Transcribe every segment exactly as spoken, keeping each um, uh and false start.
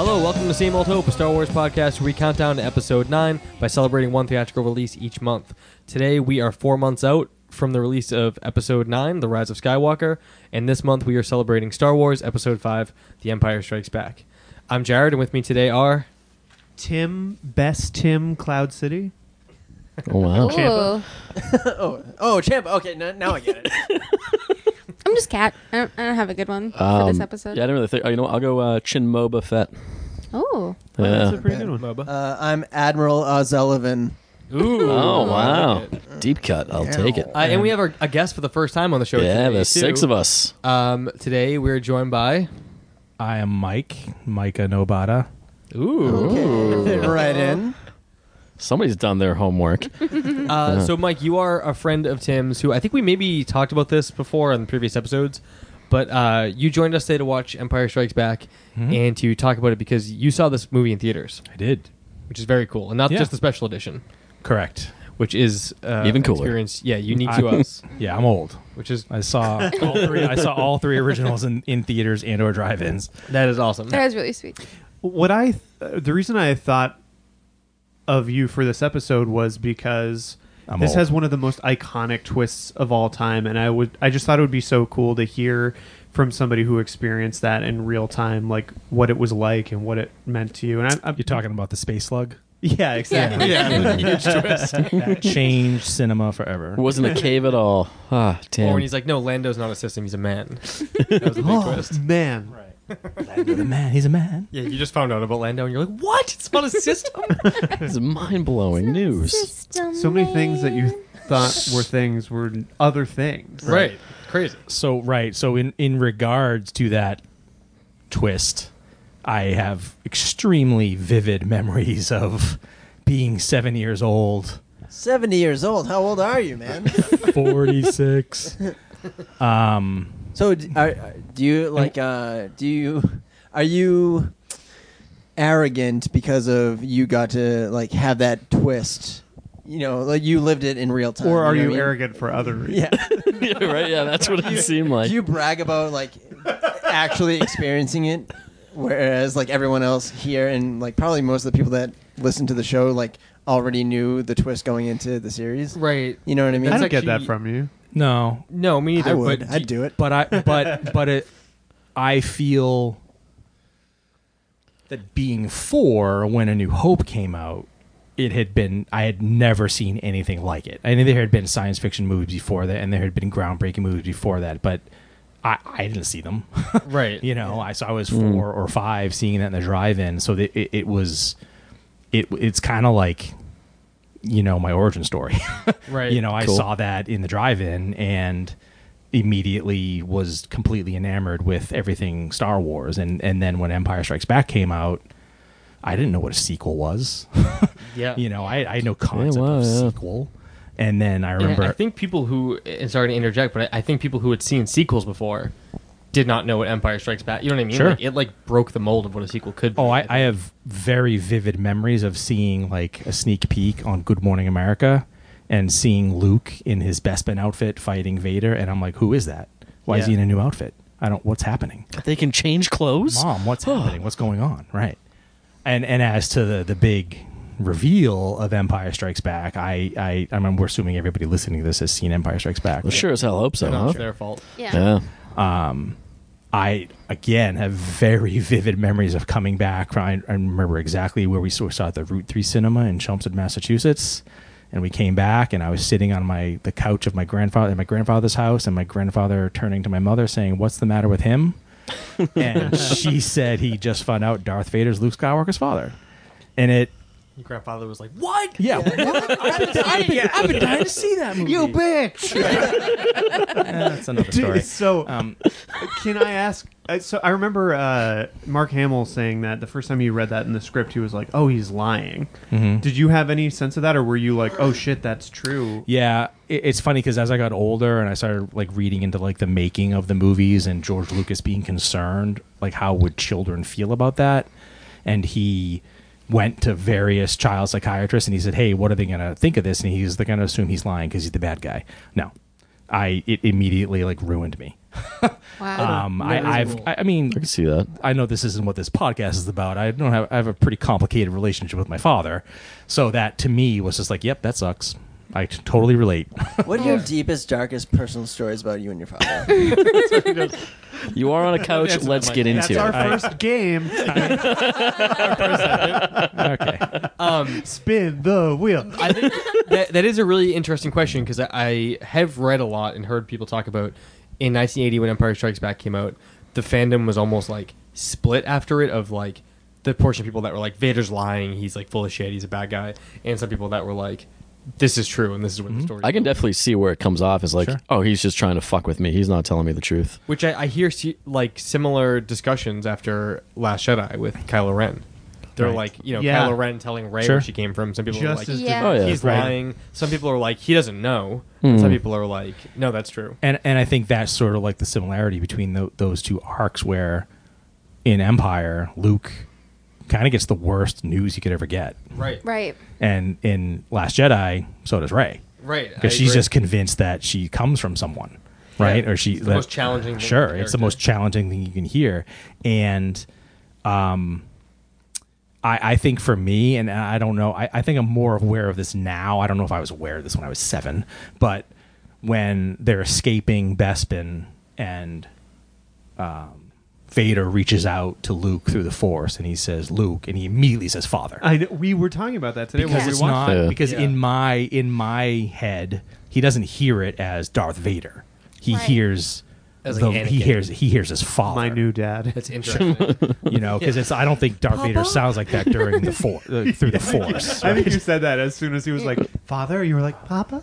Hello, welcome to Same Old Hope, a Star Wars podcast where we count down to episode nine by celebrating one theatrical release each month. Today we are four months out from the release of episode nine, The Rise of Skywalker, and this month we are celebrating Star Wars episode five, The Empire Strikes Back. I'm Jared, and with me today are... Tim, best Tim, Cloud City. Oh, wow. Champa. oh, oh, Champa. Okay, n- now I get it. I'm just Cat. I don't, I don't have a good one for Um, this episode. Yeah, I didn't really think. Oh, you know what? I'll go uh, Chin Moba Fett. Oh. Oh, that's Yeah. a pretty good one. Moba. Uh, I'm Admiral O'Sullivan. Ooh. Oh, wow. I like it. Deep cut. I'll Yeah. take it. Uh, and we have our, a guest for the first time on the show yeah, today, there's too. six of us. Um, today we're joined by... I am Mike, Micah Nobata. Ooh. Okay. Fit right in. Somebody's done their homework. Uh, so, Mike, you are a friend of Tim's who I think we maybe talked about this before on previous episodes, but uh, you joined us today to watch Empire Strikes Back Mhm. and to talk about it because you saw this movie in theaters, I did. which is very cool, and not Yeah. just the special edition, Correct. which is uh, Even an cooler. experience, yeah, unique to I- us, Yeah, I'm old. which is I saw all three. I saw all three originals in, in theaters and or drive-ins. that is awesome. That was really sweet. What I, th- uh, the reason I thought of you for this episode was because I'm this old. has one of the most iconic twists of all time, and I would, I just thought it would be so cool to hear from somebody who experienced that in real time, like what it was like and what it meant to you. And I'm, I'm You're talking about the space slug? yeah, exactly. Yeah, huge twist. That changed cinema forever. It wasn't a cave at all. Ah, Or damn. when he's like, no, Lando's not a system, he's a man. That was a big Oh twist. man, Right. Lando the man. He's a man. Yeah, you just found out about Lando, and you're like, what? It's not a system? This is mind-blowing news. so many things that you thought were things were other things. Right. Crazy. So right. So in in regards to that twist, I have extremely vivid memories of being seven years old. seventy years old. How old are you, man? forty-six. um. So, d- are, are- do you like? Uh, do you? Are you arrogant because of you got to like have that twist? You know, like you lived it in real time. Or are know you what I mean? arrogant for other reasons? Yeah. Yeah, right? Yeah, that's what it seemed like. Do you brag about like actually experiencing it, whereas like everyone else here and like probably most of the people that listen to the show like already knew the twist going into the series? Right. You know what I mean? I don't That's get that actually- from you. No. No, me neither. I would. But I'd do it. But I but but it I feel that being four when A New Hope came out, it had been I had never seen anything like it. I knew there had been science fiction movies before that, and there had been groundbreaking movies before that, but I, I didn't see them. Right. You know, I so I was four or five seeing that in the drive-in, so that it, it was it it's kind of like, you know, my origin story. Right. You know, I Cool. saw that in the drive-in and immediately was completely enamored with everything Star Wars. And, and then when Empire Strikes Back came out, I didn't know what a sequel was. Yeah. You know, I, I had no concept wow, of yeah. sequel. And then I And remember... I think people who, and sorry to interject, but I, I think people who had seen sequels before did not know what Empire Strikes Back. You know what I mean? Sure. Like, it like broke the mold of what a sequel could be. Oh, I, think. I have very vivid memories of seeing like a sneak peek on Good Morning America and seeing Luke in his Bespin outfit fighting Vader, and I'm like, who is that? Why is Yeah. he in a new outfit? I don't. What's happening? They can change clothes? Mom, what's happening? What's going on? Right. And and as to the the big reveal of Empire Strikes Back, I I I mean, we're assuming everybody listening to this has seen Empire Strikes Back. Well, sure as hell hope so, not huh? their fault. Yeah. Yeah. Um, I again have very vivid memories of coming back. I, I remember exactly where we saw, saw at the Route Three Cinema in Chelmsford, Massachusetts, and we came back, and I was sitting on my the couch of my grandfather at my grandfather's house, and my grandfather turning to my mother saying, "What's the matter with him?" And she said he just found out Darth Vader's Luke Skywalker's father, and it. Your grandfather was like, "What? Yeah, I've, been, I've, been, I've been dying to see that movie. You bitch. Eh, that's another story. So, Um, can I ask? uh, So, I remember uh, Mark Hamill saying that the first time he read that in the script, he was like, "Oh, he's lying." mhm. Did you have any sense of that, or were you like, "Oh shit, that's true"? Yeah, it, it's funny because as I got older and I started like reading into like the making of the movies and George Lucas being concerned, like how would children feel about that, and he went to various child psychiatrists and he said, "Hey, what are they going to think of this?" And he's they're going to assume he's lying because he's the bad guy. No, I it immediately like ruined me. Wow. Um, That I, is I've, cool. I, I mean, I can see that. I know this isn't what this podcast is about. I don't have. I have a pretty complicated relationship with my father, so that to me was just like, yep, that sucks. I t- totally relate. What are your deepest, darkest personal stories about you and your father? You are on a couch. That's Let's my- get That's into our it. I- first game. Okay. Um, Spin the wheel. I think that, that is a really interesting question because I, I have read a lot and heard people talk about in nineteen eighty when Empire Strikes Back came out, the fandom was almost like split after it of like the portion of people that were like Vader's lying, he's like full of shit, he's a bad guy, and some people that were like this is true and this is what the story. I can definitely see where it comes off as like, Sure. oh, he's just trying to fuck with me. He's not telling me the truth. Which I, I hear si- like similar discussions after Last Jedi with Kylo Ren. They're Right. like, you know, Yeah. Kylo Ren telling Rey Sure. where she came from. Some people Just are like, as Yeah. Oh yeah. he's Right. lying. Some people are like, he doesn't know. And some people are like, no, that's true. And and I think that's sort of like the similarity between tho- those two arcs, where in Empire, Luke kind of gets the worst news you could ever get, Right. Right. and in Last Jedi, so does Rey, Right. because I she's agree. just convinced that she comes from someone, right? Yeah. Or she It's the that- most challenging thing Sure, for the it's the character. most challenging thing you can hear, and um, I I think for me, and I don't know, I, I think I'm more aware of this now. I don't know if I was aware of this when I was seven, but when they're escaping Bespin and um, Vader reaches out to Luke through the Force, and he says Luke, and he immediately says Father. I know, we were talking about that today Because when we it's watched not Yeah. because Yeah. in my in my head he doesn't hear it as Darth Vader. He Right. hears As the, like he Anakin. hears he hears his father. my new dad. That's interesting. you know, because it's I don't think Darth Vader sounds like that during the for, uh, through the Force. I think you said that as soon as he was like, "Father," you were like, "Papa."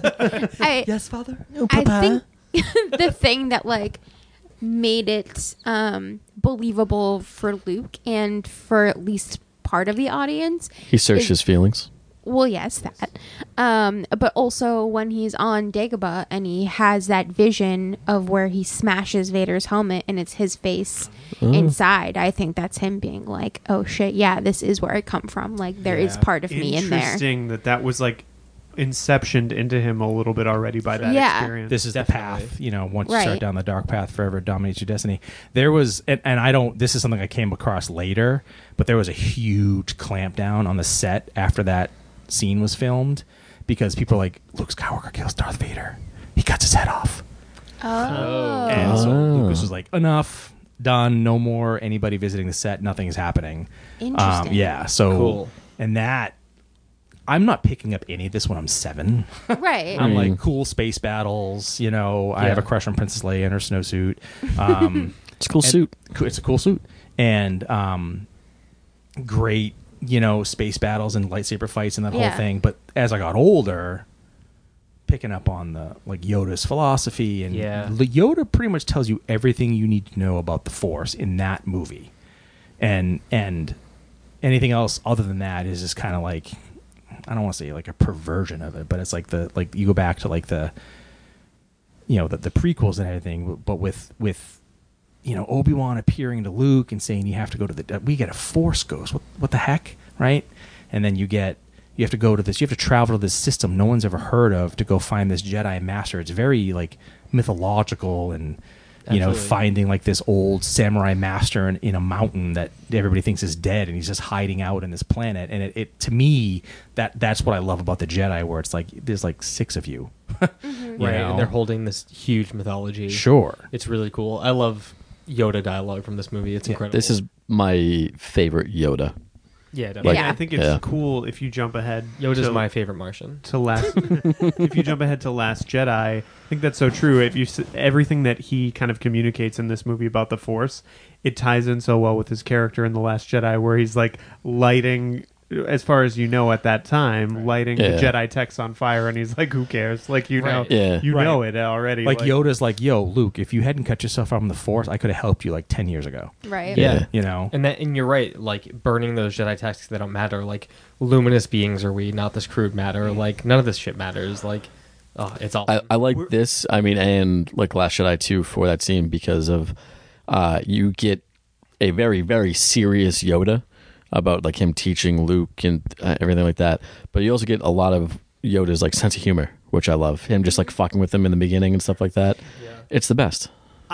I, yes, father. I think the thing that like made it um, believable for Luke and for at least part of the audience. He searched Is- his feelings. Well, yes, that. Um, but also when he's on Dagobah and he has that vision of where he smashes Vader's helmet and it's his face inside. I think that's him being like, "Oh shit, yeah, this is where I come from. Like there is Yeah. part of me in there." Interesting that that was like inceptioned into him a little bit already by that Yeah. experience. This is Definitely. the path, you know, once you Right. start down the dark path, forever dominates your destiny. There was, and, and I don't, this is something I came across later, but there was a huge clampdown on the set after that scene was filmed because people are like, Luke Skywalker kills Darth Vader. He cuts his head off. Oh. And so Oh. Lucas was like, enough, done, no more anybody visiting the set, nothing is happening. Interesting. Um, yeah, so, Cool. and that, I'm not picking up any of this when I'm seven. Right. I'm Mm. like, cool space battles, you know, I Yeah. have a crush on Princess Leia in her snowsuit. Um, It's a cool and- suit. co- It's a cool suit. And um, great, you know, space battles and lightsaber fights and that Yeah. whole thing. But as I got older, picking up on the like Yoda's philosophy, and Yeah. L- Yoda pretty much tells you everything you need to know about the Force in that movie. And and anything else other than that is just kind of like, I don't want to say like a perversion of it, but it's like the like you go back to like the you know the, the prequels and everything, but with with you know Obi-Wan appearing to Luke and saying you have to go to the we get a Force ghost. What what the heck, right? And then you get you have to go to this. You have to travel to this system no one's ever heard of to go find this Jedi Master. It's very like mythological and. You know, Absolutely. finding like this old samurai master in, in a mountain that everybody thinks is dead, and he's just hiding out in this planet. And it, it to me, that that's what I love about the Jedi, where it's like there's like six of you. Right. You And know? they're holding this huge mythology. Sure. It's really cool. I love Yoda dialogue from this movie. It's Yeah. incredible. This is my favorite Yoda. yeah, definitely. Like, Yeah. I think it's Yeah. cool if you jump ahead. Yoda's to, my favorite Martian. to last. If you jump ahead to Last Jedi, I think that's so true. If you s- everything that he kind of communicates in this movie about the Force, it ties in so well with his character in the Last Jedi, where he's like lighting. As far as you know at that time, lighting Yeah. the Jedi texts on fire, and he's like, "Who cares?" Like you know, Right. Yeah. you Right. know it already. Like Yoda's like, yo, Luke, if you hadn't cut yourself from the Force, I could have helped you like ten years ago. Right. Yeah. You know? And that, and you're right. Like burning those Jedi texts, they don't matter. Like luminous beings are we, not this crude matter. Like none of this shit matters. Like, oh, it's all. I, I like this. I mean, and like Last Jedi too for that scene because of uh, you get a very very serious Yoda about like him teaching Luke and uh, everything like that. But you also get a lot of Yoda's like sense of humor, which I love. Him just like fucking with him in the beginning and stuff like that. Yeah. It's the best.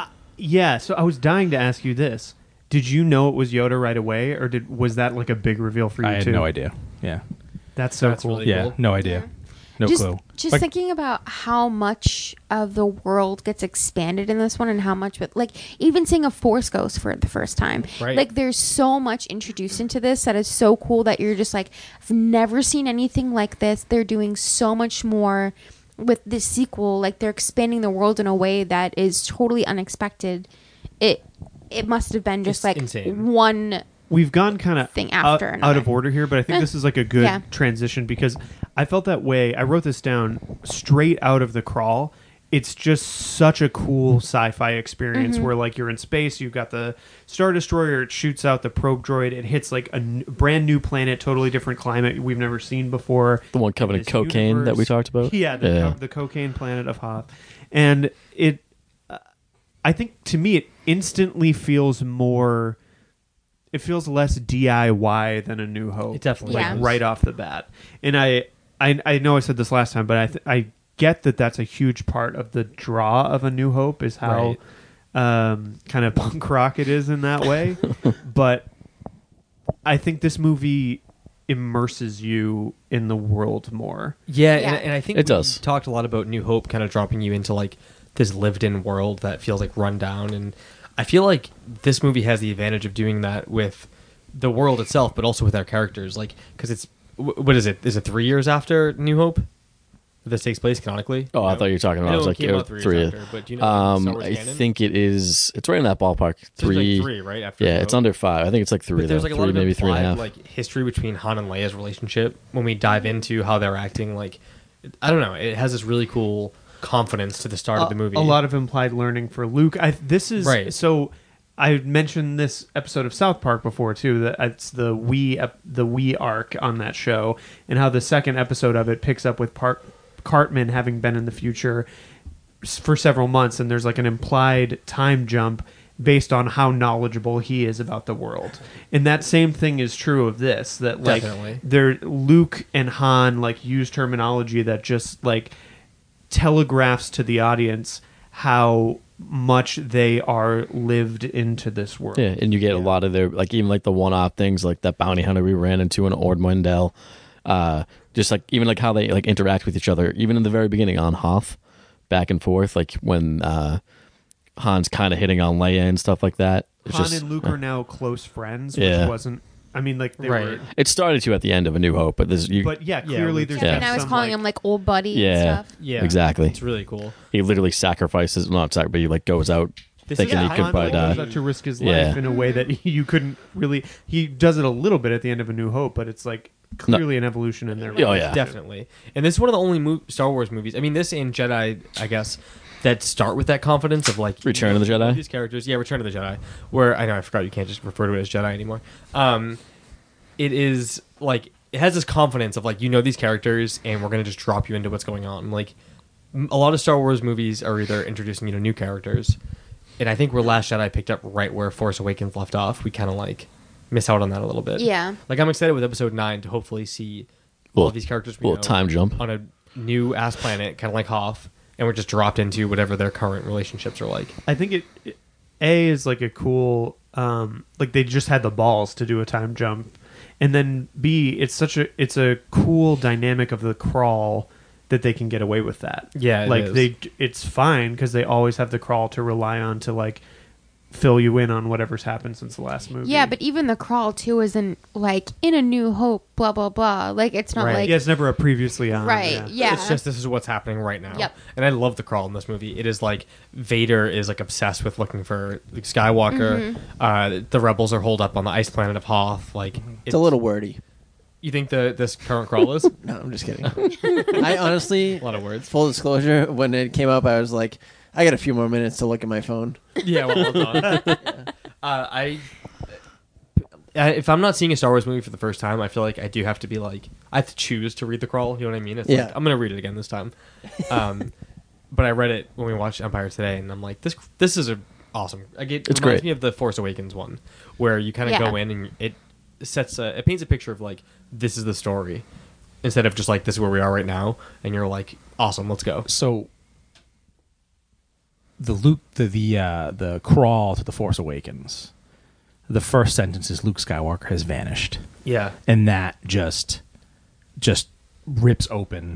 Yeah, so I was dying to ask you this. Did you know it was Yoda right away, or did was that like a big reveal for you I had too? no idea. Yeah. That's so That's cool. really Yeah. cool. No idea. No just, clue. Just Like- thinking about how much of the world gets expanded in this one, and how much, with like even seeing a Force Ghost for the first time, Right. like there's so much introduced into this that is so cool that you're just like, I've never seen anything like this. They're doing so much more with this sequel. Like they're expanding the world in a way that is totally unexpected. It it must have been just It's like insane. one. We've gone kind of Thing out, after out another. of order here, but I think Eh, this is like a good yeah. transition because I felt that way. I wrote this down straight out of The Crawl. It's just such a cool sci-fi experience Mm-hmm. where like you're in space, you've got the Star Destroyer, it shoots out the probe droid, it hits like a n- brand new planet, totally different climate we've never seen before. The one covered in This cocaine that we universe- talked about. Yeah, the, Yeah. co- the cocaine planet of Hoth. And it, uh, I think to me, it instantly feels more, it feels less D I Y than A New Hope. It definitely Yeah. is. Right off the bat. And I, I, I know I said this last time, but I, th- I get that that's a huge part of the draw of A New Hope is how um, kind of punk rock it is in that way. But I think this movie immerses you in the world more. Yeah, Yeah. And, and I think It we does. talked a lot about New Hope kind of dropping you into like this lived-in world that feels like run down, and I feel like this movie has the advantage of doing that with the world itself, but also with our characters. Like, because it's wh- what is it? Is it three years after New Hope that this takes place canonically? Oh, I No? thought you were talking I about. I know was it like, came it out was three three. years after, but do you know, like, um, Star Wars I canon? think it is. It's right in that ballpark. So it's Three. like three, right? After Yeah, New it's Hope. under five. I think it's like three. But there's though. like a three, lot of maybe three and a implied half. like history between Han and Leia's relationship when we dive into how they're acting. Like, I don't know, it has this really cool confidence to the start of the movie. A lot of implied learning for Luke. I this is Right. so. I mentioned this episode of South Park before too. That it's the we ep- the we arc on that show, and how the second episode of it picks up with Park Cartman having been in the future s- for several months, and there's like an implied time jump based on how knowledgeable he is about the world. And that same thing is true of this. That like Definitely. there Luke and Han like use terminology that just like telegraphs to the audience how much they are lived into this world. Yeah, and you get a lot of their like even like the one-off things like that bounty hunter we ran into in Ord Mendel, uh, just like even like how they like interact with each other, even in the very beginning on Hoth, back and forth, like when uh, Han's kind of hitting on Leia and stuff like that. It's Han just, and Luke uh, are now close friends, Yeah. which wasn't. I mean, like they Right. were, It started to at the end of A New Hope, but there's you. but yeah, clearly Yeah, there's Yeah, Yeah. and I was some, calling like- him like old buddy Yeah. and stuff. Yeah, Exactly. It's really cool. he literally sacrifices, not sacrifice, but he like goes out This thinking is he a could Han probably goes die. out to risk his Yeah. life in a way that you couldn't really. He does it a little bit at the end of A New Hope, but it's like clearly an evolution in their. Oh, yeah. relationship. Definitely. And this is one of the only mo- Star Wars movies. I mean, this and Jedi, I guess, that start with that confidence of like Return of the you know, Jedi? These characters, yeah, Return of the Jedi. Where I know I forgot you can't just refer to it as Jedi anymore. Um, it is like it has this confidence of like you know these characters and we're gonna just drop you into what's going on. Like m- a lot of Star Wars movies are either introducing you to new characters, and I think where Last Jedi picked up right where Force Awakens left off, we kind of like miss out on that a little bit. Yeah. Like I'm excited with Episode Nine to hopefully see all Little- of these characters we little know time jump. on a new ass planet, kind of like Hoth, and we're just dropped into whatever their current relationships are like. I think it, it A is like a cool um like they just had the balls to do a time jump. And then B, it's such a it's a cool dynamic of the crawl that they can get away with that. Yeah, it like is. they it's fine because they always have the crawl to rely on to like fill you in on whatever's happened since the last movie. Yeah, but even the crawl too isn't like in A New Hope, blah blah blah. Like it's not Right. like yeah, it's never a previously on. right. Yeah. Yeah, It's just this is what's happening right now. Yep. And I love the crawl in this movie. It is like Vader is like obsessed with looking for Luke Skywalker. Mm-hmm. Uh, the rebels are holed up on the ice planet of Hoth. Like It's a little wordy. You think the this current crawl is No, I'm just kidding. I honestly, a lot of words? full disclosure, when it came up, I was like, I got a few more minutes to look at my phone. Yeah, well, hold on. uh, I, I, if I'm not seeing a Star Wars movie for the first time, I feel like I do have to be like, I have to choose to read the crawl. You know what I mean? It's Yeah. like, I'm gonna read it again this time. Um, but I read it when we watched Empire today, and I'm like, this, this is a awesome. I get, It's it reminds great. me of the Force Awakens one, where you kind of Yeah. go in and it sets, a, it paints a picture of like, this is the story, instead of just like this is where we are right now, and you're like, awesome, let's go. So the Luke the the uh, the crawl to the Force Awakens. The first sentence is Luke Skywalker has vanished. Yeah. And that just just rips open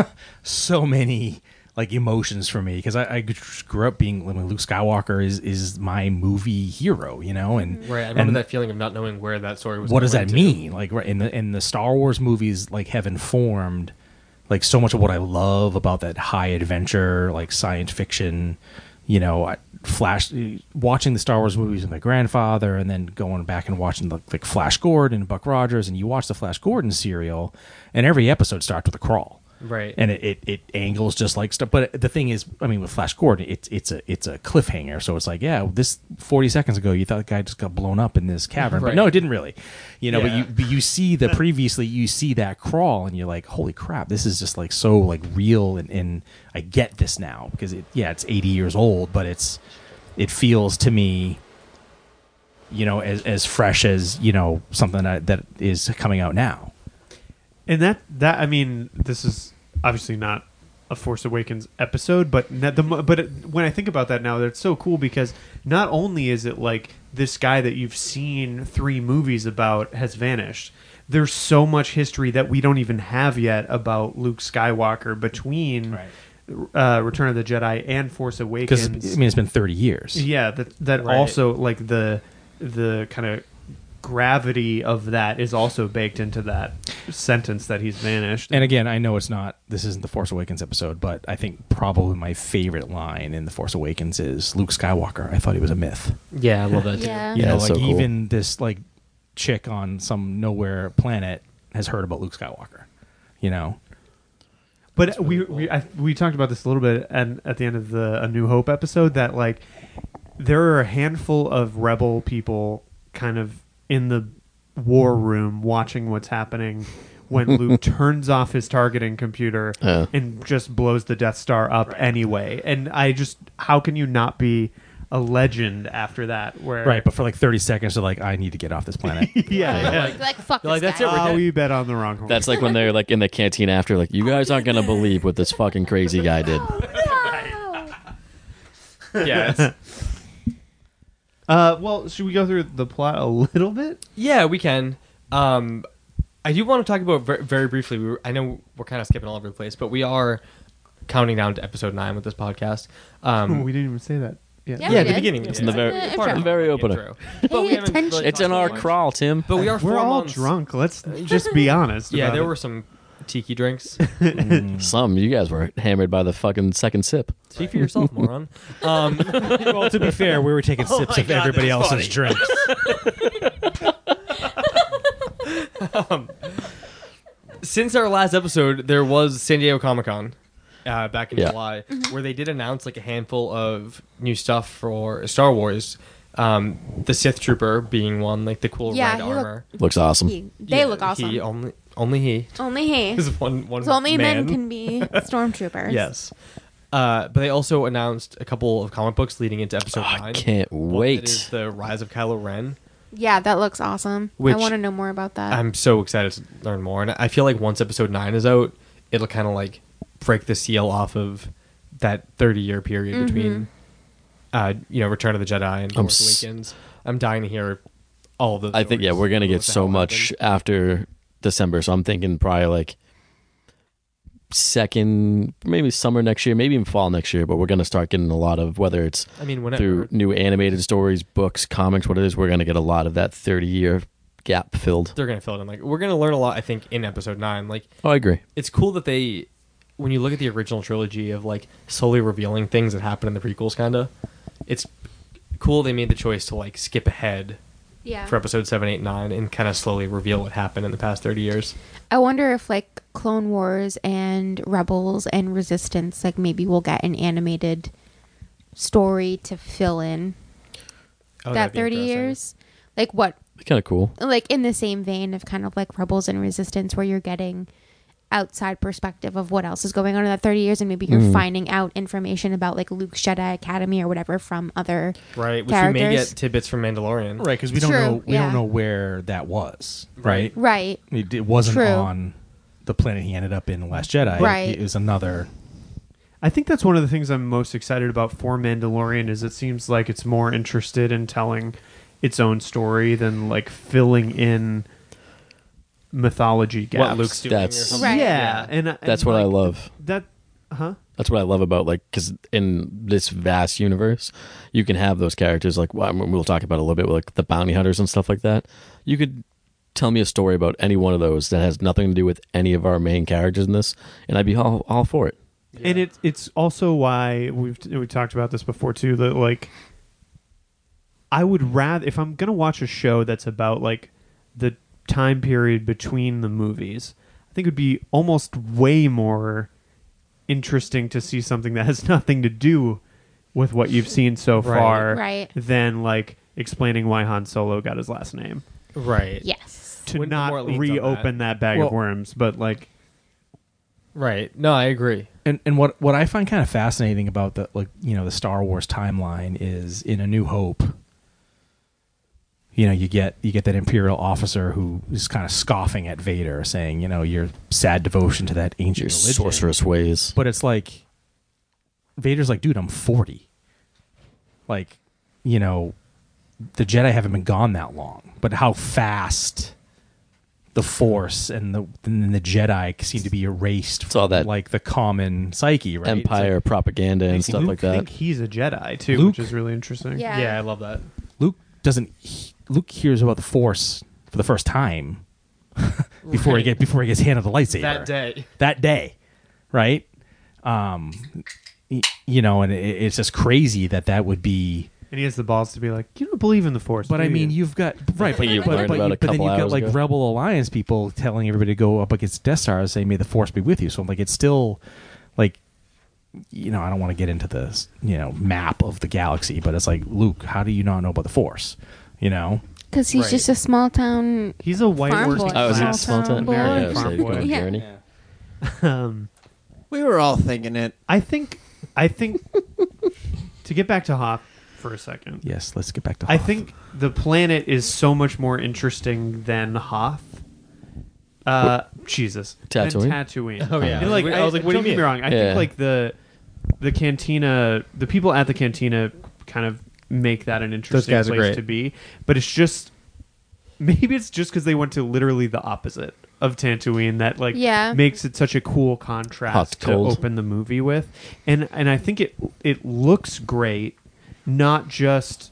so many like emotions for me because I, I grew up being when Luke Skywalker is is my movie hero, you know, and Right. I remember and that feeling of not knowing where that story was. what does going that to. mean? Like right in the in the Star Wars movies, like have informed like so much of what I love about that high adventure, like science fiction, you know, I- Flash, watching the Star Wars movies with my grandfather, and then going back and watching the, like Flash Gordon and Buck Rogers, and you watch the Flash Gordon serial, and every episode starts with a crawl, Right. and it, it, it angles just like stuff. But the thing is, I mean, with Flash Gordon, it's it's a it's a cliffhanger, so it's like, yeah, this forty seconds ago, you thought the guy just got blown up in this cavern, Right. but no, it didn't really, you know. Yeah. But you but you see the previously, you see that crawl, and you're like, holy crap, this is just like so like real, and, and I get this now because it yeah, it's eighty years old, but it's it feels to me, you know, as as fresh as, you know, something that, that is coming out now. And that that I mean, this is obviously not a Force Awakens episode, but not the mo- but it, when I think about that now, that's so cool because not only is it like this guy that you've seen three movies about has vanished. There's so much history that we don't even have yet about Luke Skywalker between Right. uh, Return of the Jedi and Force Because Awakens. I mean, it's been thirty years. Yeah, that that Right. also like the the kind of gravity of that is also baked into that sentence that he's vanished. And again, I know it's not. This isn't the Force Awakens episode, but I think probably my favorite line in the Force Awakens is Luke Skywalker. I thought he was a myth. Yeah, I love that. too. Yeah. You Yeah, know, it's like so cool. even this like chick on some nowhere planet has heard about Luke Skywalker. You know, But we we I, we talked about this a little bit and at the end of the A New Hope episode that like there are a handful of rebel people kind of in the war room watching what's happening when Luke turns off his targeting computer Yeah. and just blows the Death Star up anyway. And I just how can you not be a legend after that? Where right? But for like thirty seconds, they're like, I need to get off this planet. yeah, yeah. Like, like fuck You're like, this that's guy. it, we're Oh, dead. we bet on the wrong horse. That's like when they're like in the canteen after, like, you guys aren't gonna believe what this fucking crazy guy did. Yeah. It's, Uh, well, should we go through the plot a little bit? yeah, we can. Um, I do want to talk about very, very briefly. We were, I know we're kind of skipping all over the place, but we are counting down to episode nine with this podcast. Um, we didn't even say that. Yeah. Yeah, yeah, we the did. beginning. It's in the very, Yeah, part of intro. the very opening. intro. Pay But we haven't attention. really It's in talked our much. crawl, Tim. But we are We're four all months. drunk. Let's just be honest. Yeah, about there it. were some tiki drinks. Some you guys were hammered by the fucking second sip. Speak for yourself, moron. Um, Well, to be fair, we were taking Oh sips my of God, everybody that's else's funny. drinks. since our last episode, there was San Diego Comic Con uh, back in Yeah. July, where they did announce like a handful of new stuff for Star Wars. Um, the Sith Trooper being one, like the cool Yeah, red he looked- armor. Looks awesome. He- they Yeah, look awesome. He only, only he Only he. is one. One So only man. men can be stormtroopers. Yes. Uh, but they also announced a couple of comic books leading into episode Oh, I nine. can't One that wait. is the Rise of Kylo Ren. Yeah, that looks awesome. Which- I want to know more about that. I'm so excited to learn more, and I feel like once episode nine is out, it'll kind of like break the seal off of that thirty year period Mm-hmm. between, uh, you know, Return of the Jedi and I'm Force s- Awakens. I'm dying to hear all of those. I think yeah, stories we're gonna of get what the so hell much happened. after December. So I'm thinking probably like second, maybe summer next year, maybe even fall next year. But we're gonna start getting a lot of whether it's I mean, whenever through new animated stories, books, comics, what it is. We're gonna get a lot of that thirty year gap filled. they're gonna fill it in, like we're gonna learn a lot. I think in episode nine, like Oh, I agree. it's cool that they, when you look at the original trilogy of like slowly revealing things that happen in the prequels, kind of, it's cool they made the choice to like skip ahead yeah. for episode seven, eight, nine, and kind of slowly reveal what happened in the past thirty years. I wonder if like Clone Wars and Rebels and Resistance, like maybe we'll get an animated story to fill in Oh, that that'd be thirty interesting. years. Like what? Kind of cool. Like in the same vein of kind of like Rebels and Resistance, where you're getting outside perspective of what else is going on in that thirty years, and maybe you're Mhm. finding out information about like Luke's Jedi Academy or whatever from other Right, which we may characters. get tidbits from Mandalorian. Right, because we don't True, know we yeah. don't know where that was. Right, right. it, it wasn't True. on the planet he ended up in in Last Jedi. Right. It was another. I think that's one of the things I'm most excited about for Mandalorian is it seems like it's more interested in telling its own story than like filling in mythology gaps. What Luke's doing. That's- or something. Right. Yeah, and, and That's what I like, love. That, huh? That's what I love about like because in this vast universe, you can have those characters like well, we'll talk about a little bit with like the bounty hunters and stuff like that. You could tell me a story about any one of those that has nothing to do with any of our main characters in this, and I'd be all, all for it. And it's it's also why we've we talked about this before too. That like, I would rather if I'm gonna watch a show that's about like the time period between the movies, I think it would be almost way more interesting to see something that has nothing to do with what you've seen so Right. far, Right. than like explaining why Han Solo got his last name. Right. Yes. To When- not more it leans on reopen that. bag Well- of worms, but like, Right. No, I agree. And and what what I find kind of fascinating about the like you know the Star Wars timeline is in A New Hope. You know, you get you get that Imperial officer who is kind of scoffing at Vader, saying, you know, your sad devotion to that ancient Your religion. sorceress ways. But it's like Vader's like, dude, I'm forty. Like, you know, the Jedi haven't been gone that long, but how fast the Force and the and the Jedi seem to be erased It's all from that like the common psyche, right? It's Empire like propaganda and makes stuff Luke like that. think he's a Jedi too, Luke- which is really interesting. Yeah. Yeah, I love that. Luke doesn't. He, Luke hears about the Force for the first time before he Right. get before he gets handed the lightsaber That day. that day, right? Um, y- you know, and it, it's just crazy that that would be. And he has the balls to be like, you don't believe in the Force. But do I mean, you? you've got right, but, You but, learned but, about you- a but then couple you've got hours like ago. Rebel Alliance people telling everybody to go up against Death Star and say, "May the Force be with you." So like, it's still like, you know, I don't want to get into the you know map of the galaxy, but it's like, Luke, how do you not know about the Force? You know, Because he's Right. just a small town. he's a white Farm working boy. Oh, is it class small town? boy. American Yeah, farm so boy. going Yeah. journey. Um, We were all thinking it. I think, I think, to get back to Hoth for a second, yes. Let's get back to. I Hoth. think the planet is so much more interesting than Hoth. Uh, Jesus, Than Tatooine? Tatooine. Oh, yeah. And, like, I was like, what do you don't get mean? me wrong. I Yeah. think like the the cantina, the people at the cantina, kind of make that an interesting guys are place great. to be. But it's just maybe it's just because they went to literally the opposite of Tatooine that like Yeah. makes it such a cool contrast Hot, to cold. open the movie with. And and I think it it looks great, not just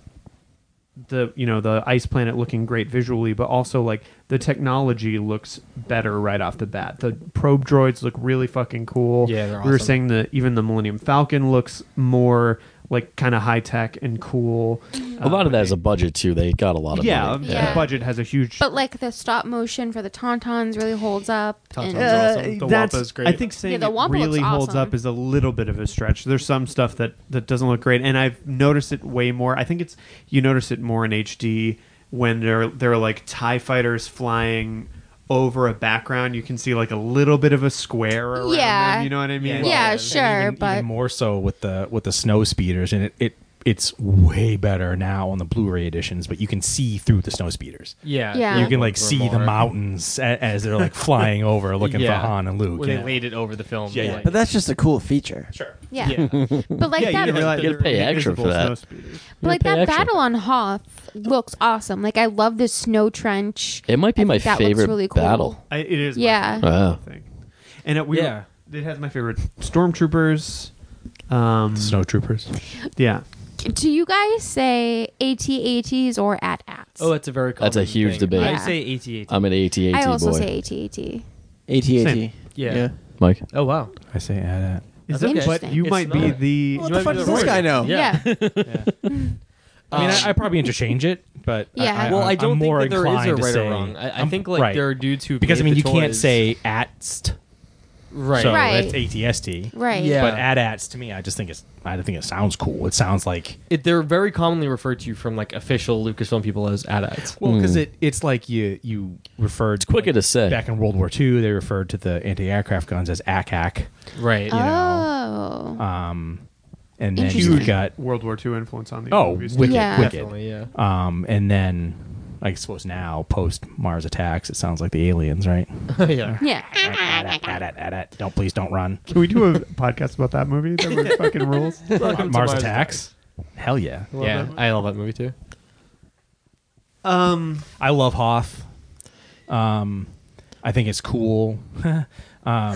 the you know the ice planet looking great visually, but also like the technology looks better right off the bat. The probe droids look really fucking cool. Yeah, they're We were awesome. saying that even the Millennium Falcon looks more like kind of high tech and cool. A lot of that is a budget too. They got a lot of yeah, money. Yeah. the budget has a huge. But like the stop motion for the Tauntauns really holds up. Tauntauns and- are awesome. The Uh, that's- Wampa's great. I think saying Yeah, the it Wampa really looks holds awesome. up is a little bit of a stretch. There's some stuff that, that doesn't look great, and I've noticed it way more. I think it's you notice it more in H D when there there are like TIE fighters flying over a background. You can see like a little bit of a square around Yeah. them. You know what I mean? Yeah, Like, sure, And even, but even more so with the with the snow speeders, and it, it it's way better now on the Blu-ray editions. But you can see through the snow speeders. Yeah. Yeah. You can like Or see the more. mountains a- as they're like flying over, looking Yeah. for Han and Luke. When yeah. they laid it over the film. Yeah, yeah. like- But that's just a cool feature. Sure. yeah. yeah. But like yeah, you that, didn't realize You gotta they're pay extra for invisible that. snow speeders. but like pay that extra. battle on Hoth looks awesome. Like I love this snow trench. It might be I my think that looks favorite really cool. battle. I, it is. my Yeah. favorite, Wow. I think. And it, we Yeah. it has my favorite stormtroopers. Um, Snow troopers. yeah. Do you guys say AT-ATs or AT-ATs? Oh, that's a very common That's a huge thing. debate. I Yeah. say A T A T. I'm an A T A T I also boy. say AT-AT. AT-AT. Same. Yeah. Mike? Oh, wow. I say add that. Is That's that, okay. but you It's might be not. the. What You the might fuck be does the this right. guy know? Yeah. Yeah. I mean, I, I probably interchange it, but I- Yeah. I, Well, I I'm don't think more that there is a inclined to right say- or wrong. I, I I'm- think like right. there are dudes who because I made mean the you can't toys- say atst, right. so Right. that's A T S T. Right. Yeah. But AT-ATs to me, I just think it's I think it sounds cool. It sounds like It, they're very commonly referred to from like official Lucasfilm people as A T A Ts. well because Mm. it it's like you you referred It's quicker like, to say. back in World War Two they referred to the anti-aircraft guns as A C A C. Right. know. Oh. Um, and then Interesting. you've got World War Two influence on the oh movies. wicked Yeah. wicked. Definitely, yeah. Um, and then I suppose now, post Mars attacks, it sounds like the aliens, right? yeah. Yeah. Don't please don't run. Can we do a podcast about that movie? That movie fucking rules. Welcome to Mars Mars attacks. Hell yeah. Yeah, I love that movie too. Um, I love Hoth. Um, I think it's cool. um,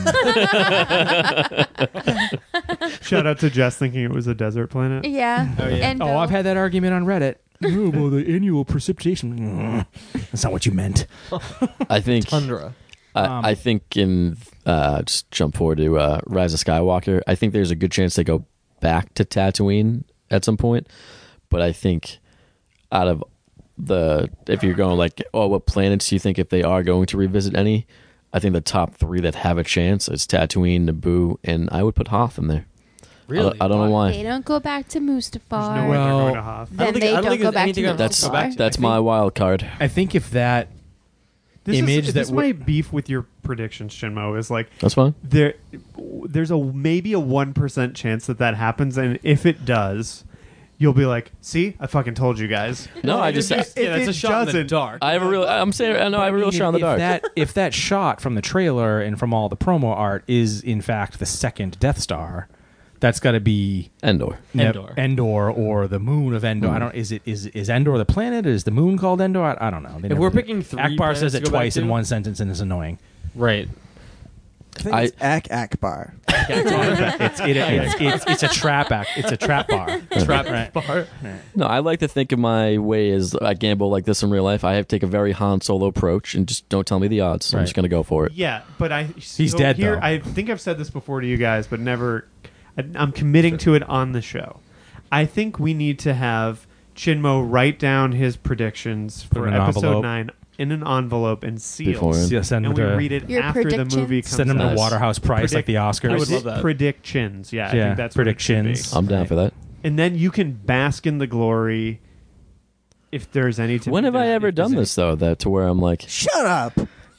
shout out to Jess thinking it was a desert planet. Yeah. Oh, yeah. And, oh, uh, I've had that argument on Reddit. Oh, well, the annual precipitation. That's not what you meant. I think Tundra. I, Um, I think in uh, just jump forward to uh, Rise of Skywalker. I think there's a good chance they go back to Tatooine at some point, but I think out of the if you're going like, oh, what planets do you think if they are going to revisit any? I think the top three that have a chance is Tatooine, Naboo, and I would put Hoth in there. Really? I, don't- I don't know why. They don't go back to Mustafar. There's no way Well, they're going to Hoth. I Then don't think- they I don't don't, think go there's back anything to on That's Go back Mustafar. to- that's I my think- wild card. I think if that This image is, that this is w- my beef with your predictions, Shinmo, is like That's fine. there there's a maybe a one percent chance that that happens, and if it does, you'll be like, see, I fucking told you guys. No, I If just it- Yeah, that's if a it shot in the doesn't- dark. I have a real. I'm saying I know I have a real mean, shot in the if dark. That, if that shot from the trailer and from all the promo art is in fact the second Death Star, that's got to be Endor. Ne- Endor. Endor or the moon of Endor. I don't. Is it is is Endor the planet? Is the moon called Endor? I, I don't know. They If never we're did. picking three Akbar planets says to it go back twice in to- one sentence and it's annoying. Right. I think I- it's Ak Akbar. it's, it, it's, it's it's a trap act. It's a trap bar. Trap Right. bar. No, I like to think of my way as I gamble like this in real life. I have to take a very Han Solo approach and just don't tell me the odds. I'm Right. just going to go for it. Yeah, but I He's so dead, here, though. I think I've said this before to you guys, but never. I, I'm committing to it on the show. I think we need to have Chinmo write down his predictions Put for it in an episode envelope. nine in an envelope and seal, Beforehand. Yeah, send and them we to read it Your after the movie predictions? comes send them out. to Waterhouse Price like the Oscars. I would love that. Predictions, yeah, I Yeah, think that's what it should be. predictions. I'm down Right. for that. And then you can bask in the glory. If there's any, to When be have I done, ever if there's done any- this though? That to where I'm like, Shut up.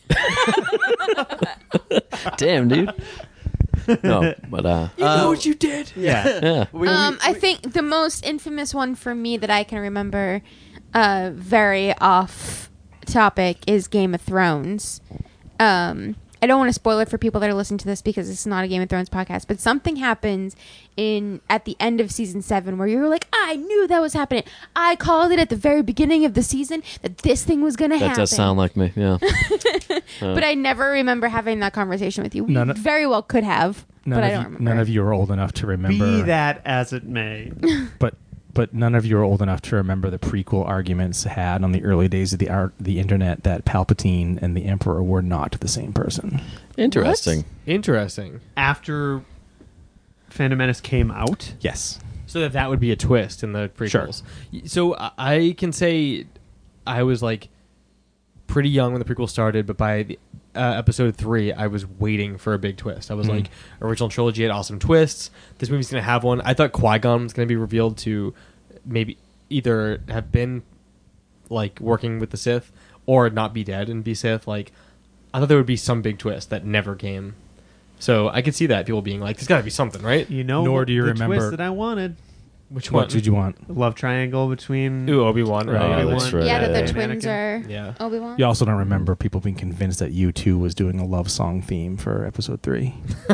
damn, dude. No, but uh, You know what you did. Yeah, yeah. We- Um, we- I think the most infamous one for me that I can remember, uh, very off topic, is Game of Thrones. Um, I don't want to spoil it for people that are listening to this because it's not a Game of Thrones podcast, but something happens in at the end of season seven where you're like, I knew that was happening. I called it at the very beginning of the season that this thing was going to That happen. does sound like me. Yeah. But I never remember having that conversation with you. We None of- very well could have, None but I of don't you, remember. none of you are old enough to remember. be that as it may. but but none of you are old enough to remember the prequel arguments had on the early days of the art, the internet that Palpatine and the Emperor were not the same person. Interesting. Interesting. After Phantom Menace came out, Yes. So that that would be a twist in the prequels. Y- So I- I can say I was like pretty young when the prequel started, but by the, uh, episode three, I was waiting for a big twist. I was Mhm. like, original trilogy had awesome twists. This movie's going to have one. I thought Qui-Gon was going to be revealed to maybe either have been like working with the Sith or not be dead and be Sith. Like, I thought there would be some big twist that never came. So I could see that people being like, "There's got to be something, right?" you know, Nor do you the remember- twist that I wanted. Which one? What did you want? The love triangle between Ooh, Obi-Wan. Right. Right. Oh, that's right. yeah, that the Anakin. twins are Yeah. Obi-Wan. You also don't remember people being convinced that U two was doing a love song theme for episode three.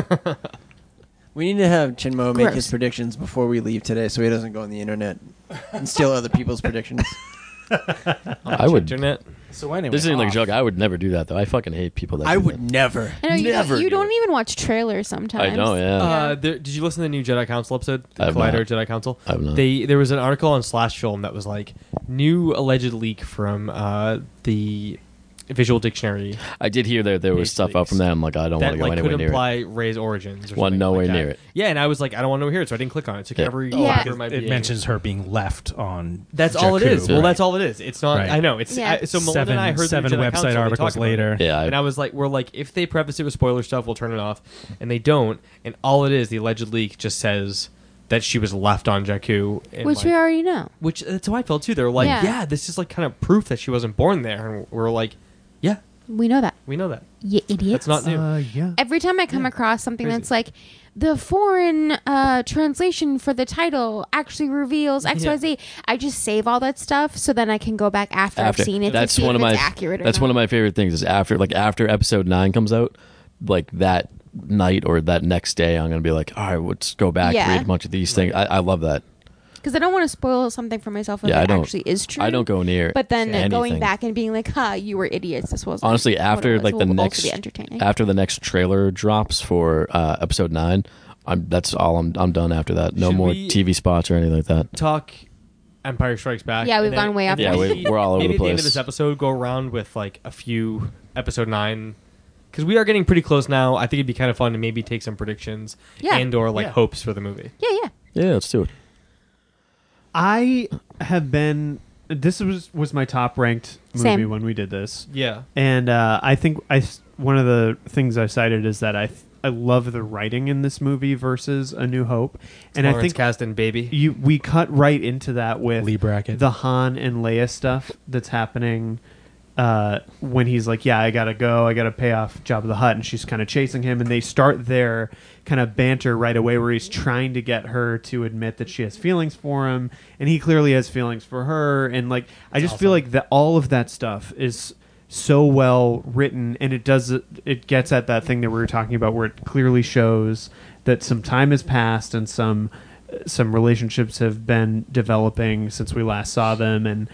We need to have Chinmo make his Gross. predictions before we leave today, so he doesn't go on the internet and steal other people's predictions. I would. Internet. So anyway, This isn't like a off. joke. I would never do that though. I fucking hate people that. I do would that. never. I know you Never don't, you do don't it. even watch trailers sometimes. I know. Yeah. Uh, there, did you listen to the new Jedi Council episode? The I have Collider not. Jedi Council. I have not. They there was an article on Slash Film that was like new alleged leak from uh, the Visual Dictionary I did hear that there was Page stuff out leaks. from that. I'm like, I don't want that to go like anywhere could near imply it. Rey's origins. Or One something nowhere like that. near it. Yeah, and I was like, I don't want to hear it, so I didn't click on it. It took Yeah. every Yeah. whatever might It be. mentions her being left on. That's all it Jakku. is. Well, Right. that's all it is. It's not. Right. I know. It's Yeah. I, so Melinda seven and I heard seven the Jedi website Council, they articles talk about it. later. Yeah. I, And I was like, we're like, if they preface it with spoiler stuff, we'll turn it off. And they don't. And all it is, the alleged leak just says that she was left on Jakku. And Which like, we already know. Which that's how I felt too. They're like, Yeah. yeah. this is like kind of proof that she wasn't born there. And we're like, yeah, We know that. we know that. You idiots. That's not new. Uh, yeah. Every time I come Yeah. across something Crazy. that's like the foreign uh, translation for the title actually reveals X Y Z. I just save all that stuff so then I can go back after, After I've seen it that's to see one if of it's my accurate or that's not. one of my favorite things is after like after episode nine comes out, like that night or that next day, I'm gonna be like, all right, let's go back Yeah. read a bunch of these things. I, I love that. Because I don't want to spoil something for myself if Yeah, I it don't- actually is true. I don't go near. But then anything. going back and being like, "Huh, you were idiots. This wasn't." honestly what it after was." like It the will also next be entertaining. after the next trailer drops for uh, episode nine, I'm that's all I'm I'm done after that. No Should more we- T V spots or anything like that. Talk Empire Strikes Back. Yeah, we've and then- gone way off and then Yeah, we- maybe- we're all over maybe the at the end of place. this episode, go around with like a few episode nine. Because we are getting pretty close now. I think it'd be kind of fun to maybe take some predictions Yeah. and or like Yeah. hopes for the movie. yeah, yeah. Yeah, let's do it. I have been. This was was my top ranked movie Same. when we did this, Yeah. and uh, I think I s- one of the things I cited is that I th- I love the writing in this movie versus A New Hope, and I Lawrence think Kasdan, baby. you we cut right into that with Lee Brackett. the Han and Leia stuff that's happening uh, when he's like, yeah, I gotta go, I gotta pay off Jabba the Hutt, and she's kind of chasing him, and they start their kind of banter right away where he's trying to get her to admit that she has feelings for him, and he clearly has feelings for her, and like I just feel like that all of that stuff is so well written, and it does it gets at that thing that we were talking about where it clearly shows that some time has passed and some some relationships have been developing since we last saw them, and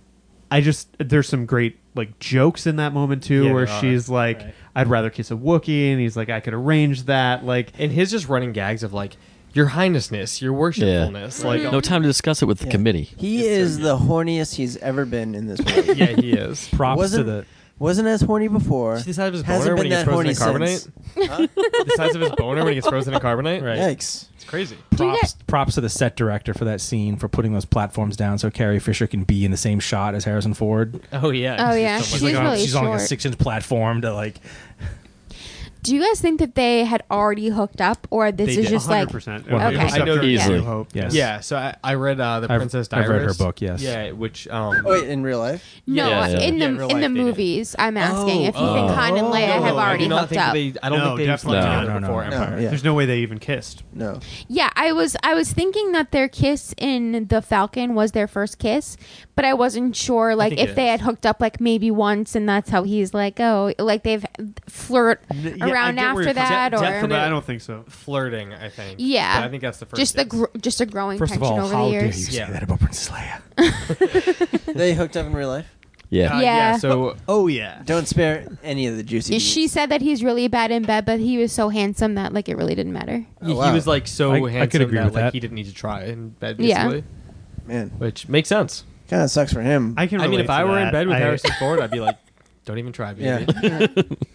I just there's some great like jokes in that moment too, Yeah, where there are. she's like, Right. "I'd rather kiss a Wookiee," and he's like, "I could arrange that." Like, And his just running gags of like, Your Highnessness, Your Worshipfulness. Like, No time to discuss it with the Yeah. committee. He is the horniest he's ever been in this movie. yeah, he is. Props Wasn't- to the Wasn't as horny before. See the size of his Hasn't boner when been he gets that frozen in horny carbonate? since. Huh? The size of his boner when he gets frozen in carbonate? Right. Yikes. It's crazy. Do you props, get- props to the set director for that scene for putting those platforms down so Carrie Fisher can be in the same shot as Harrison Ford. Oh, yeah. Oh, yeah. So much She's like on, really she's on like a short. six inch platform to like. Do you guys think that they had already hooked up, or this They is did. just like? percent. Okay. I know Easily. Hope. Yes. Yeah, so I, I read uh, the I've- Princess I've Diaries. read her book, yes. Yeah, which um, Oh, wait, in real life? No, Yeah, yeah. in Yeah, the in real in life the they did. movies. I'm asking if you oh. think Han and Leia No, have I already I do not hooked think up. they. I don't No, think they've definitely slept not. together No, no, before no. Empire. No, yeah. There's no way they even kissed. No. Yeah, I was I was thinking that their kiss in the Falcon was their first kiss, but I wasn't sure like think if it they is. had hooked up like maybe once, and that's how he's like, oh, like they've flirt N- yeah, I around get where after you're coming- that, De- or definitely- But I don't think so. Flirting, I think. Yeah. But I think that's the first. just the kiss. gr- just a growing First of tension all, over how the dare you years. say Yeah. that about Princess Leia? They hooked up in real life? Yeah. Uh, Yeah. So Oh yeah. Don't spare any of the juicy She beats. said that he's really bad in bed, but he was so handsome that like it really didn't matter. Oh, he wow. was like so I- I could handsome agree that with like that. he didn't need to try in bed. Yeah. Basically, Man, which makes sense. kind of sucks for him. I can. I mean, relate if I to were in that. bed with I- Harrison Ford, I'd be like, "Don't even try, baby." Yeah.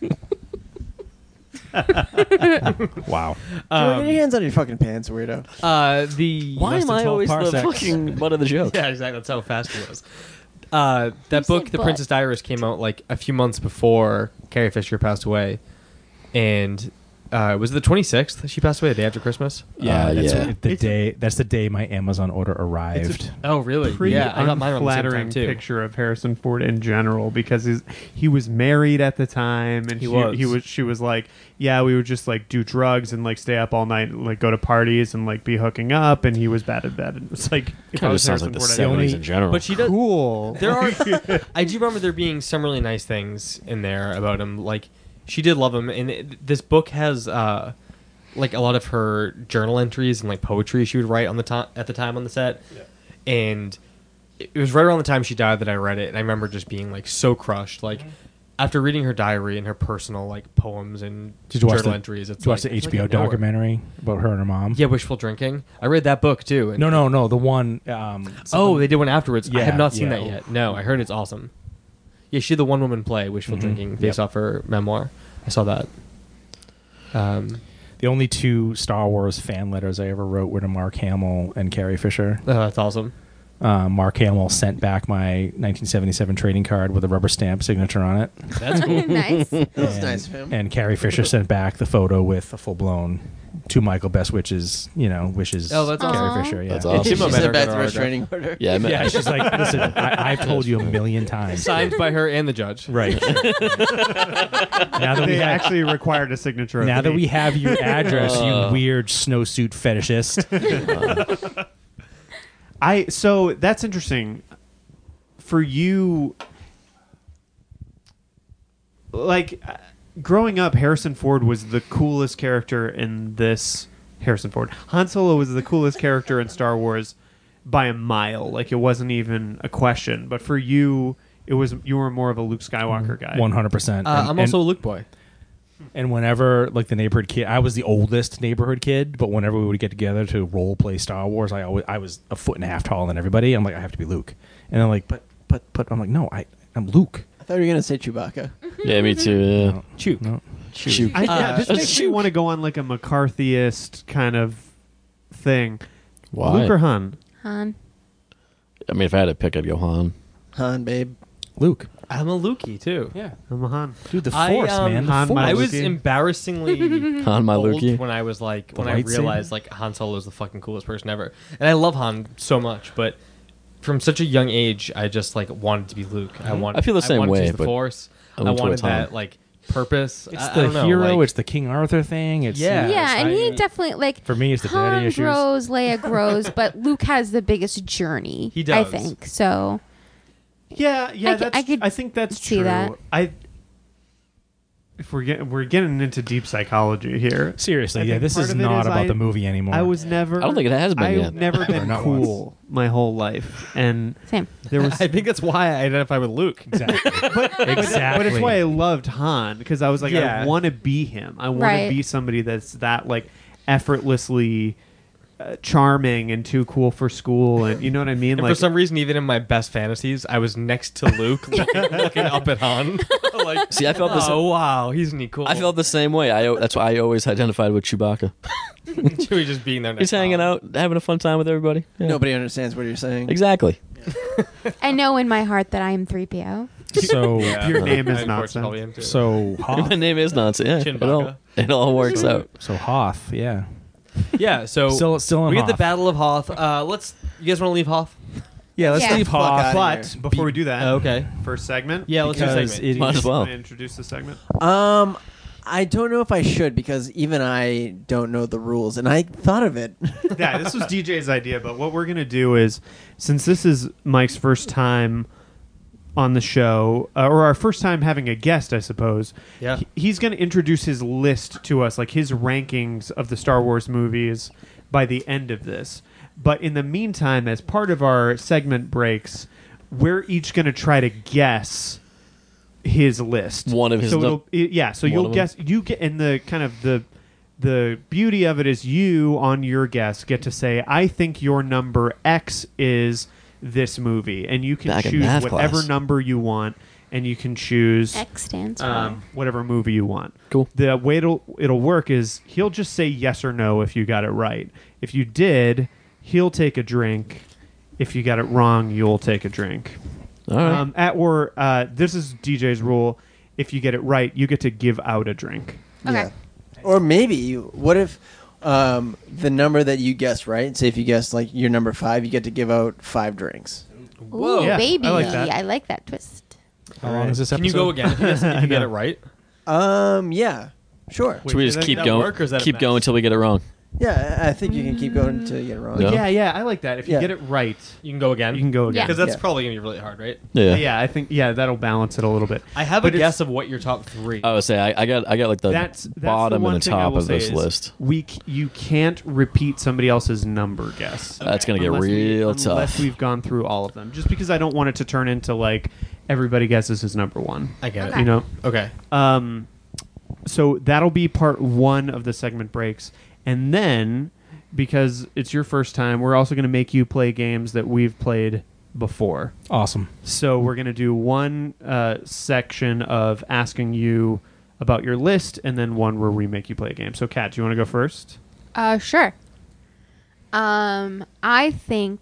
Wow. Throw Um, your hands on your fucking pants, weirdo. uh, the Why Less am than I twelve always the parsecs. fucking butt of the joke? Yeah, exactly. That's how fast he was. Uh, that You book, said The butt. Princess Diaries, came out like a few months before Carrie Fisher passed away, and uh, was it the twenty-sixth she passed away, the day after Christmas? Yeah, Uh, that's yeah. what- the It's a- day. That's the day my Amazon order arrived. Oh, really? Pretty yeah, I got mine around the same unflattering time too. picture of Harrison Ford in general because he's, he was married at the time and He she, was. he was she was like, yeah, we would just like do drugs and like stay up all night and like go to parties and like be hooking up, and he was bad at bed, and it's like if I Kind of was sounds like Harrison the Ford, I'd be seventies like, in general. But she does. cool. There are. I do remember there being some really nice things in there about him. Like she did love him, and it, this book has uh, like a lot of her journal entries and like poetry she would write on the time at the time on the set, and it was right around the time she died that I read it, and I remember just being like so crushed. Like after reading her diary and her personal like poems and Did you watch journal the- entries, it's Did you watch like, the it's H B O like nowhere. documentary about her and her mom? Yeah, Wishful Drinking. I read that book too. and- No, no, no. The one. Um, Oh, something- they did one afterwards. I Yeah, have not seen yeah. that yet. No, I heard it's awesome. Yeah, she did the one woman play, Wishful Mhm. Drinking, based Yep. off her memoir. I saw that. Um, the only two Star Wars fan letters I ever wrote were to Mark Hamill and Carrie Fisher. oh, that's awesome. Uh, Mark Hamill sent back my nineteen seventy-seven trading card with a rubber stamp signature on it. That's cool. Nice. That was And- nice of him. And Carrie Fisher sent back the photo with a full blown to Michael Best wishes, you know, wishes. Oh, that's Carrie awesome. Fisher. Yeah. That's And awesome. she Timo sent better back get the her restraining order. Yeah, I meant, Yeah, she's like, listen, I, I've told you a million times. Signed by her and the judge. Right. now that we They have, actually required a signature. of now that me. we have your address, Uh. you weird snowsuit fetishist. I so that's interesting for you. Like uh, growing up, Harrison Ford was the coolest character in this. Harrison Ford, Han Solo was the coolest character in Star Wars by a mile. Like it wasn't even a question. But for you, it was you were more of a Luke Skywalker guy. One hundred percent. Uh, I'm also a Luke boy. And whenever, like the neighborhood kid, I was the oldest neighborhood kid. But whenever we would get together to role play Star Wars, I always I was a foot and a half taller than everybody. I'm like, I have to be Luke. And they're like, but but but I'm like, no, I I'm Luke. I thought you were gonna say Chewbacca. yeah, me too. Yeah. No, Chew. no. Shoot. I, yeah, Uh, this makes me shoot. want to go on like a McCarthyist kind of thing. Why? Luke or Han? Han. I mean, if I had to pick, I'd go Han. Han, babe. Luke. I'm a Lukey too. Yeah, I'm a Han. dude, the I, Force, um, man. The Han, Force. my I was Lukey. embarrassingly Han, my old Lukey. when I was like The when I lightsaber? realized like Han Solo is the fucking coolest person ever, and I love Han so much, but from such a young age, I just like wanted to be Luke. I wanted. I feel the same wanted way, to use the but Force. I I lean wanted towards Han. that like purpose. It's I, I the don't know, hero. like- it's the King Arthur thing. It's Yeah. Yeah, and he I- definitely like for me, it's the daddy Han issues. grows, Leia grows, but Luke has the biggest journey. He I does. think so. Yeah, yeah, I ca- that's. I could I think that's see true. that. I. If we're getting we're getting into deep psychology here. Seriously, I yeah, think this part is of it not is about I- the movie anymore. I was never. I don't think it has been I've yet. never been Not cool my whole life, and Same. there was. I think that's why I identify with Luke. exactly. but, exactly. but it's why I loved Han because I was like, Yeah. I want to be him. I want Right. to be somebody that's that like effortlessly uh, charming and too cool for school, and you know what I mean. And Like for some reason, even in my best fantasies, I was next to Luke, looking, looking up at Han. like, See, I felt this. oh wow, he's neat, cool. I felt the same way. I that's why I always identified with Chewbacca. Chewie just being there. Next He's to hanging Han. out, having a fun time with everybody. Yeah. Nobody understands what you're saying. Exactly. I know in my heart that I am three P O. So Your name is I nonsense. unfortunately am too. so My Hoth. name is nonsense. Yeah, it all, Chewbacca. it all works out. So Hoth. Yeah. yeah, so Still, still in we get the Hoth. battle of Hoth. Uh, let's. You guys want to leave Hoth? Yeah, let's Yeah. leave Fuck Hoth. outta But here. before we do that, Oh, okay. first segment. Yeah, let's do a Because segment. it Might is- as well. Wanna introduce the segment. Um, I don't know if I should because even I don't know the rules, and I thought of it. Yeah, this was D J's idea, but what we're gonna do is, since this is Mike's first time on the show, uh, or our first time having a guest, I suppose. Yeah. he- he's gonna introduce his list to us, like his rankings of the Star Wars movies, by the end of this. But in the meantime, as part of our segment breaks, we're each gonna try to guess his list. One of his So num- it'll- it- yeah. So one you'll of them. guess. You get in the kind of the the beauty of it is you on your guess get to say, I think your number X is this movie, and you can Back in choose math whatever class. number you want, and you can choose X stands for. um, whatever movie you want. Cool. The way it'll it'll work is he'll just say yes or no if you got it right. If you did, he'll take a drink. If you got it wrong, you'll take a drink. All right. Um, at or uh, this is D J's rule. If you get it right, you get to give out a drink. Okay. Yeah. Or maybe you. What if um, the number that you guessed right? Say if you guessed like your number five, you get to give out five drinks. Ooh, Yeah, baby. I like that. I like that twist. How long is this Can episode? you go again if you, guess- if I you get know. it right? Um. Yeah. Sure. Wait, Should we does just that- keep that going? work, or is that a keep mess? going until we get it wrong. Yeah, I I think you can keep going until you get it wrong. Yeah. Yeah, yeah, I like that. If you Yeah. get it right, You can go again. you can go again. Yeah. Because that's Yeah. probably gonna be really hard, right? Yeah. Yeah, I think yeah, that'll balance it a little bit. I have But a it's- guess of what your top three. I would say I, I got I got like the That's, that's bottom the one and the thing I top will of say this is list. We c- you can't repeat somebody else's number guess. That's gonna get Unless we- real Unless tough. we've gone through all of them, just because I don't want it to turn into like everybody guesses his number one. I get Okay. You know. it. Okay. Um, so that'll be part one of the segment breaks, and then because it's your first time, we're also going to make you play games that we've played before. Awesome. So we're going to do one uh, section of asking you about your list, and then one where we make you play a game. So, Kat, do you want to go first? Uh, sure. Um, I think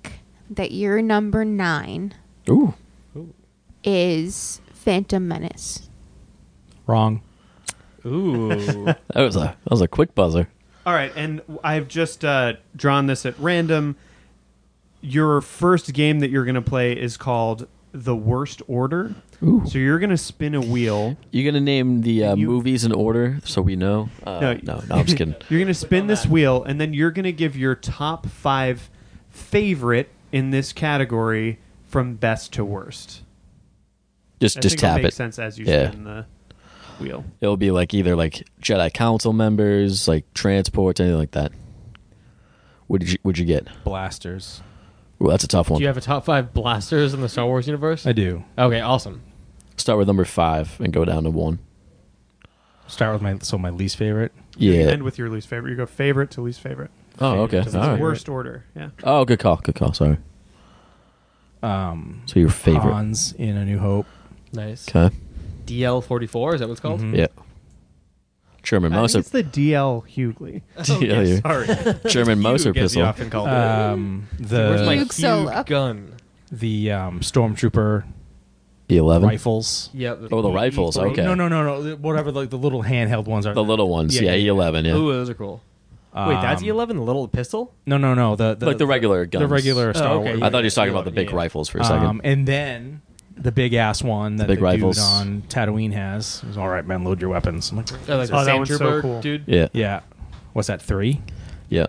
that your number nine Ooh. is Phantom Menace. Wrong. Ooh. That was a that was a quick buzzer. All right, and I've just uh, drawn this at random. Your first game that you're going to play is called The Worst Order. Ooh. So you're going to spin a wheel. You gonna name the uh, You- movies in order so we know? Uh, No. no, no, I'm just kidding. You're going to spin this wheel, and then you're going to give your top five favorite in this category from best to worst. Just I just think it'll tap make it. sense as you Yeah. spin the wheel. It'll be like either like Jedi Council members, like transports, anything like that. What did you What'd you get? Blasters. Ooh, that's a tough Do one. you have a top five blasters in the Star Wars universe? I do. Okay, awesome. Start with number five and go down to one. Start with my so my least favorite. You Yeah. end with your least favorite. You go favorite to least favorite. Oh, okay. Favorite. All right. Worst order. Yeah. Oh, good call. Good call. Sorry. Um, So your favorite? Hans in A New Hope. Nice. Okay. D L forty-four, is that what it's called? Mhm. Yeah. German I think Moser. it's the D L Hughley. Oh, Yeah, yeah, you- sorry. German Moser Hugh, as you pistol. often called it. Um, Where's my the Hugh Solo. Hugh gun? the um, stormtrooper E eleven. rifles. Yep. Oh, the rifles. Okay. No, no, no, no. Whatever, like the little handheld ones are. The little ones. Yeah, Yeah, yeah, E eleven. Yeah. Ooh, those are cool. Wait, that's Um, E eleven, the little pistol? No, no, no. The, the like the regular guns. the regular Star okay, Wars. I thought you were talking Yeah, about the big yeah. rifles for a second. Um, and then the big ass one that big the rifles. dude on Tatooine has. It was, all right, man, load your weapons. I'm like, Oh, like Oh, the that one's so Sandtrooper cool. dude? yeah. yeah. What's that? Three? Yeah.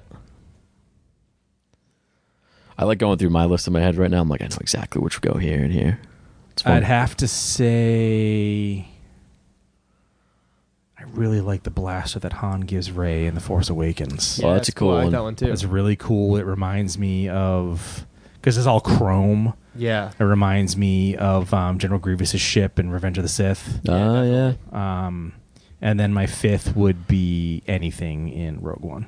I like going through my list in my head right now. I'm like, I know exactly which would go here and here. It's fun. I'd have to say, I really like the blaster that Han gives Rey in The Force Awakens. Oh, that's a cool I like one. that one too. It's really cool. It reminds me of, because it's all chrome. Yeah. It reminds me of um, General Grievous's ship in Revenge of the Sith. Ah, yeah. Um, and then my fifth would be anything in Rogue One.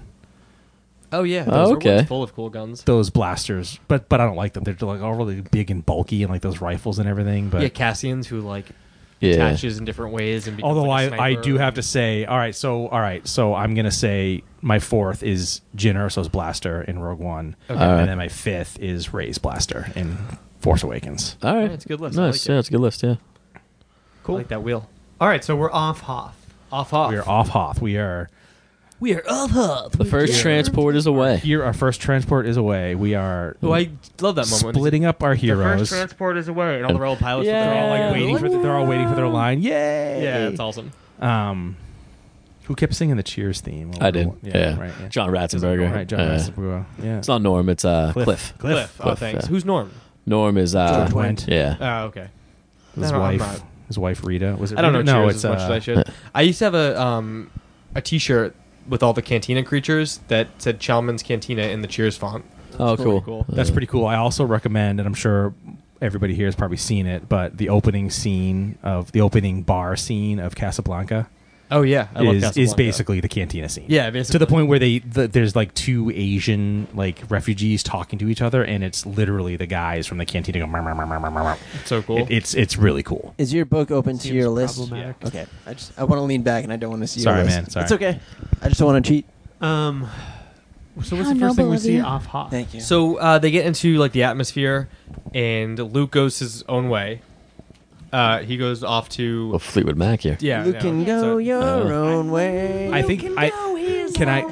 Oh, yeah. Oh, Those are okay. ones full of cool guns. Those blasters, but but I don't like them. They're like all really big and bulky, and like those rifles and everything. But Yeah, Cassians who, like, Yeah. attaches in different ways. And becomes although like a I, I sniper. do have to say, all right, so all right, so I'm gonna say my fourth is Jyn Erso's blaster in Rogue One, Okay. All right. and then my fifth is Rey's blaster in Force Awakens. All right. Yeah, it's a good list. I Nice. like yeah, it. it's a good list. Yeah. Cool. I like that wheel. All right, so we're off Hoth. Off Hoth. We are off Hoth. We are We are off Hoth. The first transport is away. here. Our first transport is away. We are Oh, I love that moment. splitting up our The heroes. first transport is away, and all the rebel pilots. Yeah. They're all like Yeah. waiting for. The, they're all waiting for their line. Yay! Yeah, it's awesome. Um, who kept singing the Cheers theme? I did. Yeah, Yeah. right. Yeah. John Ratzenberger. Right, John Uh, Ratzenberger. Yeah. It's not Norm. It's uh, Cliff. Cliff. Cliff. Oh, Cliff, thanks. yeah. Who's Norm? Norm is uh, George Wendt. Yeah. Oh, okay. His No, no, I'm wife. not. His wife Rita. Was it? I don't know Rita? No, Cheers it's as much uh, as I should. I used to have a um a T-shirt with all the Cantina creatures that said Chalmun's Cantina in the Cheers font. Oh, It's really cool. cool. That's pretty cool. I also recommend, and I'm sure everybody here has probably seen it, but the opening scene of the opening bar scene of Casablanca Oh yeah, I love is is Casablanca. basically the Cantina scene. Yeah, basically. To the point where they the, there's like two Asian like refugees talking to each other, and it's literally the guys from the Cantina going. "Meow, meow, meow, meow, meow, meow." so cool. It, it's it's really cool. Is your book open to Seems your list? problematic. Okay. I just I want to lean back and I don't want to see Sorry, your list. man, sorry. It's okay. I just don't want to cheat. Um, so what's How the first thing noble we of see you. off Hoth? Thank you. So uh, they get into like the atmosphere, and Luke goes his own way. Uh, he goes off to Well, Fleetwood Mac here. yeah. you yeah. can go So- your Uh, own way. I think I can I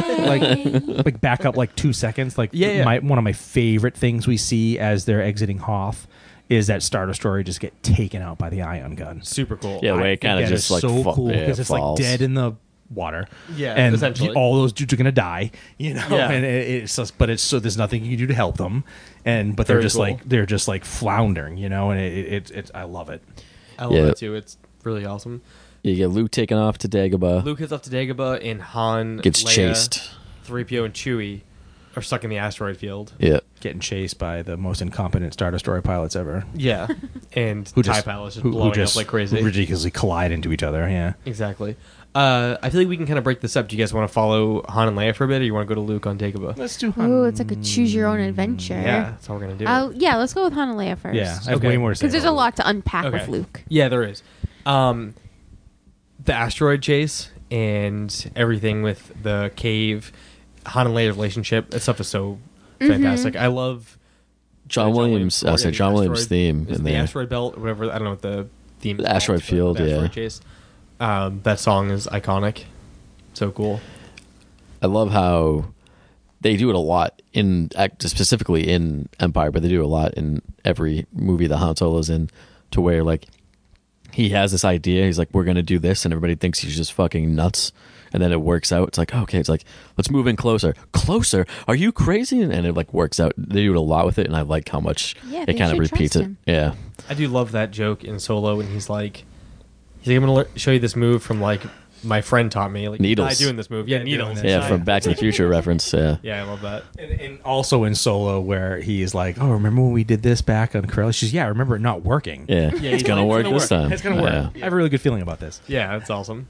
like like back up like two seconds. Like Yeah, yeah. my one of my favorite things we see as they're exiting Hoth is that Star Destroyer just get taken out by the ion gun. super cool. Yeah, I where it think kind of that just is like so fa- cool yeah, because it's falls. like dead in the water. Yeah, and essentially. all those dudes are gonna die. You know, Yeah. and it, it's just, but it's so there's nothing you can do to help them, and but they're Very just cool. like they're just like floundering. You know, and it, it, it, it I love it. I love Yeah. it too. It's really awesome. You get Luke taken off to Dagobah. Luke heads off to Dagobah, and Han Gets Leia, chased. three P O and Chewie are stuck in the asteroid field. Yeah. Getting chased by the most incompetent Star Destroyer pilots ever. Yeah, and Who TIE just pilots just who, who blowing just up like crazy. ridiculously collide into each other. Yeah. Exactly. Uh, I feel like we can kind of break this up. Do you guys want to follow Han and Leia for a bit, or you want to go to Luke on Dagobah? Let's do. Ooh, it's like a choose your own adventure. Yeah, that's how we're gonna do Oh it. yeah, let's go with Han and Leia first. Yeah, I have Okay. way more to say. because there's a about lot to unpack Okay. with Luke. Yeah, there is. Um, the asteroid chase and everything with the cave, Han and Leia's relationship, that stuff is so Mhm. fantastic. I love John uh, Williams. score I say and John Williams asteroid- theme is in the there. asteroid belt, whatever. I don't know what the theme. is The asteroid called, but field, the yeah. asteroid chase. Um, that song is iconic. So cool. I love how they do it a lot in act specifically in Empire, but they do a lot in every movie that Han Solo's in, to where like he has this idea. He's like, we're gonna do this, and everybody thinks he's just fucking nuts. And then it works out. It's like, okay, it's like, let's move in closer. Closer? Are you crazy? And it like works out. They do it a lot with it, and I like how much Yeah, it they kind of should repeats trust it. him. Yeah. I do love that joke in Solo when he's like, he's like, I'm gonna le- show you this move from like my friend taught me. Like Needles. I doing this move. Yeah, Yeah, needles. doing it. Yeah, from Back to the Future reference. Yeah. Yeah, I love that. And, and also in Solo, where he is like, "Oh, remember when we did this back on Corellia?" She's, "Yeah, I remember it not working. Yeah. Yeah, it's he's gonna like, work it's gonna this work. time. It's gonna work. Yeah. I have a really good feeling about this." Yeah, that's awesome.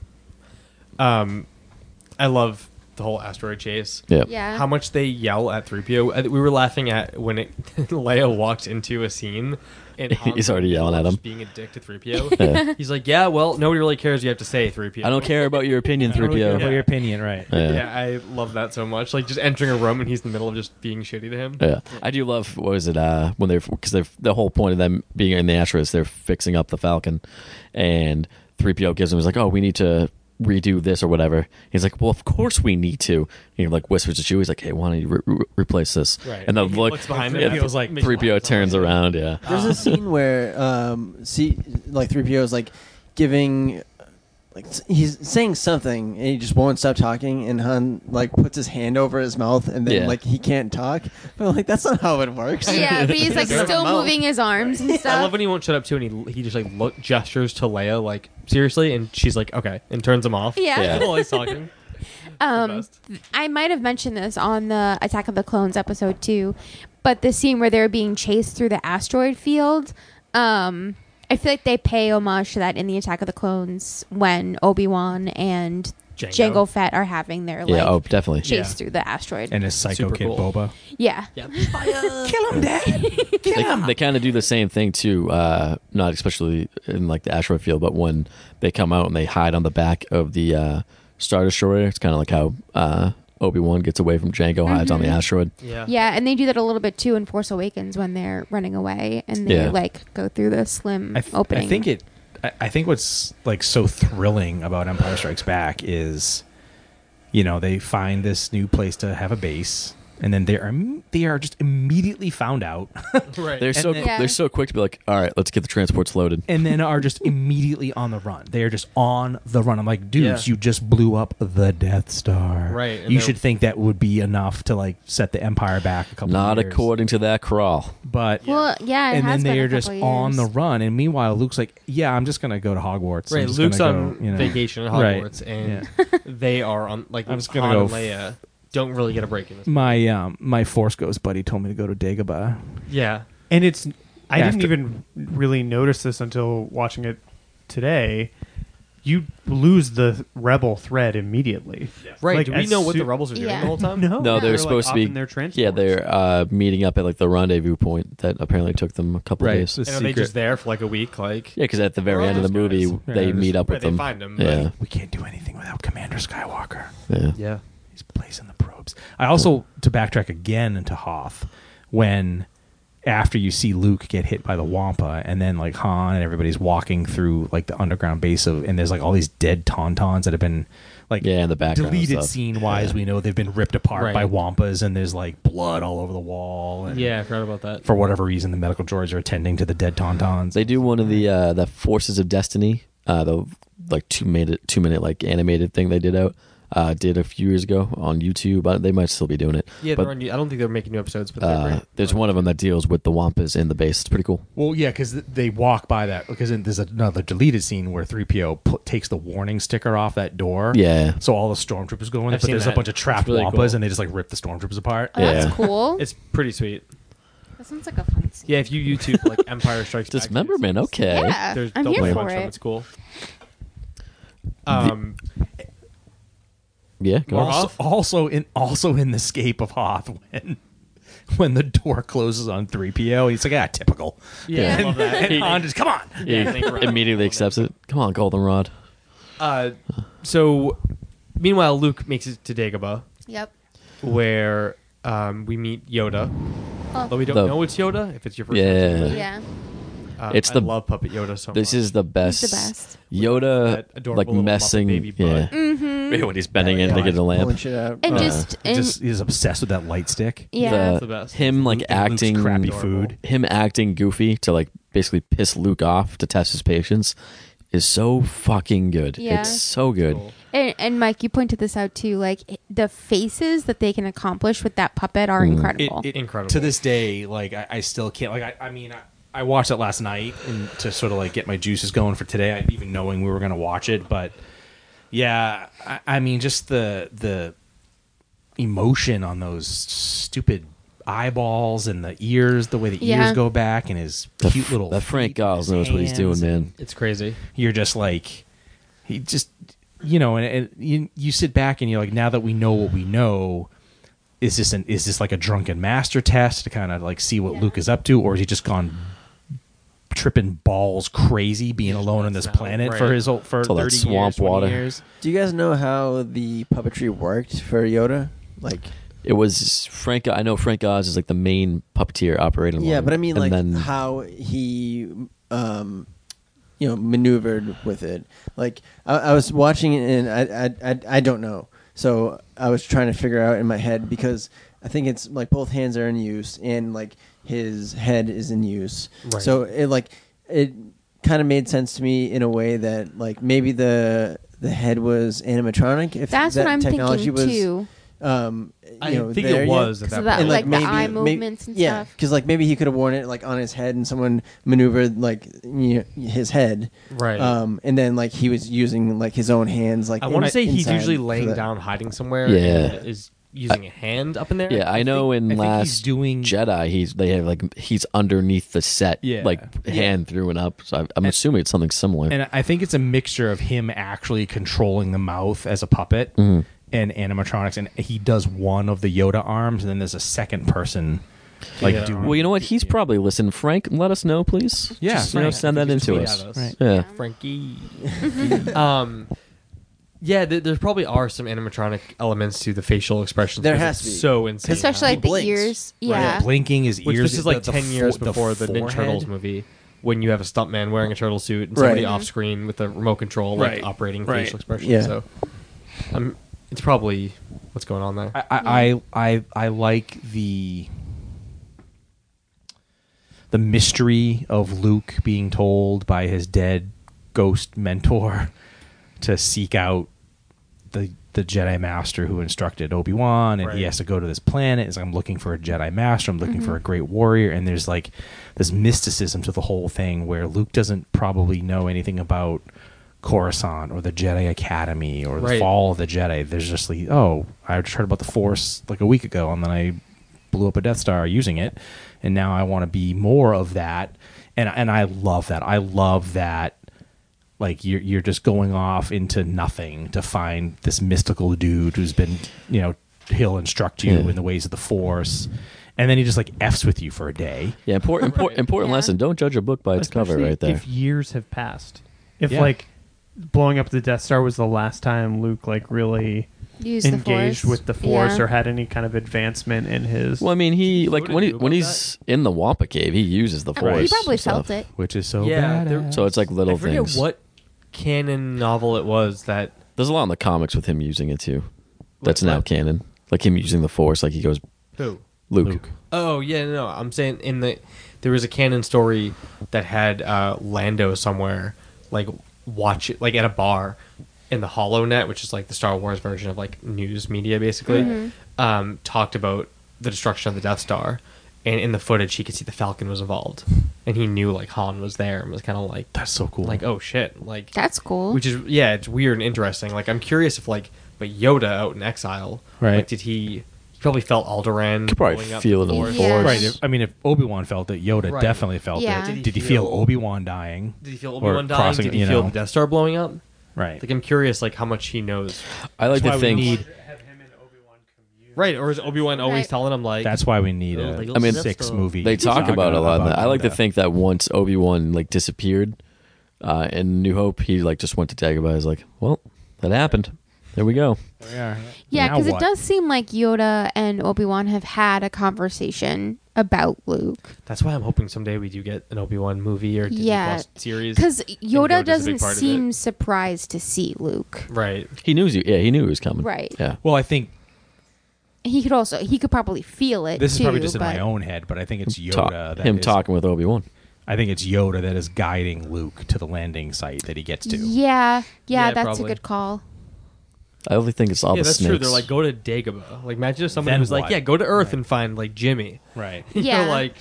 Um, I love the whole asteroid chase. Yeah. Yeah. How much they yell at three P O. Uh, We were laughing at when it, Leia walked into a scene. And He's already yelling at him. just being a dick to three P O. Yeah. He's like, yeah, well, nobody really cares. You have to say three P O. I don't care about your opinion, three P O. About your opinion, right? Yeah. Yeah, I love that so much. Like just entering a room and he's in the middle of just being shitty to him. Yeah, I do love what was it uh, when they're because they're the whole point of them being in the asteroid is they're fixing up the Falcon, and three P O gives him he's like, oh, we need to redo this or whatever. He's like, well, of course we need to. And he like whispers to Chewie, he's like, hey, why don't you re- re- replace this? Right. And then He look looks behind him yeah, and he was like, three P O turns around. Yeah, There's a scene where um, see, like three P O is like giving, like s- he's saying something and he just won't stop talking, and Han like puts his hand over his mouth, and then Yeah. like he can't talk. But like that's not how it works. Yeah, but he's like Doesn't have a still mouth. moving his arms and I stuff. love when he won't shut up too, and he he just like look gestures to Leia like seriously, and she's like okay, and turns him off. Yeah. Yeah. While he's talking. Um, best. I might have mentioned this on the Attack of the Clones episode too, but the scene where they're being chased through the asteroid field, um, I feel like they pay homage to that in the Attack of the Clones when Obi-Wan and Jango. Jango Fett are having their like yeah, oh, definitely. chase Yeah. through the asteroid. And his psycho Super kid cool. Boba. yeah. Yeah. Kill him, Dad. Kill They, him. they kind of do the same thing too, uh, not especially in like the asteroid field, but when they come out and they hide on the back of the uh, Star Destroyer, it's kind of like how uh, Obi-Wan gets away from Jango, hides on the asteroid. Yeah. Yeah, and they do that a little bit too in Force Awakens when they're running away and they Yeah. like go through the slim I, th- opening. I think it. I, I think what's like so thrilling about Empire Strikes Back is, you know, they find this new place to have a base, and then they are they are just immediately found out, Right. They're so then- Yeah. they're so quick to be like, all right, let's get the transports loaded. and then are just immediately on the run. They are just on the run. I'm like, dudes, Yeah. you just blew up the Death Star. Right, and You they're- should think that would be enough to like set the Empire back a couple. Not of years. according to that crawl. But well, yeah, it and has then they been are a just couple on years. the run, and meanwhile, Luke's like, "Yeah, I'm just gonna go to Hogwarts." I'm Right, just Luke's gonna on go, you know." vacation at Right. Hogwarts, and they are on like I'm just gonna Han go and f- Leia don't really get a break in this. My um, my Force Ghost buddy told me to go to Dagobah. Yeah, And it's I After- didn't even really notice this until watching it today. You lose the rebel thread immediately. right. Like, Do we as know what soo- the rebels are doing Yeah. the whole time? No, No, they're like, supposed to off be. in their transports. Yeah, they're uh, meeting up at like the rendezvous point that apparently took them a couple Right. days. The And are they secret- just there for like a week? Like, Yeah, because at the very Oh, end of the those movie, guys. they Yeah, meet just- up with right, they them. find them. Yeah, We can't do anything without Commander Skywalker. yeah. yeah, He's placing the probes. I also, to backtrack again into Hoth, when after you see Luke get hit by the Wampa, and then like Han and everybody's walking through like the underground base of, and there's like all these dead Tauntauns that have been like Yeah, in the background and deleted stuff. scene wise. Yeah. We know they've been ripped apart Right. by Wampas, and there's like blood all over the wall. And yeah. I forgot about that. for whatever reason, the medical droids are attending to the dead Tauntauns. They do one of the uh, the Forces of Destiny, uh, the like two minute two minute like animated thing they did out. Uh, did a few years ago on YouTube. Uh, they might still be doing it. Yeah, but they're on, I don't think they're making new episodes, but they're uh, great. there's one of them that deals with the Wampas in the base. It's pretty cool. Well, yeah, because they walk by that. Because there's another deleted scene where three P O pu- takes the warning sticker off that door. Yeah. So all the stormtroopers go in there, I've but seen there's that. a bunch of trapped It's really Wampas, cool. and they just like rip the stormtroopers apart. Oh, that's Yeah. cool. It's pretty sweet. That sounds like a fun scene. Yeah, if you YouTube like Empire Strikes Back, Dismemberment, okay. Yeah, There's I'm there'll here be a for bunch of them. it. It's cool. Um, Yeah, go on. Also, also in also in the Escape of Hoth when when the door closes on three P O, he's like, ah, typical. yeah, I Yeah. love that. And Han just come on. He I think we're- immediately accepts it. Come on, Goldenrod. Uh, so, meanwhile, Luke makes it to Dagobah, Yep. where um, we meet Yoda Oh. Though we don't The- know it's Yoda. If it's your first Yeah. time seeing it. Yeah. Uh, It's I the- love Puppet Yoda so This much. is the best. He's the best. Yoda, That adorable like little Muppet messing. baby Yeah. butt. Mm-hmm. Yeah, when he's bending in Yeah, to get a pulling lamp. shit out. And Uh, just, and, Just is obsessed with that light stick. yeah. The- That's the best. Him like Luke- and Luke's acting crappy adorable. food. him acting goofy to like basically piss Luke off to test his patience is so fucking good. Yeah. It's so good. Cool. And, and Mike, you pointed this out too. Like it- the faces that they can accomplish with that puppet are Mm. incredible. It- it- Incredible. To this day, like I, I still can't. Like I, I mean, I, I watched it last night and to sort of like get my juices going for today. I, even knowing we were going to watch it, but yeah, I, I mean, just the the emotion on those stupid eyeballs and the ears, the way the Yeah. ears go back, and his The cute f- little that Frank feet and Giles his knows what he's doing, hands. man. It's crazy. You're just like he just you know, and, and you, you sit back and you're like, now that we know what we know, is this an is this like a drunken master test to kind of like see what Yeah. Luke is up to, or has he just gone tripping balls crazy being Just alone on lets this out, planet right. for his whole for It's all that thirty swamp years, twenty water. years? Do you guys know how the puppetry worked for Yoda? Like, It was Frank. I know Frank Oz is like the main puppeteer operating. yeah, one. but I mean, And like then, how he, um, you know, maneuvered with it. Like, I, I was watching it, and I, I, I, I don't know. So I was trying to figure out in my head because I think it's like both hands are in use, and like his head is in use. Right. So it like it kind of made sense to me in a way that like maybe the the head was animatronic. If That's that what I'm thinking technology was, too. Um, you I know, think there it yet. was at So that that, point. like, the eye may- movements and yeah, stuff. because like maybe he could have worn it like on his head, and someone maneuvered like you know, his head, Right. Um, and then like he was using like his own hands. Like I want to in- say he's inside usually for laying that. down, hiding somewhere. Yeah. and is using a hand up in there. yeah, I know think- in I think last he's doing- Jedi, he's they have like he's underneath the set, Yeah. like hand through and up. So I, I'm assuming it's something similar. And I think it's a mixture of him actually controlling the mouth as a puppet Mhm. and animatronics, and he does one of the Yoda arms, and then there's a second person like Yeah. doing. Well, you know what? He's probably listened. Frank, let us know, please. Yeah, Just, you know, Frank, send if that you just into tweet us. at us. Right. Yeah. Frankie. um, yeah, th- there probably are some animatronic elements to the facial expressions. There 'cause has it's to be. so insane. Especially He like the blinks. ears. Right. Yeah. Blinking his Which ears. this is like the- the ten years fo- before the Ninja forehead. Turtles movie, when you have a stuntman wearing a turtle suit and somebody Right. off screen with a remote control, like Right. operating Right. facial expressions. Yeah. So, um, it's probably what's going on there. I, I, I, I like the the mystery of Luke being told by his dead ghost mentor to seek out the the Jedi Master who instructed Obi-Wan, and Right. he has to go to this planet. He's like, I'm looking for a Jedi Master. I'm looking for a great warrior. And there's like this mysticism to the whole thing where Luke doesn't probably know anything about Coruscant or the Jedi Academy or the Right. fall of the Jedi. There's just like, oh, I just heard about the Force like a week ago, and then I blew up a Death Star using it, and now I want to be more of that. And and I love that. I love that. Like you're you're just going off into nothing to find this mystical dude who's been, you know, he'll instruct you Yeah. in the ways of the Force, and then he just like f's with you for a day. Yeah, important, important, important Yeah. lesson. Don't judge a book by its cover, Especially right there. If years have passed, if Yeah. like blowing up the Death Star was the last time Luke like really Use the engaged Force. with the Force Yeah. or had any kind of advancement in his. Well, I mean, he like Yoda when he knew when about he's in the Wampa Cave, he uses the I Force. mean, he probably and stuff. felt it. Which is so Yeah, badass. there- So it's like little I forget things. what canon novel it was that. There's a lot in the comics with him using it too. That's What- now what? canon. Like him using the Force, like he goes Who? Luke. Luke. Oh yeah, no, I'm saying in the there was a canon story that had uh, Lando somewhere like watch it like at a bar in the HoloNet, which is like the Star Wars version of like news media, basically. Mm-hmm. Um, talked about the destruction of the Death Star, and in the footage he could see the Falcon was involved, and he knew like Han was there and was kind of like That's so cool. like oh shit, like That's cool. which is yeah, it's weird and interesting. Like I'm curious if like but Yoda out in exile, Right. Like did he? He probably felt Alderaan. Could probably blowing up feel the it in the Force. Yeah. Right. If, I mean, if Obi Wan felt it, Yoda Right. definitely felt Yeah. it. Did Did he he, feel feel- Obi Wan dying? Did he feel Or Obi Wan dying? crossing, Did he you feel know. the Death Star blowing up? Right. Like I'm curious, like how much he knows. I like That's to why we think. need- have him and Obi-Wan commune. Right, or is Obi Wan always Right. telling him like That's why we need Oh, a they go I mean, six Death movie. They talk saga about it a lot. In that. I like to Yoda. think that once Obi Wan like disappeared uh, in New Hope, he like just went to Dagobah. He's like, well, that happened. There we go. Yeah, Now because it what? does seem like Yoda and Obi-Wan have had a conversation about Luke. That's why I'm hoping someday we do get an Obi-Wan movie or Disney Yeah. Plus series. Because Yoda's a Yoda big doesn't part of seem it. surprised to see Luke. Right. He knew you. Yeah, he knew he was coming. Right. Yeah. Well, I think He could also he could probably feel it. this is too, probably just in but my own head, but I think it's Yoda. Talk- that him is- talking with Obi-Wan. I think it's Yoda that is guiding Luke to the landing site that he gets to. Yeah, yeah, Yeah, that's probably. a good call. I only think it's all yeah, the that's snakes. true. They're like, go to Dagobah. Like, imagine if someone Then was like, what? yeah, go to Earth Right. and find like Jimmy. Right. Yeah. You're like,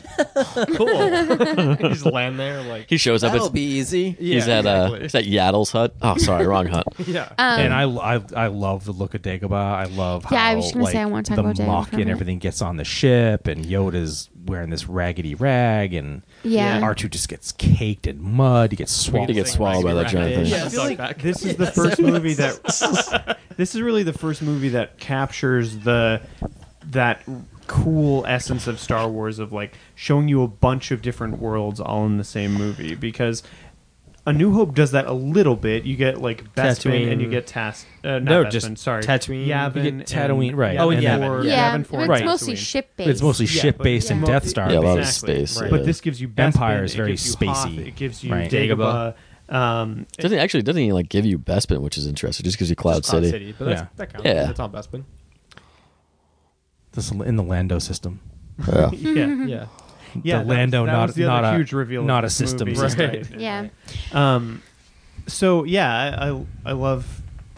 cool. You just land there, like, he shows up. That'll It's, be easy. yeah, he's at uh, exactly. he's at Yaddle's hut. Oh, sorry, wrong hut. yeah. Um, and I, I, I love the look of Dagobah. I love how Yeah, I was just gonna like, say I wanna talk the about Dagobah muck for a and minute. everything gets on the ship, and Yoda's wearing this raggedy rag, and yeah. R two just gets caked in mud. He gets swallowed. He gets swallowed by that giant thing. Yeah. I feel like this is the first movie that this is really the first movie that captures the that cool essence of Star Wars of like showing you a bunch of different worlds all in the same movie, because A New Hope does that a little bit. You get like Bespin Tatooine. and you get Tas uh, not No, Bespin, just sorry, Tatooine. Yavin, You get Tatooine, and- right. Oh, Yavin and four- Yavin. yeah, Yavin four, it's Right. mostly Tatooine. ship based. It's mostly Yeah, ship but- based and Yeah. Death Star. Yeah, a lot of based. Exactly. space. Right. yeah. But this gives you Bespin, Empire is it very gives you Hoth, spacey. it gives you Right. Dagobah. Um, Doesn't he actually doesn't he like give you Bespin, which is interesting. Just gives you Cloud Just Cloud City. City. But that's, Yeah. that counts. Yeah. That's on Bespin. This in the Lando system. Yeah. yeah. Yeah. Yeah, the that Lando, was, that not was the not other a huge reveal of not a this system. movie. system. Right. Yeah. Um, so yeah, I, I I love.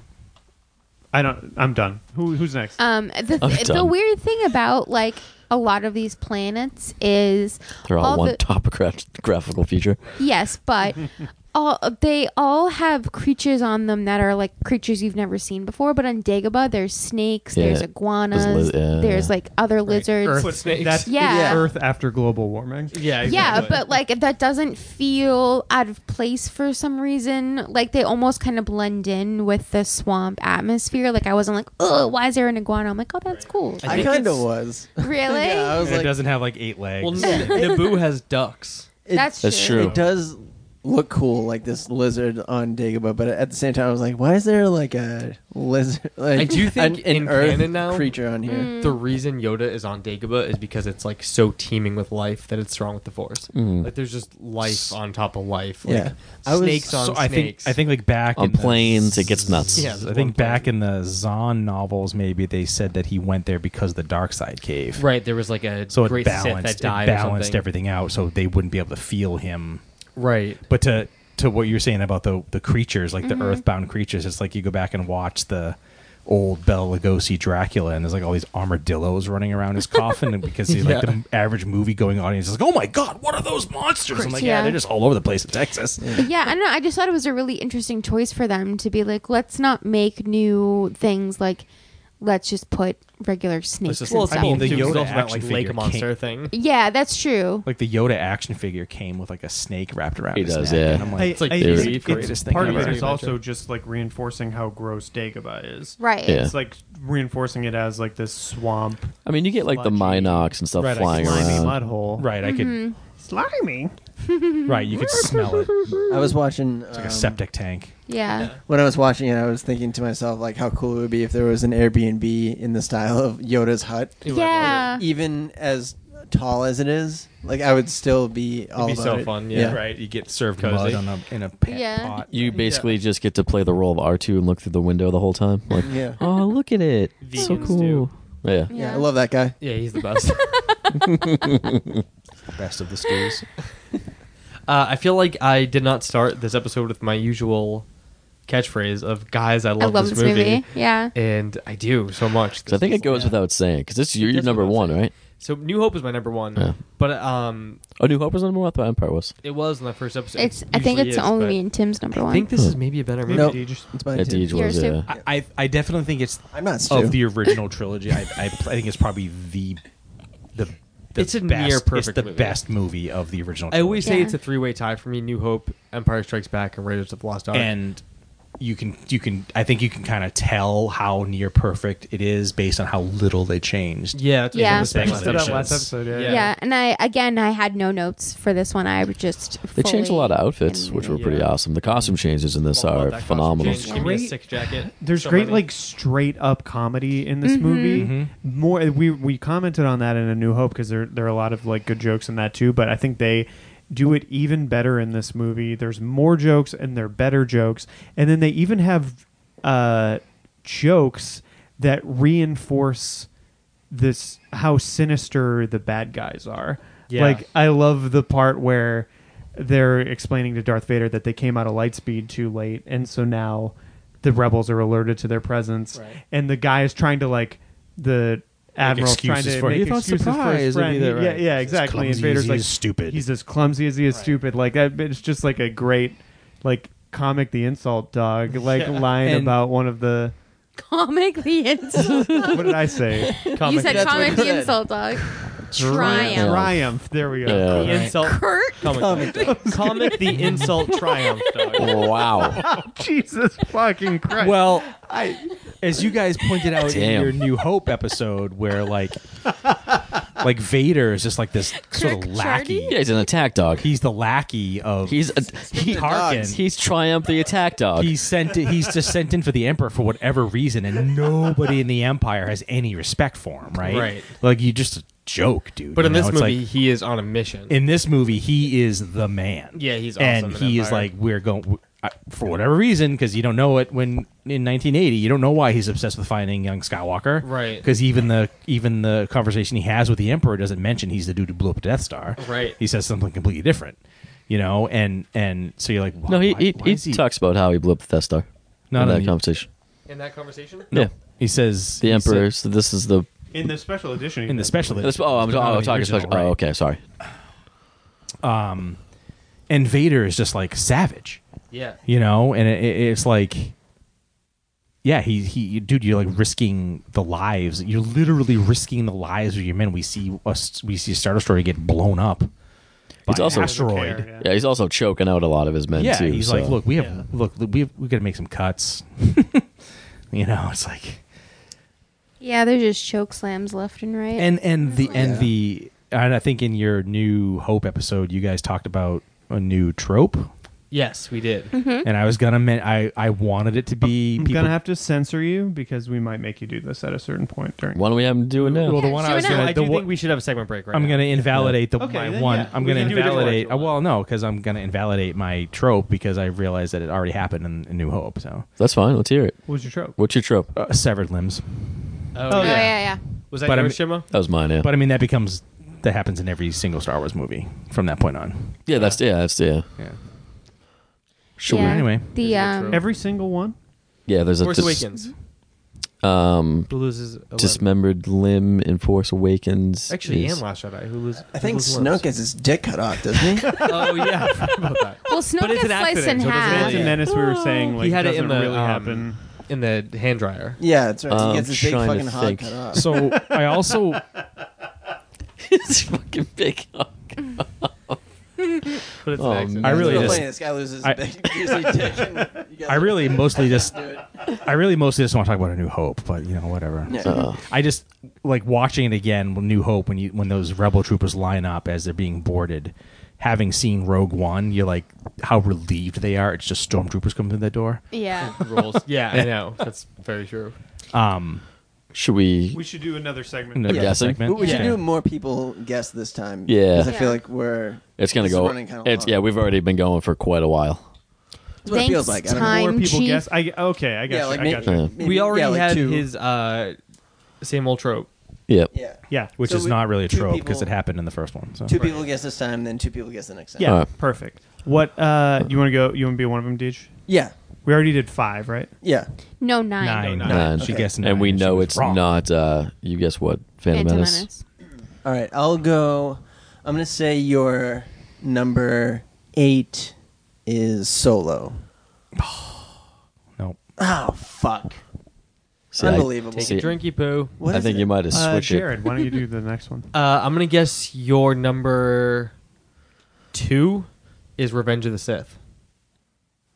I don't. I'm done. Who who's next? Um, the I'm th- the done. weird thing about like a lot of these planets is They're all, all one the- topographical feature. yes, but all they all have creatures on them that are like creatures you've never seen before. But on Dagobah, there's snakes, Yeah. there's iguanas, There's li- yeah, there's yeah. like other lizards. Earth But snakes. That's Yeah. it's Earth after global warming. Yeah. Yeah, Exactly. but like that doesn't feel out of place for some reason. Like they almost kind of blend in with the swamp atmosphere. Like I wasn't like, oh, why is there an iguana? I'm like, oh, that's cool. I I think kind of it's- was. Really? Yeah, I was And it like, doesn't have like eight legs. well, N- Naboo has ducks. it, That's, That's true. true. It does look cool, like this lizard on Dagobah, but at the same time, I was like, why is there like a lizard? Like I do think an, an in Earth canon now- creature on here. Mm. The reason Yoda is on Dagobah is because it's like so teeming with life that it's strong with the Force. Mm. Like there's just life on top of life. Like, Yeah. I was- snakes on so I think snakes. I think like back On in the- planes, it gets nuts. Yeah, I there's think one back plane. in the Zahn novels, maybe they said that he went there because of the dark side cave. right. There was like a So it great Sith balanced, that it died. or balanced something. everything out, so they wouldn't be able to feel him. Right. But to to what you're saying about the the creatures, like Mm-hmm. the earthbound creatures, it's like you go back and watch the old Bela Lugosi Dracula, and there's like all these armadillos running around his coffin, and because he's like Yeah. the average movie going audience is like, oh my god, what are those monsters? I'm like, yeah, Yeah. they're just all over the place in Texas. Yeah, I don't know. I just thought it was a really interesting choice for them to be like, let's not make new things. Like, let's just put regular snakes. just- and Well, it's I stuff. mean, cool, the too, 'cause Yoda it's also that action like lake figure monster came- thing. Yeah, that's true. Like the Yoda action figure came with like a snake wrapped around He his does, neck, yeah. and I'm like, I, It's like I the think greatest it's, thing part of ever. it is Adventure. also just like reinforcing how gross Dagobah is. Right. Yeah. It's like reinforcing it as like this swamp, I mean, you get like the Sludgy. Minox and stuff Right, I flying slimy around. mud hole. right, I could, Mm-hmm. Slimy. right, you could smell it. I was watching It's like um, a septic tank. Yeah. when I was watching it. I was thinking to myself like how cool it would be if there was an Airbnb in the style of Yoda's hut, Yeah. even as tall as it is. Like I would still be all be about so it. fun, yeah. Right, you get served Cozy. mud on a, in a pa- Yeah. pot. You basically just get to play the role of R two and look through the window the whole time. Like, Yeah. oh, look at it. It's so Vegans cool. do. Yeah. Yeah, I love that guy. Yeah, he's the best. Best of the stews. Uh, I feel like I did not start this episode with my usual catchphrase of "Guys, I love, I love this movie. Yeah. and I do so much. So I think This it goes is- without saying because this is your, your does number go without one, saying. right? So New Hope is my number one, Yeah. but um, Oh, New Hope was number one. I thought Empire was. it was in the first episode. It's. It I think usually it's is, only but in Tim's number I one. think this is maybe a better movie. Nope. Deej. It's mine Yeah, too. Deej was, Yours too. yeah. I, I I definitely think it's I'm not Stu. of the original trilogy. I, I I think it's probably the the, the It's a best, near perfect It's the movie. best movie of the original. I always trilogy. say Yeah. it's a three-way tie for me: New Hope, Empire Strikes Back, and Raiders of the Lost Ark. and you can you can I think you can kind of tell how near perfect it is based on how little they changed. Yeah, that's what Yeah. I was saying We last said that episode. last episode. Yeah. Yeah. Yeah. and I again I had no notes for this one. I was just They changed a lot of fully outfits, in- which were Yeah. pretty awesome. The costume changes in this Well, are that costume phenomenal. change, Give me a Great. sick jacket. There's So great many. like straight up comedy in this Mhm. movie. Mhm. More we we commented on that in A New Hope because there there are a lot of like good jokes in that too. But I think they do it even better in this movie. There's more jokes and they're better jokes, and then they even have uh, jokes that reinforce this how sinister the bad guys are. Yeah. Like I love the part where they're explaining to Darth Vader that they came out of Lightspeed too late, and so now the rebels are alerted to their presence, Right. and the guy is trying to like the admiral's trying excuses to for- make he thought excuses for surprise his would friend. be the- He- right. Yeah, yeah, He's as exactly. And clumsy Vader's as he like is stupid. He's as clumsy as he is stupid. Like that. It's just like a great like comic the insult dog like Yeah. line And- about one of the comic the insult. what did I say? you Comic- said That's what comic you the said. insult dog. Triumph. Triumph. There we go. Yeah. The insult. Kurt. Comic, comic the insult triumph. Dog. Wow. Jesus fucking Christ. Well, I as you guys pointed out in Damn. your New Hope episode, where like like Vader is just like this sort of Kirk lackey. Chardy? Yeah, he's an attack dog. He's the lackey of He's a, he, Tarkin. he's Triumph the attack dog. He's sent. He's just sent in for the Emperor for whatever reason, and nobody in the Empire has any respect for him. Right? Right. Like you just a joke, dude. But you in know? this It's movie, like, he is on a mission. in this movie, he is the man. Yeah, he's awesome and in he is Empire. like we're going uh, for whatever reason because you don't know it when in nineteen eighty you don't know why he's obsessed with finding young Skywalker. Right. Because even the even the conversation he has with the Emperor doesn't mention he's the dude who blew up the Death Star. Right. He says something completely different. You know, and and so you're like, why, no, he why- he, why he is he talks about how he blew up the Death Star. No, in no, that he- conversation. in that conversation. Yeah, He says the he said- Emperor. So this is the. in the special edition. he in the does. special This, edition. oh, I'm, Not oh, in I'm the talking original, special. right. Oh, okay, sorry. Um, and Vader is just like savage, Yeah. you know, and it, it- it's like, yeah, he he, dude, you're like risking the lives. You're literally risking the lives of your men. We see us, we see Star Destroyer get blown up by He's also- an Doesn't care, asteroid. yeah. Yeah, he's also choking out a lot of his men Yeah, too. he's so. like, look, we have, Yeah. look, we've we got to make some cuts. You know, it's like, Yeah, there's just choke slams left and right. and and the and Yeah. the, and I think in your New Hope episode, you guys talked about a new trope. Yes, we did. And I was gonna, men- I I wanted it to be I'm people. gonna have to censor you because we might make you do this at a certain point during. why don't we have him do it now? Well, the Yeah, one do I it was now. gonna, I the do one- think we should have a segment break right I'm now. gonna invalidate the Okay, my then one. yeah. I'm We gonna can do it different invalidate. if you want. Well, no, because I'm gonna invalidate my trope because I realized that it already happened in, in New Hope. So That's fine. Let's hear it. What was your trope? What's your trope? uh, severed limbs. Oh, Oh, oh yeah. yeah, yeah. Was that But I yours, mean- Shimmo? That was mine. Yeah. But I mean, that becomes that happens in every single Star Wars movie from that point on. yeah, that's yeah, that's yeah. Yeah. Should yeah. Anyway. the Here's your um. trope. Every single one. we? Yeah, there's a Force dis- Awakens. um Who loses? a limb. dismembered limb in Force Awakens. Actually, is- and Last Jedi. Who loses? I think who loses limbs? Snoke has his dick cut off, doesn't he? Oh yeah, I forgot about that. Well, Snoke But it's gets an sliced accident, in so it doesn't half. really- Phantom Menace, we were saying like He had it in doesn't the, really um, happen. In the hand dryer. Yeah, that's right. Um, he gets his big trying to fucking hog think. cut off. So I also It's fucking big. But it's Oh, an accident. I It's really real just- funny. This guy loses I- his big juicy dick. And you guys I really mostly just do it. I really mostly just want to talk about A New Hope, but you know whatever. Yeah. Uh, I just like watching it again with New Hope when you when those rebel troopers line up as they're being boarded. Having seen Rogue One, you're like how relieved they are. It's just stormtroopers coming through that door. Yeah. Rules. Yeah, I know. That's very true. Um, should we? We should do another segment. another guessing? segment. We should Yeah. do more people guess this time. Yeah. Because I feel Yeah. like we're. It's gonna This is go. running kinda It's long. yeah. We've already been going for quite a while. That's what it feels like. Thanks, I don't know. time. More people Chief. guess. I okay. I got Yeah, you. like I maybe, got you. Yeah. maybe- We already yeah, like had two. his uh, same old trope. Yep. Yeah. Yeah. which So is we- not really a two trope because people- it happened in the first one. So. Two people guess this time, then two people guess the next time. Yeah. Alright. Perfect. What? Uh, you want to go? You want to be one of them, Deej? Yeah. We already did five, right? Yeah. No nine. Nine. No, nine. She Okay. guessed nine. And we she know was it's wrong. not. Uh, you guess what? Phantom, Phantom Menace. Menace. All right. I'll go. I'm going to say your number eight is Solo. Nope. Oh, fuck. See, I- Unbelievable. Take See, a drinky poo. What I is think it? you might have Uh, switched it. Jared, why don't you do the next one? Uh, I'm gonna guess your number two is Revenge of the Sith. No.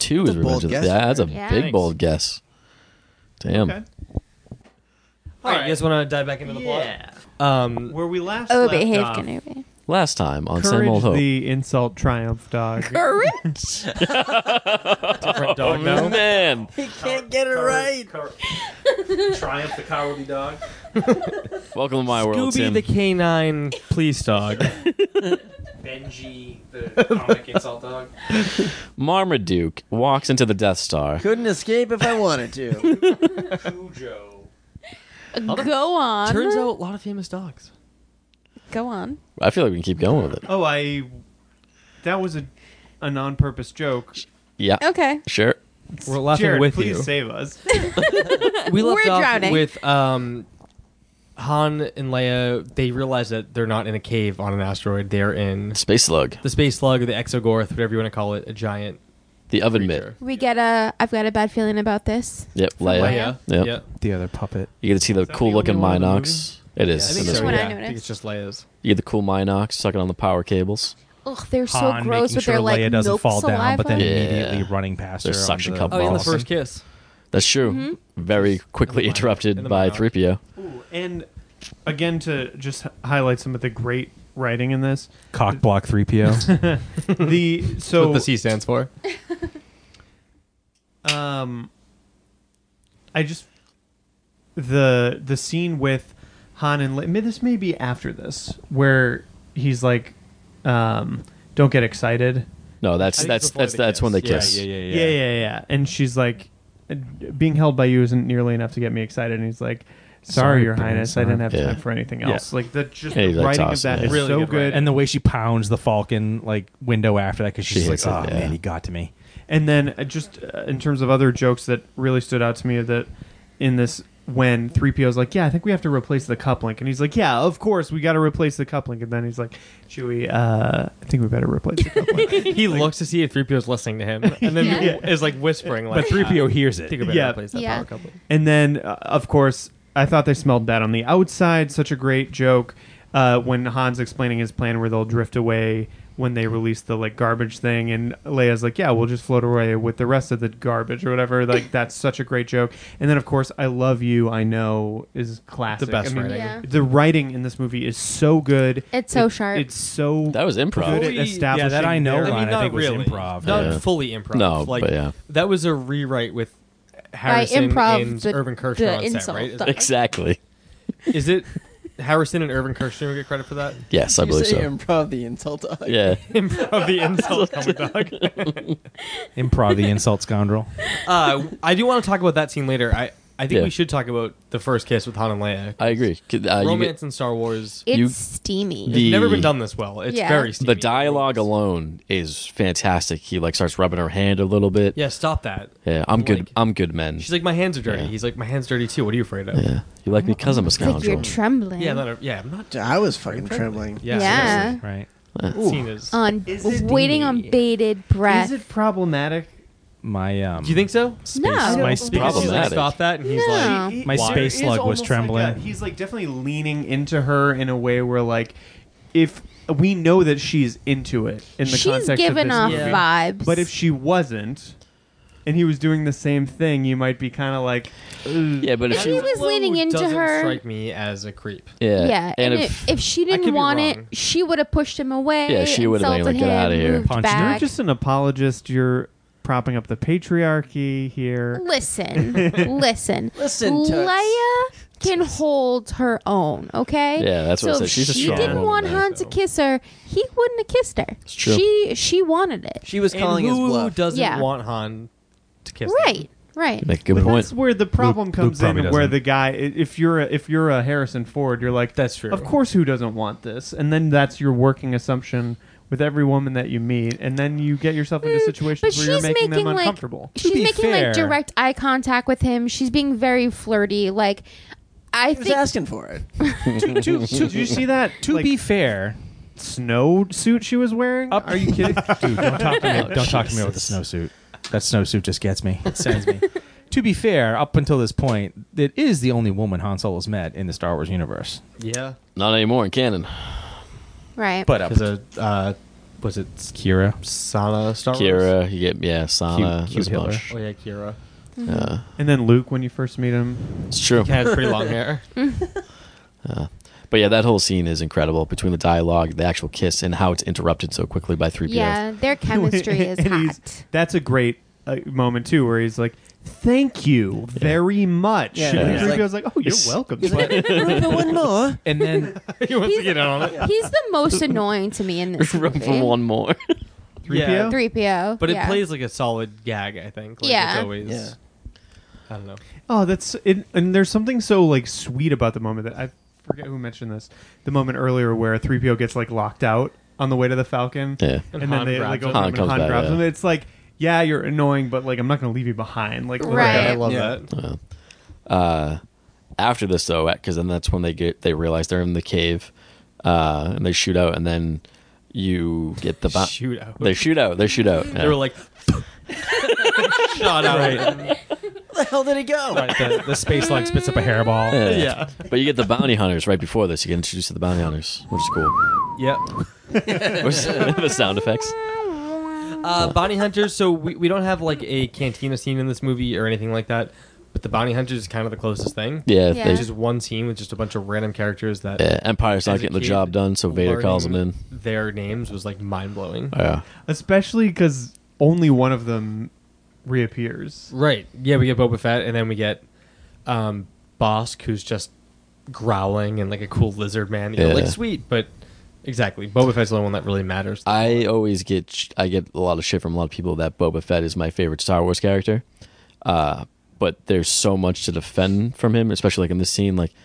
two That's is a Revenge bold of the guess, Yeah, that's a Yeah. big Thanks. bold guess. Damn. Okay. All right, you guys want to dive back into the Yeah. plot? Um, Where we last Oh, left behave, off, Kenobi. Last time on Same Courage Old Hope. the insult triumph dog. Courage. different dog Oh, now. man. He can't get it right. Triumph the cowardly dog. Welcome to my world, Scooby Tim. the canine police dog. Benji the comic insult dog. Marmaduke walks into the Death Star. Couldn't escape if I wanted to. Cujo. Go on. Turns out a lot of famous dogs. Go on. I feel like we can keep going with it. Oh, I. That was a, a non-purpose joke. Yeah, Okay. sure. We're laughing Jared, with please you. save us. We left We're off drowning. with um, Han and Leia. They realize that they're not in a cave on an asteroid. They're in Space Slug. the space slug or the Exogorth, whatever you want to call it, a giant The oven mitt. creature. We get a. I've got a bad feeling about this. Yep, Leia. Leia. Yep. Yeah. The other puppet. You get to see the Is that cool the looking only one in the Minox. It is. I in think this so. what one. I Yeah, I noticed. think it's just Leia's. You get the cool Minox sucking on the power cables. Ugh, they're so Han gross making with sure their like Leia doesn't milk fall saliva. down, but then Yeah. immediately running past Their her. suction onto cup the Oh, yeah, in the balls. first kiss. That's true. Mm-hmm. Very quickly In the Minox. interrupted In the by Minox. three P O. Ooh, and again, to just h- highlight some of the great writing in this, Cock block three P O. the That's so what the C stands for. um, I just the the scene with Han and Le- this may be after this where he's like, um, "Don't get excited." No, I that's think that's it's before that's the that's when they kiss. kiss. yeah, Yeah, yeah, yeah. And she's like, "Being held by you isn't nearly enough to get me excited." And he's like, "Sorry, Sorry, Your Prince, Highness, I huh?" didn't have Yeah. time for anything Yeah. else." Like that, just Yeah, the he's like writing of tossing that it. is Really so good good. writing. And the way she pounds the Falcon like window after that because She she's like, hits it, "Oh yeah. man, he got to me." And then uh, just uh, in terms of other jokes that really stood out to me that in this when three P O's like, "Yeah, I think we have to replace the cup link." And he's like, "Yeah, of course, we got to replace the cup link." And then he's like, "Chewie, uh, I think we better replace the cup link." He looks to see if three P O is listening to him, and then Yeah. is like whispering, like, But three P O "Ah, hears I it. think we better Yeah. replace that Yeah. power couple." And then, uh, of course, I thought they smelled bad on the outside. Such a great joke uh, when Han's explaining his plan where they'll drift away when they release the like garbage thing, and Leia's like, "Yeah, we'll just float away with the rest of the garbage or whatever." Like that's such a great joke. And then, of course, "I love you, I know" is classic. The best I mean, writing. Yeah. The writing in this movie is so good. It's so It- sharp. It's so That was improv. good at establishing. Yeah, that I know their- line, I mean, I not think was really. improv. Not Yeah. fully improv. No, like but yeah. that was a rewrite with Harrison improv, and the- Irvin Kershner the on set, insult right? Is, dog. Exactly. is it Harrison and Irvin Kershner who get credit for that? Yes, I You believe say so. improv the insult dog. Yeah. Improv the insult comic dog. Improv the insult scoundrel. Uh, I do want to talk about that scene later. I, I think Yeah. we should talk about the first kiss with Han and Leia. I agree. Could, uh, you Romance get- in Star Wars. It's you- steamy. The- It's never been done this well. It's Yeah. very steamy. the dialogue alone is fantastic. He like starts rubbing her hand a little bit. Yeah, stop that. Yeah, I'm good. Like- I'm good, men. She's like, my hands are dirty. Yeah. He's like, my hands dirty too. What are you afraid of? Yeah, you like me because I'm a It's like scoundrel. you're trembling. Yeah, not a, yeah, I'm not. I was fucking trembling. Yeah, Yeah. seriously. Right. That scene is. On Is it waiting on steamy? bated breath. Is it problematic? My um. Do you think so? Space, No. My Because space, she's like, Problematic. stop that, and he's No. like, He- My there space is slug was almost like trembling. a- he's like definitely leaning into her in a way where like if we know that she's into it in the She's context giving of off this movie, vibes. but if she wasn't and he was doing the same thing, you might be kind of like, ugh. Yeah, but if If she, he was Flo leaning into doesn't her- strike me as a creep. yeah, yeah, and, and, if, if, if she I could didn't be want wrong. it, she would have pushed him away. Yeah, she would've been insulted like, "Get him, outta here." moved Punched her. You're back. just an apologist. You're propping up the patriarchy here. Listen, listen, Listen, Toots. Leia can hold her own. Okay. Yeah, that's what so I said. She's a if she strong didn't woman, want man. Han to kiss her, he wouldn't have kissed her. It's true. She she wanted it. She was calling and his who bluff. doesn't Yeah. want Han to kiss? Right. Right. make a good But point. that's where the problem Luke- comes Luke in, probably where doesn't. the guy, i- if you're a, if you're a Harrison Ford, you're like, That's true. of course, who doesn't want this? And then that's your working assumption with every woman that you meet, and then you get yourself into Mm, situations but where you're she's making, making, them like- uncomfortable. To She's be making fair- like direct eye contact with him. She's being very flirty. Like I He was think asking for it. to, to, Did you see that? to like, be fair, snow suit she was wearing? Up- Are you kidding? dude, don't talk to me. Don't talk to me about the snowsuit. That snowsuit just gets me. It sends me. To be fair, up until this point, it is the only woman Han Solo's met in the Star Wars universe. Yeah, Not anymore in canon. right. But up, because uh, uh, Was it Kira. Sana Star Wars? Kira, you get yeah, Sana. Cute- cute there's a Hitler. bunch. Oh yeah, Kira. Yeah, And then Luke, when you first meet him, it's true. He has pretty long hair. Uh, but yeah, that whole scene is incredible between the dialogue, the actual kiss, and how it's interrupted so quickly by three P O. Yeah, their chemistry is And he's- hot. that's a great uh, moment too, where he's like, "Thank you very much." Yeah, and yeah. three P O's He's like, "Oh, you're It's- welcome." He's like, room for one more. And then he wants to He's- get in on it. He's the most annoying to me in this Room movie. for one more. three P O. Yeah. three P O. But it yeah. plays like a solid gag, I think. Like, Yeah. It's always. Yeah. I don't know. Oh, that's it. And there's something so like sweet about the moment that I forget who mentioned this. The moment earlier where three P O gets like locked out on the way to the Falcon, Yeah. And and, Han then they grabs like him. open Han him and comes Han back, grabs yeah. him. It's like, yeah, you're annoying, but like I'm not going to leave you behind. Like, Right. I love Yeah. that. Uh, after this though, because then that's when they get they realize they're in the cave, uh, and they shoot out, and then you get the bo- Shoot out. They shoot out. They shoot out. They yeah. were like, shot out. Right. Where the hell did he go? right, the, the space log spits up a hairball. Yeah. Yeah. But you get the bounty hunters right before this. You get introduced to the bounty hunters, which is cool. Yep. Where's the sound effects? Uh, bounty hunters. So we, we don't have like a cantina scene in this movie or anything like that. But the bounty hunters is kind of the closest thing. Yeah, Yeah. they It's just one scene with just a bunch of random characters that yeah, Empire's not as a getting the kid, job done, so Vader calls them in. learning Their names was like mind blowing. Yeah. especially because only one of them reappears. Right. Yeah, we get Boba Fett, and then we get um, Bosk, who's just growling and like a cool lizard man. You know, Yeah. like sweet, but exactly. Boba Fett's the only one that really matters. I always get sh- I get a lot of shit from a lot of people that Boba Fett is my favorite Star Wars character. Uh, but there's so much to defend from him, especially like in this scene. Like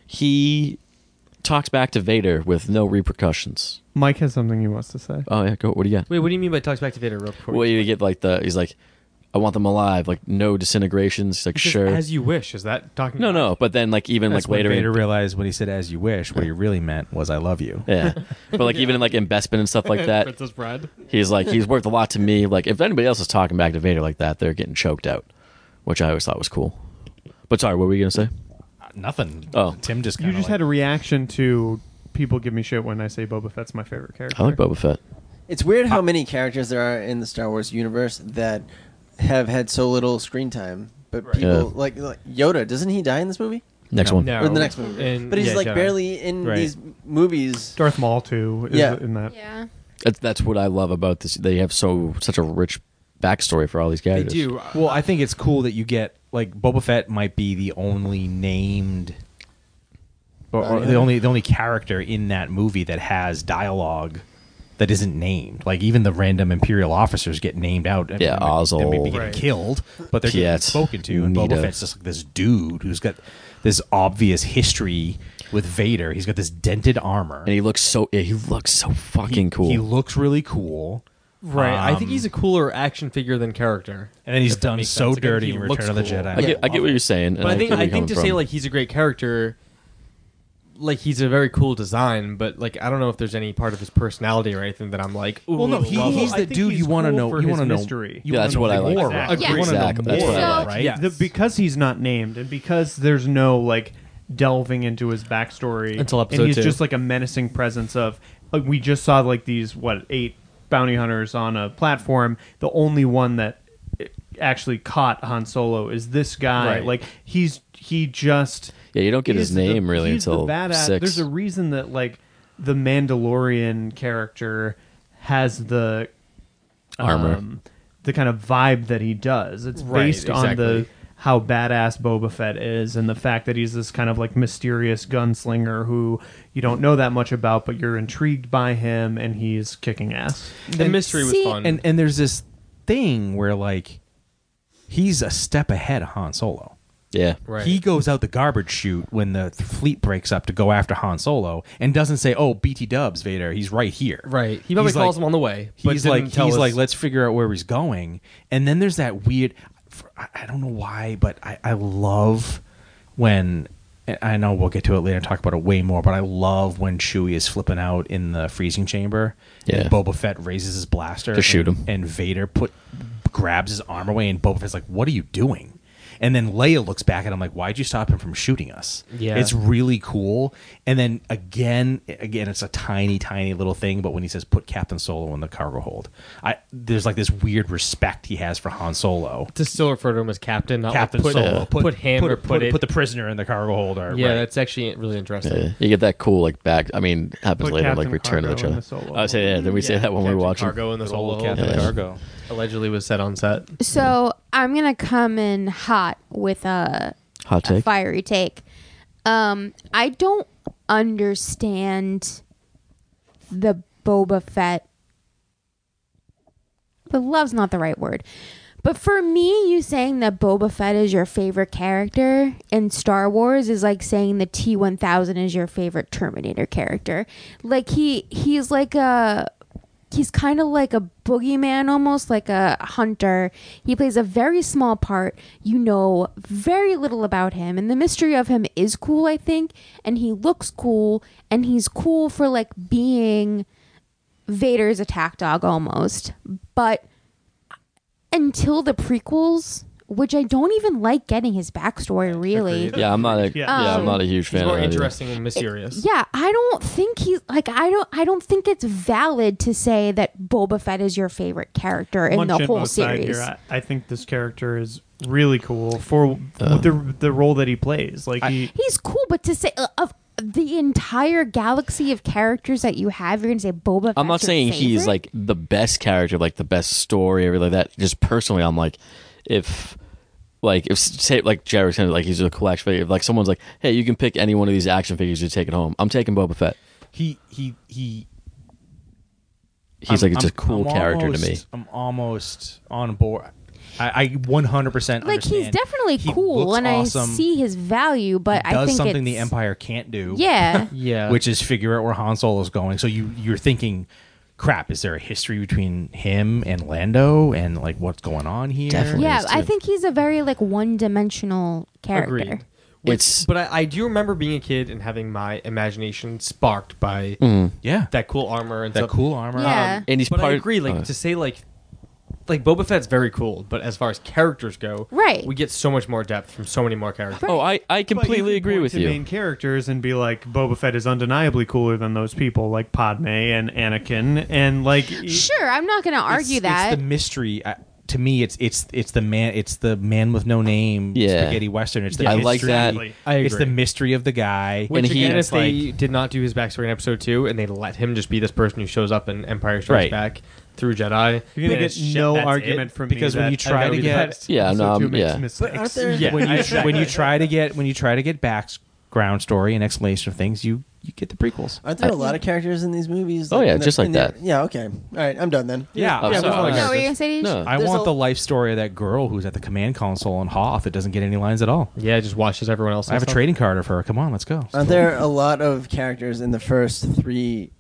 he talks back to Vader with no repercussions. Mike has something he wants to say. Oh yeah, go. What do you got? Wait, what do you mean by talks back to Vader real quick? Well, you get like the he's like, I want them alive, like no disintegrations. He's like, It's just sure. as you wish. Is that talking? no, back? no. But then like even That's like when later, Vader in, realized when he said "as you wish," what he really meant was "I love you." yeah. But like even in like in Bespin and stuff like that, Princess Bride. he's like he's worked a lot to me. Like if anybody else is talking back to Vader like that, they're getting choked out, which I always thought was cool. But sorry, what were you gonna say? Nothing. Oh. Tim just You kinda just like, had a reaction to people give me shit when I say Boba Fett's my favorite character. I like Boba Fett. It's weird how many characters there are in the Star Wars universe that have had so little screen time. But people Yeah. like, like Yoda, doesn't he die in this movie? Next No. one. No. Or the next movie? And- But he's yeah, like Jedi. barely in Right. these movies. Darth Maul too. Is Yeah. in that. Yeah. That's that's what I love about this. They have so such a rich backstory for all these They characters. do. Well, I think it's cool that you get like Boba Fett might be the only named, or, or Oh, yeah. the only the only character in that movie that has dialogue that isn't named. Like even the random Imperial officers get named out. Yeah, They may- they may be Ozzel. getting Right. killed, but they're Yeah, getting it's spoken to. And Boba Nita. Fett's just like this dude who's got this obvious history with Vader. He's got this dented armor. And he looks so yeah, he looks so fucking He- cool. He looks really cool. Right. I think Um, he's a cooler action figure than character. And then he's If that done makes so sense. Again, dirty he in looks Return of the cool. Jedi. I Yeah. get I get what you're saying. and But I think get where I you're think to coming say from. like he's a great character, like he's a very cool design, but like I don't know if there's any part of his personality or anything that I'm like, ooh, Well, no, he, love he's him. I the think dude he's you want to cool know. for You his want to know mystery. You Yeah, wanna that's know what I like. more Exactly. about. You Yes. wanna know Exactly. That's more, what I like. right? Yes. The, because he's not named and because there's no like delving into his backstory Until episode and he's two. just like a menacing presence of like we just saw like these what eight bounty hunters on a platform. The only one that actually caught Han Solo is this guy. Right. Like he's he just Yeah, you don't get his is the- name really he's the until badass. six. There's a reason that like the Mandalorian character has the Armor. um, the kind of vibe that he does. It's Right, based on the exactly. how badass Boba Fett is and the fact that he's this kind of like mysterious gunslinger who you don't know that much about, but you're intrigued by him and he's kicking ass. the mystery was See, fun. And and there's this thing where like he's a step ahead of Han Solo. yeah. right. He goes out the garbage chute when the th- fleet breaks up to go after Han Solo and doesn't say, "Oh, B T Dubs, Vader, he's right here." right. He probably He's calls like- him on the way. But He's didn't like tell he's us- like let's figure out where he's going. And then there's that weird for, I, I don't know why, but I, I love when and I know we'll get to it later and talk about it way more, but I love when Chewie is flipping out in the freezing chamber Yeah. and Boba Fett raises his blaster To shoot and, him. and Vader put grabs his arm away and Boba Fett's like, "What are you doing?" And then Leia looks back at him like, why'd you stop him from shooting us? Yeah. It's really cool. And then again, again, it's a tiny, tiny little thing, but when he says put Captain Solo in the cargo hold, I there's like this weird respect he has for Han Solo. To still refer to him as Captain, not Captain like put, Solo. put, him or put, put, it. put the prisoner in the cargo hold. Or, yeah, right. that's actually really interesting. Yeah, you get that cool like back. I mean, happens Put later, Captain like Return of the Cargo in Jedi. the Solo I would say, yeah. Then we say that when we Captain were watching. Cargo in the Good old Solo Captain Yeah. Cargo. allegedly was set on set. So I'm gonna come in hot with a, Hot a take. fiery take. Um, I don't understand the Boba Fett. But love's not the right word. But for me, you saying that Boba Fett is your favorite character in Star Wars is like saying the T one thousand is your favorite Terminator character. Like he he's like a he's kind of like a boogeyman, almost like a hunter. He plays a very small part. You know very little about him, and the mystery of him is cool, I think, and he looks cool, and he's cool for like being Vader's attack dog almost. But until the prequels, which I don't even like getting his backstory really. Agreed. Yeah, I'm not a Yeah. yeah, I'm Um, not a huge He's fan more of that either. interesting and mysterious. Yeah, I don't think he's like I don't I don't think it's valid to say that Boba Fett is your favorite character in One the whole Shinmo side series. Here, I, I think this character is really cool for Uh. the the role that he plays. Like he, He's cool, but to say uh, of the entire galaxy of characters that you have, you're gonna say Boba Fett. I'm not saying he's like the best character, like the best story, everything like that. Just personally, I'm like, if like if say like Jared's kind of like he's a cool action figure. If like someone's like, hey, you can pick any one of these action figures to take it home. I'm taking Boba Fett. He he he. He's I'm- like just a I'm- cool I'm character almost, to me. I'm almost on board. I, I one hundred percent like he's understand. definitely He cool, looks and awesome. I see his value, but He does I think something it's, the Empire can't do. Yeah, Yeah. which is figure out where Han Solo's going. So you you're thinking, crap, is there a history between him and Lando and like what's going on here? Definitely. yeah. is, I too. think he's a very like one-dimensional character. Agreed. Which, It's- but I, I do remember being a kid and having my imagination sparked by Mhm. Yeah, that cool armor and that stuff. cool armor. Yeah. And he's But part. I agree. Like uh, to say like, like Boba Fett's very cool, but as far as characters go, Right. we get so much more depth from so many more characters. oh, I I But completely you agree point with to you. main characters and be like Boba Fett is undeniably cooler than those people like Padme and Anakin and like Sure, I'm not going to argue it's, that. it's the mystery. Uh, to me, it's it's it's the man. It's the man with no name. Yeah. spaghetti western. It's the I like mystery. that. I agree. It's the mystery of the guy. Which And he- again, if it's like- they did not do his backstory in episode two and they let him just be this person who shows up in Empire Strikes Right. Back through Jedi, you're gonna then get shit, no that's argument it. from me Because when that- you try that to would get- be best. Yeah, no, Episode two I'm- makes yeah. mistakes. But aren't there- Yeah. when you I- when you try to get when you try to get background story and explanation of things, you you get the prequels. Aren't there a lot of characters in these movies? Oh, yeah, in the- just like in the- that. Yeah. Okay. All right. I'm done then. Yeah, Oh, yeah, sorry. well, Okay. no, what are you going to say, Deej? No. I There's want a- the life story of that girl who's at the command console on Hoth that doesn't get any lines at all. Yeah, just watches everyone else. I have a and stuff. trading card of her. Come on, let's go. Aren't there a lot of characters in the first three,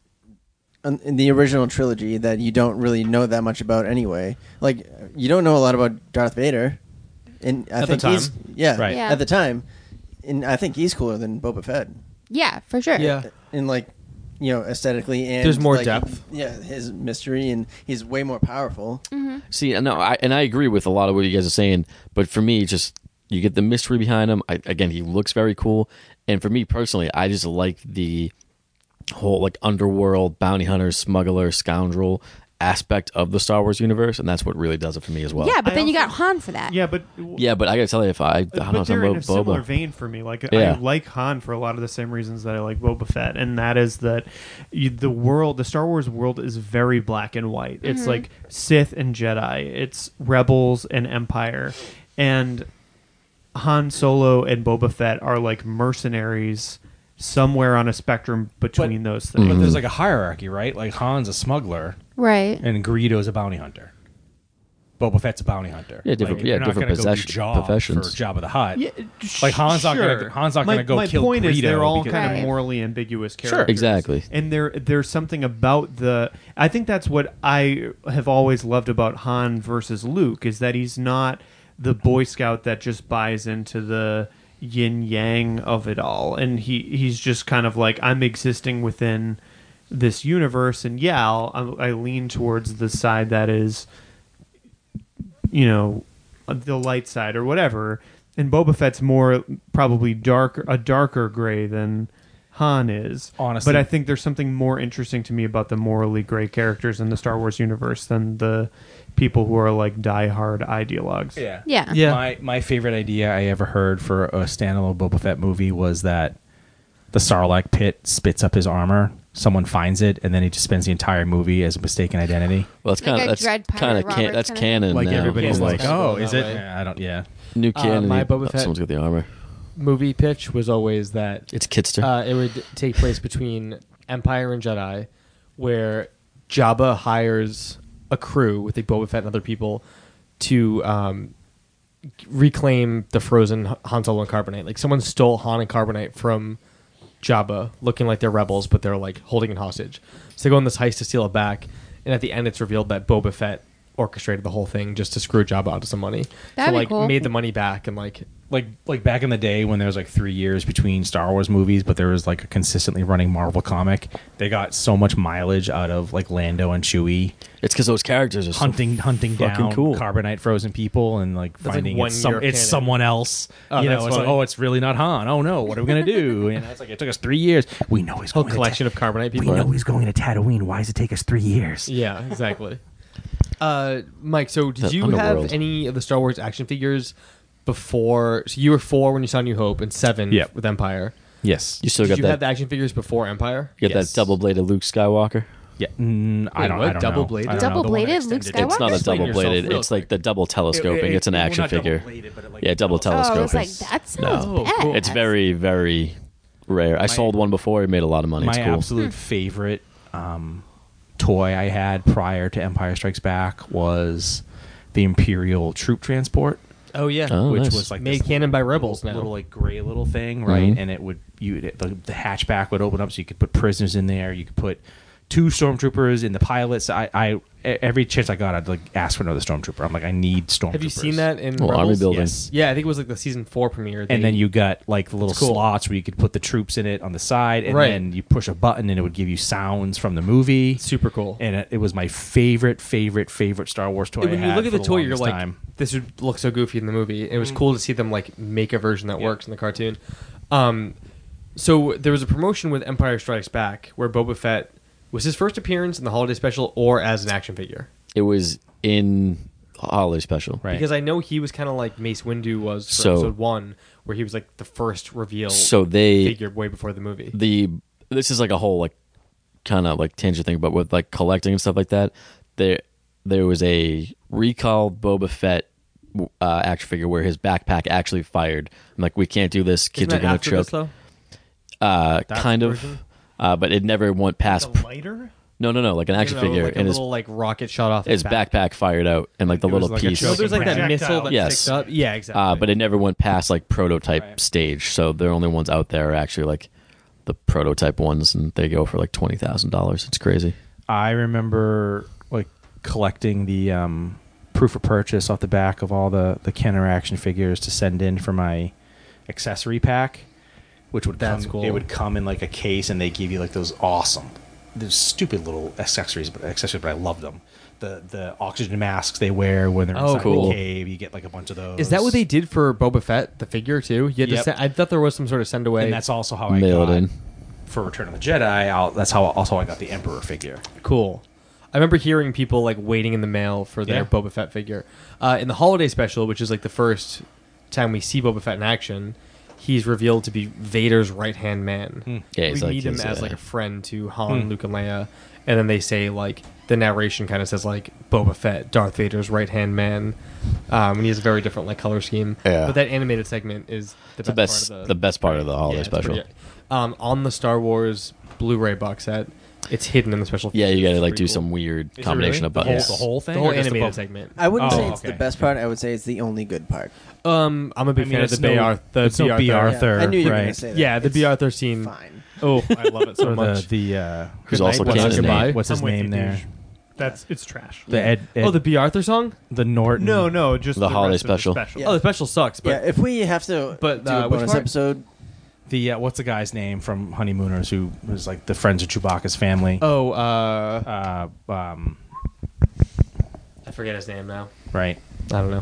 in in the original trilogy, that you don't really know that much about anyway? Like, you don't know a lot about Darth Vader. And I At the think time. he's yeah, Right. Yeah. at the time, and I think he's cooler than Boba Fett. Yeah, for sure. Yeah. In like, you know, aesthetically and There's more like, depth. Yeah, his mystery, and he's way more powerful. See, no, I, and I agree with a lot of what you guys are saying, but for me, just you get the mystery behind him. I, again, he looks very cool, and for me personally, I just like the whole like underworld bounty hunter, smuggler, scoundrel aspect of the Star Wars universe, and that's what really does it for me as well. Yeah, but I then you also- got Han for that. Yeah, but yeah, but I gotta tell you, if I, I don't know, but something they're in a about similar Boba. vein for me. Like Yeah. I like Han for a lot of the same reasons that I like Boba Fett, and that is that you, the world, the Star Wars world, is very black and white. It's like Sith and Jedi. It's Rebels and Empire, and Han Solo and Boba Fett are like mercenaries somewhere on a spectrum between those things. But there's like a hierarchy, right? Like Han's a smuggler Right. and Greedo's a bounty hunter. Boba Fett's a bounty hunter. Yeah, different- Like, yeah, you're not different gonna go do possession- Job professions. for Jabba the Hutt. Yeah, Like Han's not sure. gonna Han's not my, gonna go my kill point Greedo is they're all because- kind Right. of morally ambiguous characters. Exactly. And there there's something about the I think that's what I have always loved about Han versus Luke is that he's not the Boy Scout that just buys into the yin yang of it all, and he he's just kind of like, I'm existing within this universe, and yeah, I'll, I lean towards the side that is, you know, the light side or whatever. And Boba Fett's more probably dark, a darker gray than Han is. Honestly. But I think there's something more interesting to me about the morally gray characters in the Star Wars universe than the people who are like diehard ideologues. Yeah. Yeah. Yeah. My my favorite idea I ever heard for a standalone Boba Fett movie was that the Sarlacc pit spits up his armor. Someone finds it, and then he just spends the entire movie as a mistaken identity. Well, that's Like kind a of that's Dread Pirate kind of Roberts can, that's kinda canon Like now. everybody's Yeah, like, it's "Oh, kinda is that it?" way. Yeah, I don't. Yeah. new Uh, canon. my he- Boba Fett- Someone's got the armor. Movie pitch was always that It's Kitster. uh, it would take place between Empire and Jedi, where Jabba hires a crew with the Boba Fett and other people to um, reclaim the frozen Han Solo and Carbonite. Like someone stole Han and Carbonite from Jabba, looking like they're rebels, but they're like holding it hostage. So they go on this heist to steal it back, and at the end, it's revealed that Boba Fett orchestrated the whole thing just to screw Jabba out of some money. That'd so be like cool. made the money back and like like like back in the day when there was like three years between Star Wars movies, but there was like a consistently running Marvel comic. They got so much mileage out of like Lando and Chewie It's because those characters are so hunting hunting fucking down cool. carbonite frozen people and like That's like finding one it's, some, year it's canon. someone else. Oh, you know, that's it's like, funny. oh, it's really not Han. Oh no, what are we gonna do? You know, it's like it took us three years. We know he's whole going collection to of Carbonite ta- people. we know he's going to Tatooine. Why does it take us three years? Yeah, exactly. Uh, Mike, so did The you underworld. have any of the Star Wars action figures before? So you were four when you saw New Hope, and seven Yep. with Empire. Yes. You still Did got you that. have the action figures before Empire? you got Yes. that double-bladed Luke Skywalker. Yeah. Mm, I Wait, don't. what? I don't Double-bladed? know. I don't know. The one Double-bladed Luke extended- It's not a Explain yourself double-bladed. real It's like the double telescoping. It- it- it's an well, action not figure. double-bladed, but it, like, Yeah, double Oh, I telescoping. was like, that sounds No. bad. It's very, very rare. I sold one before. It made a lot of money. My It's cool. absolute favorite um, toy I had prior to Empire Strikes Back was the Imperial troop transport, Oh yeah, Oh, which nice. was like made this canon by Rebels now. little like gray little thing, right? Mhm. And it would you it, the, the hatchback would open up, so you could put prisoners in there. You could put two stormtroopers in the pilots. I, I every chance I got, I'd like ask for another stormtrooper. I'm like, I need stormtroopers. Have you seen that in Well, Rebels? army building. Yes. Yeah, I think it was like the season four premiere. They- And then you got like the little It's cool. slots where you could put the troops in it on the side, and Right. then you push a button and it would give you sounds from the movie. super cool. And it, it was my favorite, favorite, favorite Star Wars toy. I when you had look at for the toy, you're longest like, time. this would look so goofy in the movie. It was cool to see them like make a version that works in the cartoon. Um, so there was a promotion with Empire Strikes Back where Boba Fett was his first appearance in the holiday special or as an action figure. It was in holiday special. Right. Because I know he was kind of like Mace Windu was for So- episode one, where he was like the first reveal So they figure way before the movie. the this is like a whole like kind of like tangent thing, but with like collecting and stuff like that, there there was a recalled Boba Fett uh, action figure where his backpack actually fired. I'm like, we can't do this. Kids Isn't are that gonna after choke. this, though? Uh, That kind of, version? uh, but it never went past. The lighter? No, no, no, like an action You know, figure, like a and his little like rocket shot off his backpack fired out, and like the It was little like a piece. No, choking there's like that projectile. missile that Yes. sticks up. Yeah, exactly. Uh, but it never went past like prototype Right. stage. So the only ones out there are actually like the prototype ones, and they go for like twenty thousand dollars. It's crazy. I remember like collecting the um, proof of purchase off the back of all the the Kenner action figures to send in for my accessory pack, which would That's come, cool. It would come in like a case, and they give you like those awesome, those stupid little accessories, but accessories, but I love them. The the oxygen masks they wear when they're Oh, inside cool. the cave, you get like a bunch of those. Is that what they did for Boba Fett, the figure too? You had to Yep. send, I thought there was some sort of send away. And that's also how I Mail it got in. for Return of the Jedi. I'll, that's how also I got the Emperor figure. cool. I remember hearing people like waiting in the mail for their Yeah. Boba Fett figure. Uh, in the holiday special, which is like the first time we see Boba Fett in action, he's revealed to be Vader's right hand man. Hmm. Yeah, we he's like meet him his, as uh, like a friend to Han, Hmm. Luke, and Leia, and then they say like the narration kind of says like Boba Fett, Darth Vader's right hand man. Um, and he has a very different like color scheme. Yeah. But that animated segment is the It's the best, best, part of the best part of the holiday Yeah, it's special. pretty- um, on the Star Wars Blu-ray box set, it's hidden in the special. Yeah, you features. got to like It's do pretty some cool. weird Is it combination really? of The whole- buttons. the whole thing, The whole or just the animated Boba- segment. I wouldn't Oh, say it's okay. the best part. I would say it's the only good part. Um, I'm a big I mean, fan of it's the B. no- Arthur. The it's no B. Arthur. Yeah, I knew you were right. going to say that. Yeah, the It's B. Arthur scene. Fine. Oh, I love it so Or much. the the uh, Who's Good also night, what's What's his canon. goodbye? name? What's his I'm with name you, there? douche. That's it's trash. The Ed, Ed Oh, the B. Arthur song. the Norton. No, no, just The the, holiday rest of the special. special. Yeah. Oh, the special sucks. But yeah, if we have to but, do uh, a which bonus part? episode, The uh, what's the guy's name from Honeymooners who was like the friends of Chewbacca's family? oh, uh, Uh, um, I forget his name now. right. I don't know.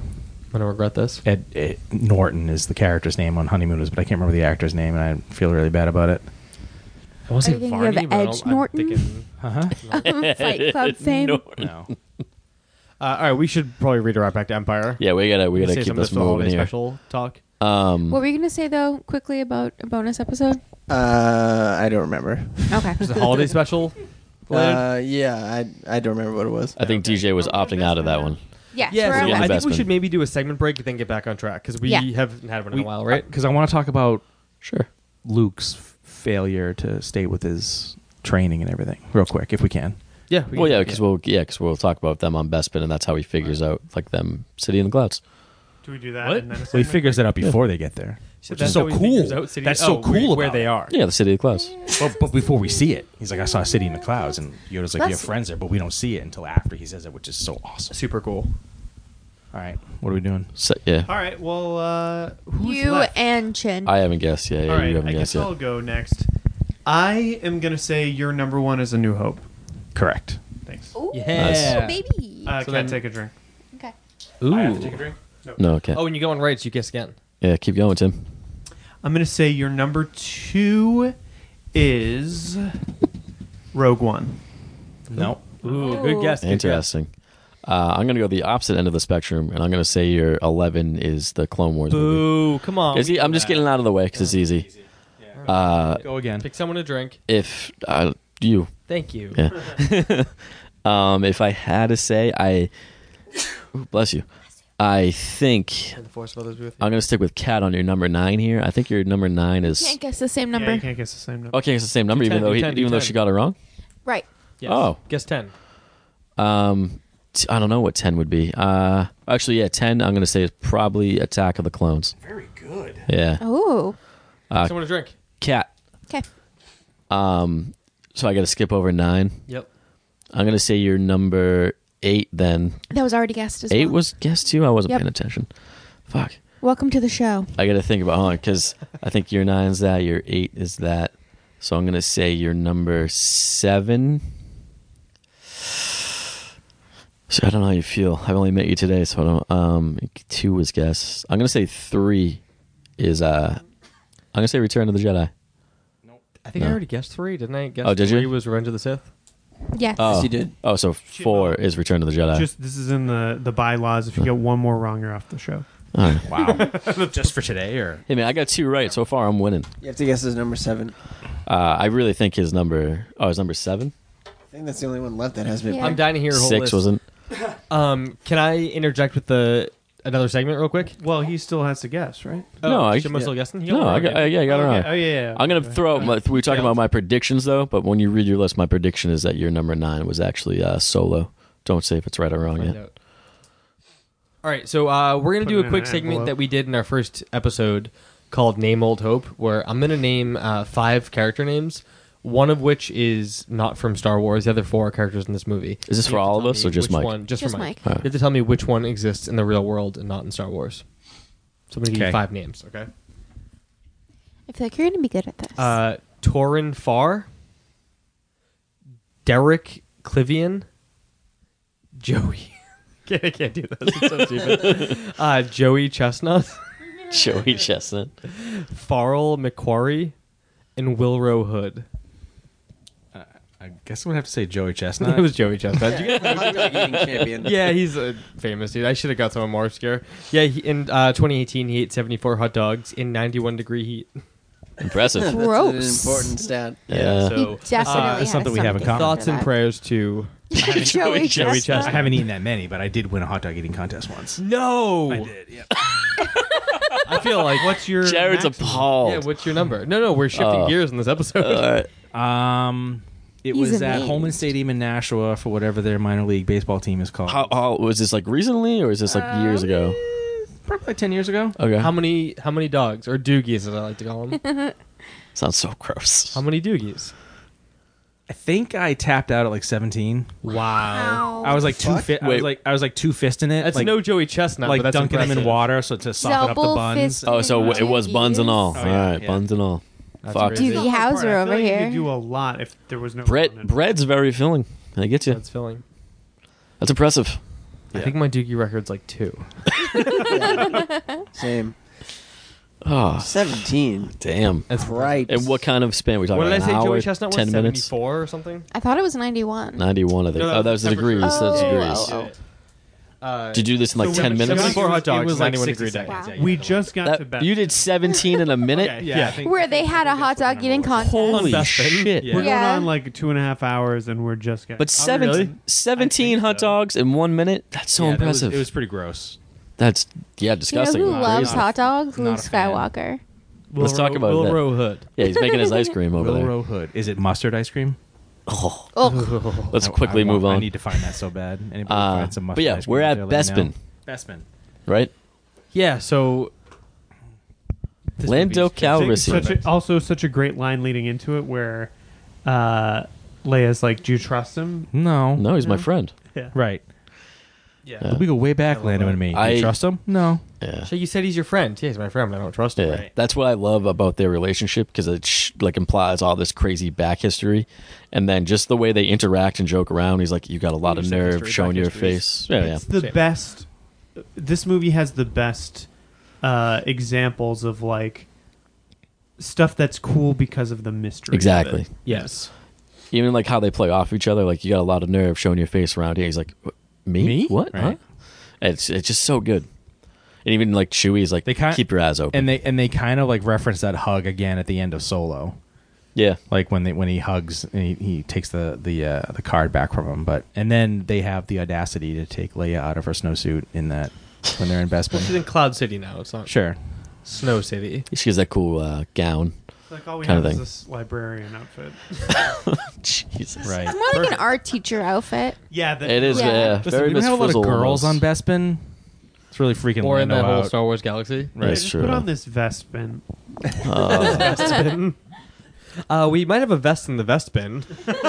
I'm gonna regret this. Ed, Ed Norton is the character's name on Honeymooners, but I can't remember the actor's name, and I feel really bad about it. I want to Are say you thinking Varney, of but I Edge don't- I'm Norton? thinking- Uh-huh. Fight Club fame. No. No. Uh, all right, we should probably redirect back to Empire. Yeah, we gotta we Say gotta some keep of this for the holiday moving here. Special talk. Um, What were you gonna say though, quickly about a bonus episode? Uh, I don't remember. Okay. Is it holiday special? related? Uh, yeah, I I don't remember what it was. I think D J was opting out of that one. Yes. yeah, we're so getting I the think best we one. should maybe do a segment break and then get back on track because we Yeah. haven't had one in We- a while, right? Because I want to talk about Sure. Luke's f- failure to stay with his training and everything, real quick, if we can. Yeah. we Well, can- yeah, because we'll yeah, because we'll talk about them on Bespin, and that's how he figures out like them City in the Clouds. Do we do that? What? And then a So he segment? figures it out before they get there, So which that's is so how he figures cool. out City- That's so oh, cool where, about where they it. are. Yeah, the City of the Clouds. But, but before we see it, he's like, I saw a city in the clouds, and Yoda's like, you have That's- friends there, but we don't see it until after he says it, which is so awesome. Super cool. All right, what are we doing? So, yeah, All right. Well, uh, who's You left? and Chin. I haven't guessed. Yeah, yeah, All right. you haven't I guessed guess I'll yet. go next. I am gonna say your number one is A New Hope. Correct. Thanks. Ooh, Yeah. baby. Uh, So can then- I take a drink? Okay. Ooh. I have to take a drink. No, okay. Oh, and you go on right, so you guess again. Yeah, keep going, Tim. I'm gonna say your number two is Rogue One. No. Ooh, Ooh. good guess. Good Interesting. Uh, I'm gonna go the opposite end of the spectrum, and I'm gonna say your eleven is the Clone Wars guess. movie. Boo! Come on. Is he, I'm just getting it out of the way because it's easy. Uh, Go again. Pick someone to drink. if uh, you, Thank you. yeah. um, if I had to say, I Ooh, bless you. I think And the Force Brothers be with you. I'm gonna stick with Cat on your number nine here. I think your number nine is Can't guess the same Yeah, number. you can't guess the same number. okay. It's the same number, Do even ten, though do he, ten, do even though ten. she got it wrong. Right. Yes. Oh. Guess ten. Um, t- I don't know what ten would be. Uh, actually, yeah, ten. I'm gonna say is probably Attack of the Clones. Very good. Yeah, Oh. uh, Someone to drink. Cat. Okay. Um, so I got to skip over nine. Yep. I'm gonna say your number eight. Then That was already guessed as eight well. was guessed too. I wasn't Yep. paying attention. Fuck. Welcome to the show. I got to think about hold on because I think your nine's that, your eight is that. So I'm gonna say your number seven. So I don't know how you feel. I've only met you today, so I don't. Um, two was guess. I'm gonna say three is uh. I'm gonna say Return of the Jedi. I think I No. already guessed three, didn't I? Guess Oh, did you? three was Revenge of the Sith. Yes. Oh, Yes, you did. Oh, so four is Return of the Jedi. Just this is in the the bylaws. If you get one more wrong, you're off the show. All right. Wow. Just for today, or Hey man, I got two right so far. I'm winning. You have to guess his number seven. Uh, I really think his number. Oh, his number seven. I think that's the only one left that has been. Yeah. I'm dying to hear your whole Six list. wasn't. Um, can I interject with the another segment real quick? Well, he still has to guess, right? No, I- Shim was still guessing. He No, got I it got. wrong. Uh, yeah, I got it oh, wrong. okay. Oh yeah. yeah. I'm gonna Okay. throw out. My, we were talking Yeah. about my predictions though, but when you read your list, my prediction is that your number nine was actually uh, Solo. Don't say if it's right or wrong Find yet. out. All right, so uh, we're gonna Put do it a in quick an segment envelope. that we did in our first episode called "Name Old Hope," where I'm gonna name uh, five character names, one of which is not from Star Wars. The other four are characters in this movie. Is this You for have to all of tell us me or just which Mike? One, just, Just for Mike. Mike. All You right. have to tell me which one exists in the real world and not in Star Wars. So I'm gonna give you Okay. five names. Okay. I feel like you're going to be good at this. Uh, Torin Farr, Derek Clivian, Joey. Can't- I can't do this. It's so stupid. Uh, Joey Chestnut, Joey Chestnut. Farrell McQuarrie, and Wilrow Hood. I guess I'm gonna have to say Joey Chestnut. It was Joey Chestnut. Did you get- Hot dog eating champion. yeah, he's a famous dude. I should have got someone more obscure. Yeah, he, in uh, twenty eighteen, he ate seventy-four hot dogs in ninety-one degree heat. Impressive. That's Gross. an important stat. Yeah. So, he definitely uh, had something we have in something common. thoughts for and that. prayers to. Joey Joey Chestnut. I haven't eaten that many, but I did win a hot dog eating contest once. No, I did. Yep. I feel like What's your Jared's maximum? appalled. Yeah, what's your number? No, no, we're shifting Oh. gears in this episode. All right. Um, it He's was at amazed. Holman Stadium in Nashua for whatever their minor league baseball team is called. How, how was this like recently or is this like years ago? Probably like ten years ago. Okay. How many? How many dogs or doogies, as I like to call them? Sounds so gross. How many doogies? I think I tapped out at like seventeen. Wow, I was like two Fuck. fi- I Wait. was like I was like two fisting it. that's like, no Joey Chestnut. like but that's dunking them in impressive. water so to soften up the Double buns. fist- Oh, so it was buns and all. Oh, all yeah, right, yeah. buns and all. That's Fuck. crazy. Doogie Howser I feel over like You here. could do a lot if there was no Bread, bun in it. bread's very filling. I get you. That's filling. That's impressive. I think my Dookie record's like two. Same. Oh, seventeen. damn. That's Right. And what kind of span? We talking What did I about say? an hour, Joey Chestnut was ten minutes, seventy-four or something. I thought it was ninety-one. ninety-one. I think. No, oh, that was the temperature. degrees. That's Oh, degrees. oh, oh. Uh, Did you do this in like So ten when- minutes? seventy-four hot It dogs, was like ninety-one sixty degree day. seconds. Wow. We just got to That, Best you did seventeen in a minute. Okay, Yeah, yeah. I think Where they had a hot dog eating contest. Holy Best shit! Yeah. We're Yeah. going on like two and a half hours, and we're just getting. But seven, really? seventeen I think hot so. dogs in one minute. That's so Yeah, that was- impressive. it was pretty gross. That's yeah, You know disgusting. who Not- loves not a- hot dogs? not Luke a fan. Skywalker. Let's talk about Will that. Row Hood. Yeah, he's making his ice cream over there. Wilrow Hood. Is it mustard ice cream? Oh, Ugh. let's I- quickly I move want- on. I need to find that so bad. Anybody Uh, find some mustard but yeah, ice cream we're out at there, let me know. Bespin, Bespin. right? Yeah, so this Lando movie's Calrissian. Such a, also such a great line leading into it, where uh, Leia's like, "Do you trust him?" No. No, he's my No. friend. Yeah. Right. Yeah. We go way back, love Lando that. and me. Do I- you trust him? No. Yeah. So you said he's your friend. Yeah, he's my friend, but I don't trust him. Yeah, Right. that's what I love about their relationship because it sh- like implies all this crazy back history, and then just the way they interact and joke around. He's like, "You got a lot You of said nerve history, showing back your history is- face." Yeah, yeah. It's the Same. best. This movie has the best uh, examples of like stuff that's cool because of the mystery. of Exactly. it. Yes. Even like how they play off each other. Like, you got a lot of nerve showing your face around here. He's like, "Wh- "Me? Me? What? Right. Huh?" It's it's just so good. And even like Chewie's like, They kind- "Keep your eyes open." And they and they kind of like reference that hug again at the end of Solo. yeah. Like when they when he hugs and he, he takes the the uh, the card back from him, but and then they have the audacity to take Leia out of her snowsuit in that when they're in Well, she's Bespin. in Cloud City now. It's not Sure, Snow City. She has that cool uh, gown. Like all we Kind have of is thing. this librarian outfit. Jesus. right. It's more like an art teacher outfit. Yeah, that, It is, Yeah. yeah. Listen, very we don't Miss have a lot of Frizzle girls almost. on Bespin. It's really freaking Or in Lando that whole out. Star Wars galaxy. Yeah, That's just true. put on this vest bin. Uh, Uh, we might have a vest in the vest bin.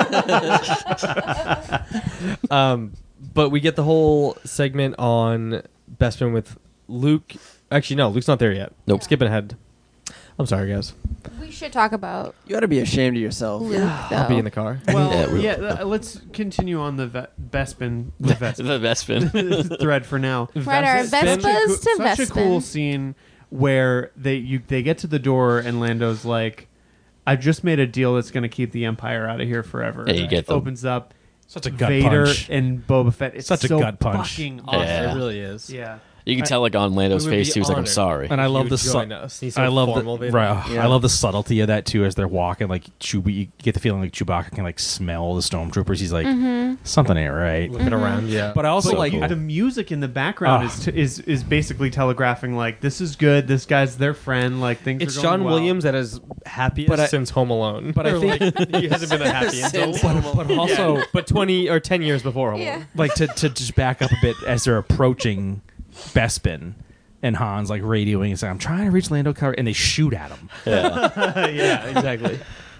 um, but we get the whole segment on Bespin with Luke. Actually, no, Luke's not there yet. Nope. Skipping ahead. I'm sorry, guys. We should talk about You ought to be ashamed of yourself. Luke, though. I'll be in the car. Well, Yeah, yeah, we- uh, let's continue on the ve- Bespin the vest the Bespin. thread for now. Right, our Such a Vespas coo- to Such a cool Bespin. scene where they you they get to the door and Lando's like, "I just made a deal that's going to keep the Empire out of here forever." Yeah, you get the- opens up. Such a gut Vader punch. and Boba Fett. It's Such a so gut punch. fucking awesome. Yeah. It really is. Yeah. You can tell like on Lando's We would face, be he was like, "I'm honored. sorry." And I You love would the su- join us. He's so I love formal, the Vader. right, Yeah. I love the subtlety of that too. As they're walking, like Chewie, you get the feeling like Chewbacca can like smell the stormtroopers. He's like, something ain't right. Looking around, yeah. But I also But like you- I- the music in the background Ah. is, t- is is basically telegraphing like this is good. This guy's their friend. Like things. it's are going John well. Williams at his happiest But I- since Home Alone. but I Or, think- like, he hasn't been that happy until. Since but, but also Yeah, but twenty or ten years before Home Yeah. Alone. like to to just back up a bit as they're approaching Bespin. And Han's like radioing and saying, "I'm trying to reach Lando Calrissian," and they shoot at him. Yeah. yeah, Exactly.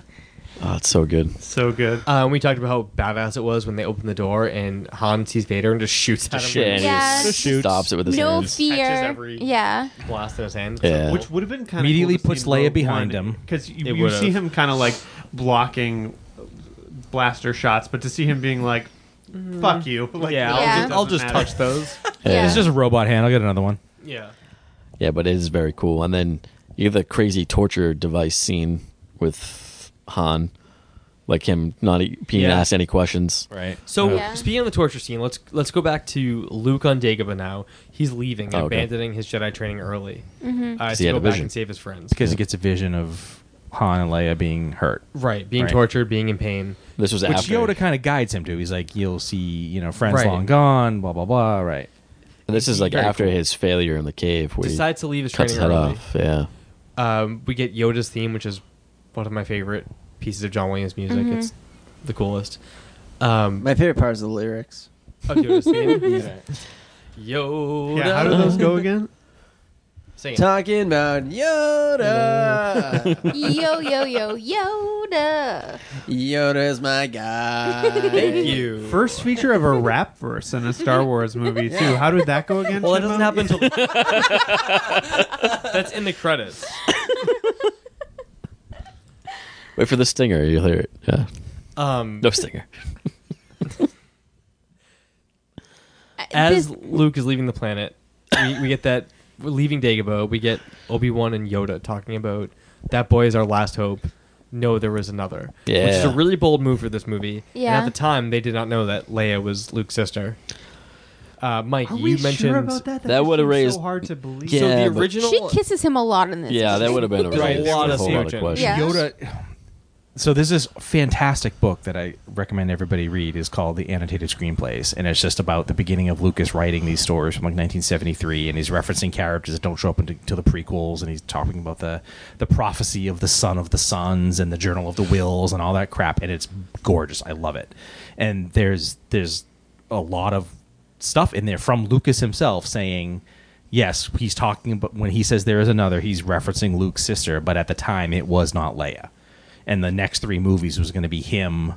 Oh, it's so good. so good. Um, we talked about how badass it was when they opened the door and Han sees Vader and just shoots at him. Shit, and he Yeah. just stops it with his no hands. fear. Catches every- Yeah. Blast in his hand. Yeah. Which would have been kind of Immediately cool to puts see in Leia Rogue behind One, him. because you, It you would've. see him kind of like blocking blaster shots, but to see him being like, "Fuck you," like, Yeah, that I'll Yeah. just, I'll doesn't just matter. touch those. Yeah. It's just a robot hand. I'll get another one. Yeah. Yeah, but it is very cool. And then you have the crazy torture device scene with Han, like him not e- being Yeah. asked any questions. Right. So Yeah. speaking of the torture scene, let's let's go back to Luke on Dagobah now. He's leaving, Oh, okay. abandoning his Jedi training early Mm-hmm. uh, he to had go a back vision. and save his friends. Because he gets a vision of Han and Leia being hurt, Right, being Right. tortured, being in pain. This was which after. Yoda kind of guides him to. He's like, "You'll see, you know, friends Right. long gone, blah blah blah." Right. and this is like Very after cool. his failure in the cave where Decides to leave his he cuts training his head early. off. Yeah. Um, we get Yoda's theme, which is one of my favorite pieces of John Williams music. Mhm. It's the coolest. Um, My favorite part is the lyrics. of Yoda's theme. Yeah. Yoda. Yeah, how do those go again? Sing it. Talking about Yoda. Yo yo yo Yoda. Yoda's my guy. Thank you. First feature of a rap verse in a Star Wars movie too. Yeah. How did that go again? Well, that doesn't Chipmunk? happen until that's in the credits. Wait for the stinger. You'll hear it. Yeah. Um, No stinger. I, as this- Luke is leaving the planet, we, we get that we're leaving Dagobah. We get Obi-Wan and Yoda talking about that boy is our last hope. No, there was another. Which is a Yeah. really bold move for this movie. Yeah. And at the time, they did not know that Leia was Luke's sister. Uh, Mike, Are you we mentioned sure about that? That just would've seems raised- so hard to believe. Yeah, so the but- original. she kisses him a lot in this. Yeah, that movie. would have been a, Right, really, there was a a whole lot of smooching. questions. Yeah. Yoda. So there's this fantastic book that I recommend everybody read. Is called The Annotated Screenplays, and it's just about the beginning of Lucas writing these stories from like nineteen seventy-three, and he's referencing characters that don't show up until until the prequels, and he's talking about the the prophecy of the Son of the Suns and the Journal of the Wills and all that crap, and it's gorgeous. I love it. And there's there's a lot of stuff in there from Lucas himself saying, yes, he's talking about when he says there is another, he's referencing Luke's sister, but at the time it was not Leia. And the next three movies was going to be him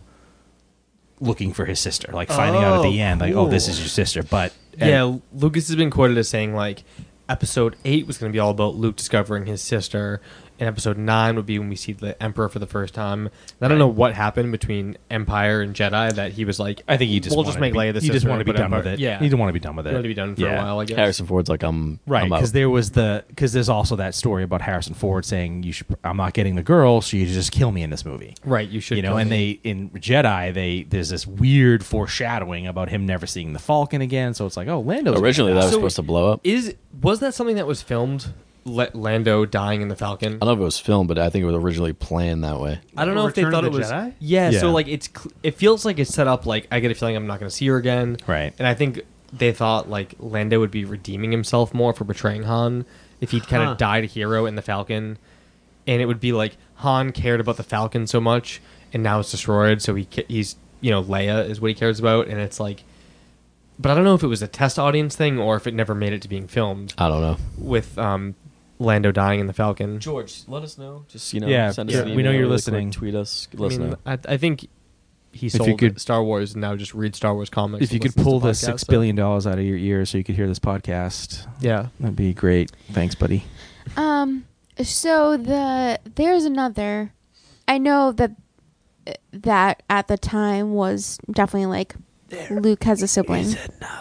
looking for his sister, like finding out at the Oh, end, like, oh, this cool. is your sister. But and- Yeah, Lucas has been quoted as saying like episode eight was going to be all about Luke discovering his sister, and episode nine would be when we see the Emperor for the first time. I don't know what happened between Empire and Jedi that he was like, I think he just we'll wanted just make to be, Leia the he sister. just wanted to be but done with Empire- it. Yeah, he didn't want to be done with He it. wanted to be done for Yeah. a while, I guess. Harrison Ford's like, I'm Right, I'm out. because there was the because there's also that story about Harrison Ford saying you should. I'm not getting the girl, so you just kill me in this movie. Right, you should. You know, kill and me. they in Jedi they there's this weird foreshadowing about him never seeing the Falcon again. So it's like, oh, Lando's Originally, that was So- supposed to blow up. is was that something that was filmed? Le- Lando dying in the Falcon. I don't know if it was filmed, but I think it was originally planned that way. I don't know if they Return thought of it the was. Jedi? Yeah, Yeah. so like it's cl- it feels like it's set up like I get a feeling I'm not going to see her again. Right. And I think they thought like Lando would be redeeming himself more for betraying Han if he'd kind of Huh. died a hero in the Falcon, and it would be like Han cared about the Falcon so much, and now it's destroyed, so he ca- he's you know Leia is what he cares about, and it's like. But I don't know if it was a test audience thing or if it never made it to being filmed I don't know. with um, Lando dying in the Falcon. George, let us know. Just you know, Yeah, send us yeah, an we know email you're really listening. quick, tweet us. I Let us mean, know. I, I think he If you sold could- Star Wars and now just read Star Wars comics. If you and could listens to pull the podcasts, six so- billion dollars out of your ears so you could hear this podcast, Yeah. that'd be great. Thanks, buddy. Um. So the there's another. I know that that at the time was definitely like Luke has a sibling.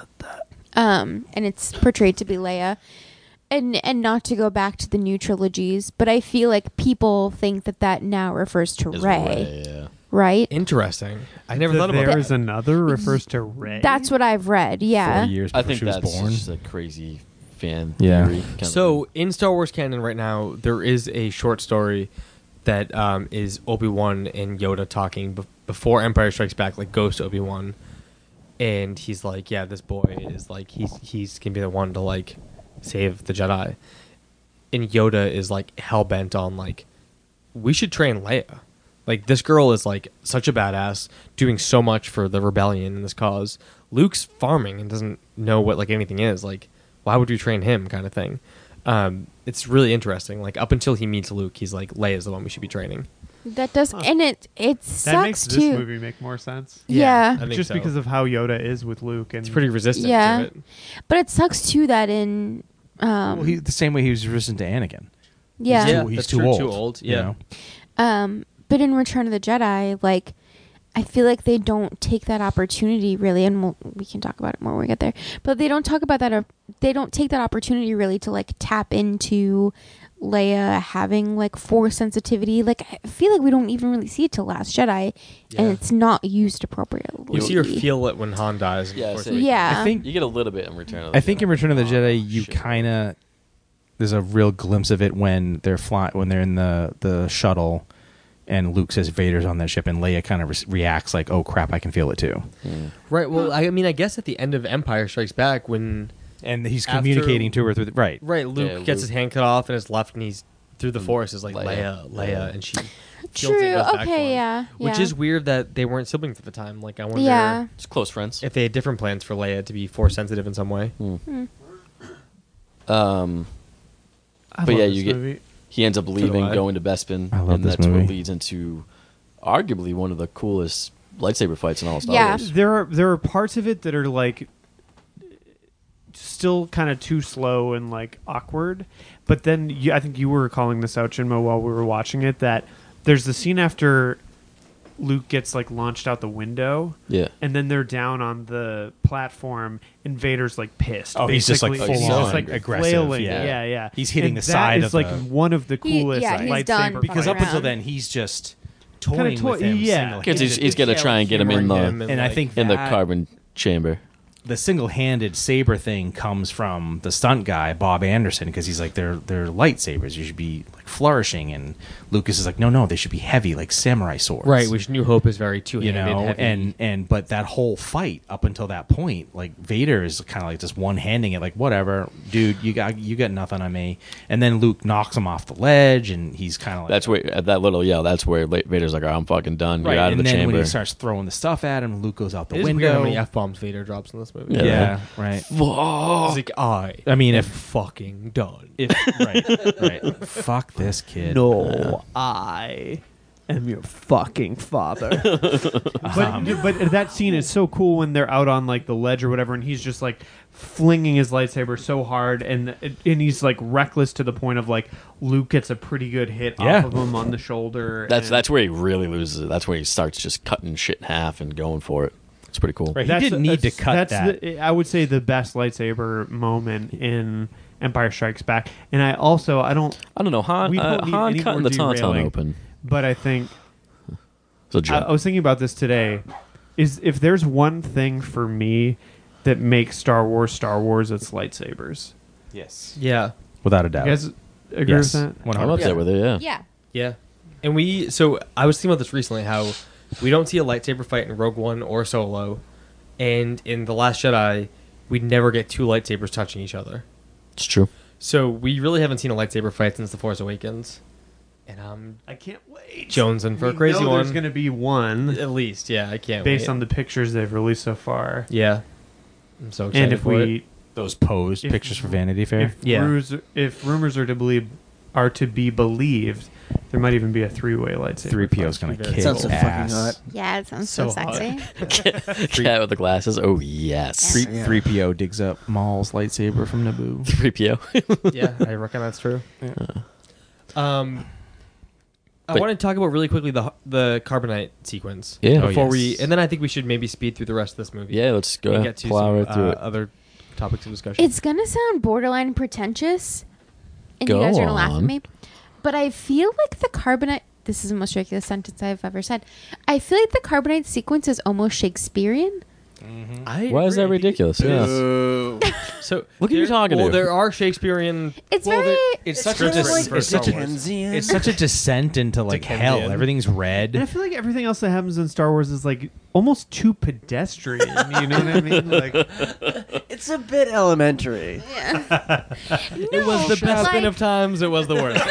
Um, and it's portrayed to be Leia, and and not to go back to the new trilogies, but I feel like people think that that now refers to Is Rey, Rey, yeah. right? Interesting. I never The thought about There that. is another refers to Rey. That's what I've read. Yeah. Forty years I before think she was that's born. just a crazy fan Yeah. theory. kind of So thing. in Star Wars canon right now, there is a short story that um, is Obi-Wan and Yoda talking be- before Empire Strikes Back, like Ghost Obi-Wan, and he's like, "Yeah, this boy is like he's he's gonna be the one to like save the Jedi," and Yoda is like hell bent on like we should train Leia. Like this girl is like such a badass, doing so much for the rebellion and this cause. Luke's farming and doesn't know what like anything is. Like, why would you train him? Kind of thing. Um, it's really interesting. Like up until he meets Luke, he's like Leia's the one we should be training. That does, and it it sucks that makes this too. movie make more sense. Yeah. I think Just so. because of how Yoda is with Luke, and it's pretty resistant Yeah. to it. But it sucks too that in um well, he, the same way he was resistant to Anakin. yeah. He's Yeah, too, he's that's too true, old. too old, you yeah. know? Um, but in Return of the Jedi, like, I feel like they don't take that opportunity really, and we'll, we can talk about it more when we get there. But they don't talk about that. Uh, they don't take that opportunity really to like tap into Leia having like Force sensitivity. Like, I feel like we don't even really see it till Last Jedi, Yeah. and it's not used appropriately. You see her feel it when Han dies. in Yeah, Force so- Awakens. Yeah. I think you get a little bit in Return of the I think Jedi. in Return of the Oh, Jedi, you shit. kind of there's a real glimpse of it when they're fly when they're in the the shuttle, and Luke says Vader's on that ship, and Leia kind of re- reacts like, "Oh crap, I can feel it too." Hmm. Right. Well, I mean, I guess at the end of Empire Strikes Back, when And he's After- communicating to her through the, right. right Luke Yeah, gets Luke- his hand cut off and is left, and he's through the Force is like Leia. Leia, Leia, Leia. and she. True. feels it goes back for Okay. him. Yeah. Which yeah. is weird that they weren't siblings at the time. Like, I wonder Yeah. Just close friends. if they had different plans for Leia to be Force sensitive in some way. Hmm. Um, I But love yeah, this you get- movie. he ends up leaving, I. going to Bespin, I love and this that's movie. what leads into arguably one of the coolest lightsaber fights in all of Star Yeah. Wars. There are there are parts of it that are like still kind of too slow and like awkward, but then you, I think you were calling this out, Chinmo, while we were watching it. That there's the scene after Luke gets like launched out the window, Yeah. and then they're down on the platform, and Vader's like pissed. Oh, he's just, like, basically. full he's just on like aggressive, flailing. yeah. yeah, yeah. He's hitting And the that side is of like the- one of the He- coolest yeah, he's lightsaber done Because up around. until then, he's just Kinda toying toy- with him. yeah. Because he's, single-handed. he's going to try and get him in Hammering the him and I like- think in the that- carbon chamber. the single-handed saber thing comes from the stunt guy Bob Anderson because he's like they're they're lightsabers. You should be like flourishing, and Lucas is like, no, no, they should be heavy like samurai swords, Right, which New Hope is very you two-handed, know. heavy. And and but that whole fight up until that point, like Vader is kind of like just one-handing it, like whatever, dude, you got you got nothing on me. And then Luke knocks him off the ledge, and he's kind of like That's where at that little yell. That's where La- Vader's like, oh, "I'm fucking done. right. Get out of and the then chamber." when he starts throwing the stuff at him, Luke goes out the it is window. weird how many f-bombs Vader drops in this movie. Yeah. yeah, right. He's like, I I mean, am if fucking done. if right, right. Fuck this kid. No, I am your fucking father. but but that scene is so cool when they're out on like the ledge or whatever, and he's just like flinging his lightsaber so hard, and and he's like reckless to the point of like Luke gets a pretty good hit Yeah. off of him on the shoulder. That's and that's where he really loses it. That's where he starts just cutting shit in half and going for it. It's pretty cool. Right. He that's- didn't need to that's- cut that's that. The, I would say the best lightsaber moment in Empire Strikes Back, and I also I don't, I don't know. Han, We uh, don't need Han any cutting more the tauntaun derailing. open. but I think. It's a I, joke. I was thinking about this today. Is if there's one thing for me that makes Star Wars Star Wars, it's lightsabers. Yes, Yeah, without a You doubt. guys agree yes, with that? one I'm hundred upset percent. with it. Yeah. Yeah. yeah. And we, so I was thinking about this recently, how we don't see a lightsaber fight in Rogue One or Solo, and in The Last Jedi, we never get two lightsabers touching each other. It's true. So we really haven't seen a lightsaber fight since The Force Awakens. And I'm I can't wait. jonesing for We a crazy know one. There's going to be one At least, yeah, I can't based wait. on the pictures they've released so far. Yeah. I'm so excited And if for we, it. Those posed If- pictures for Vanity Fair. if Yeah. rumors, if rumors are to believe, are to be believed, there might even be a three-way lightsaber. Three P O's fight. gonna Be very kick Sounds so cool. fucking ass. hot. Yeah, it sounds so, So hot. sexy. Cat with the glasses. Oh yes. Three Yeah. three P O digs up Maul's lightsaber from Naboo. three P O. Yeah, I reckon that's true. Um, I But- want to talk about really quickly the the carbonite sequence. Yeah. Oh, Before yes. we, and then I think we should maybe speed through the rest of this movie. Yeah. Let's go. And ahead, get to plow some right through uh, it. other topics of discussion. It's gonna sound borderline pretentious, and Go you guys are gonna laugh at on. me. But I feel like the carbonite. This is the most ridiculous sentence I've ever said. I feel like the carbonite sequence is almost Shakespearean. I Why is that agree. ridiculous? Yeah. So Look who you're there- talking well, to. there are Shakespearean. It's well, very. there- It's It's such kind a of dis- like it's such a Dickensian. it's such a descent into like Dickensian. hell. Everything's red. And I feel like everything else that happens in Star Wars is like almost too pedestrian. You know what I mean? Like, It's a bit elementary. Yeah. It was the but best spin like- of times. It was the worst.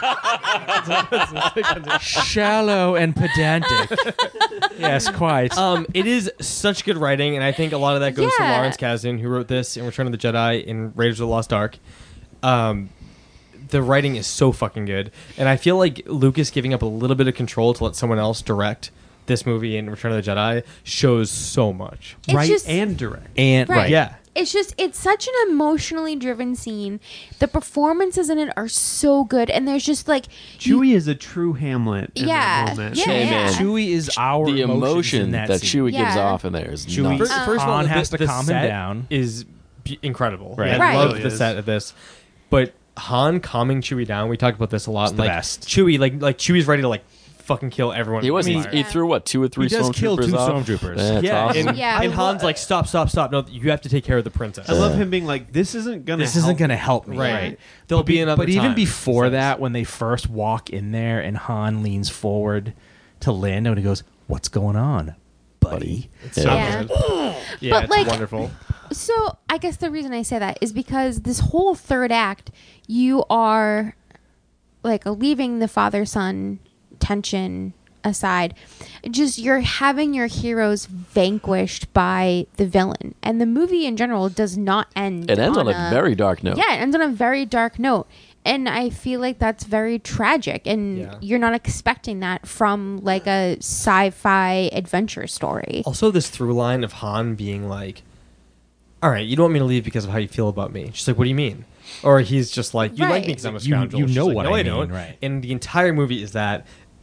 Shallow and pedantic. Yes, quite. um, it is such good writing, and I think a lot of that goes Yeah. to Lawrence Kasdan, who wrote this in Return of the Jedi and Raiders of the Lost Ark. Um, the writing is so fucking good, and I feel like Lucas giving up a little bit of control to let someone else direct this movie in Return of the Jedi shows so much. It's right just- and direct. and Right. right. Yeah. It's just, it's such an emotionally driven scene. The performances in it are so good, and there's just like you- Chewie is a true Hamlet in Yeah, that moment. yeah, Hey, man. Chewie is our The emotions emotion in that, that, scene. Chewie gives Yeah. off in there is Chewie- nuts. Uh, First of all, Han the, has to the calm him set down. is b- incredible. Right. I Right. love It the is. set of this, but Han calming Chewie down. We talked about this a lot. It's and, the like best. Chewie, like like Chewie's ready to like fucking kill everyone. He was. with He, fire. he threw what two or three He does kill stormtroopers two off? stormtroopers. Yeah, it's yeah, awesome. and, Yeah. and Han's like, stop, stop, stop. No, you have to take care of the princess. I love Yeah. him being like, "This isn't gonna. This help isn't going to me." help me. Right. Right. There'll But be be- another But even time, before he says. that, when they first walk in there and Han leans forward to Lando and he goes, "What's going on, buddy?" It's Yeah. so Yeah. good. Yeah, But, it's like- wonderful. So I guess the reason I say that is because this whole third act, you are like leaving the father son tension aside, just you're having your heroes vanquished by the villain, and the movie in general does not end. It ends on a very dark note. Yeah, it ends on a very dark note. And I feel like that's very tragic, and Yeah. you're not expecting that from like a sci-fi adventure story. Also, this through line of Han being like, "All right, you don't want me to leave because of how you feel about me." She's like, "What do you mean?" Or he's just like, "You like Right. me because I'm a You- scoundrel." you She's know like, what no, I I mean, don't. right. And the entire movie is that.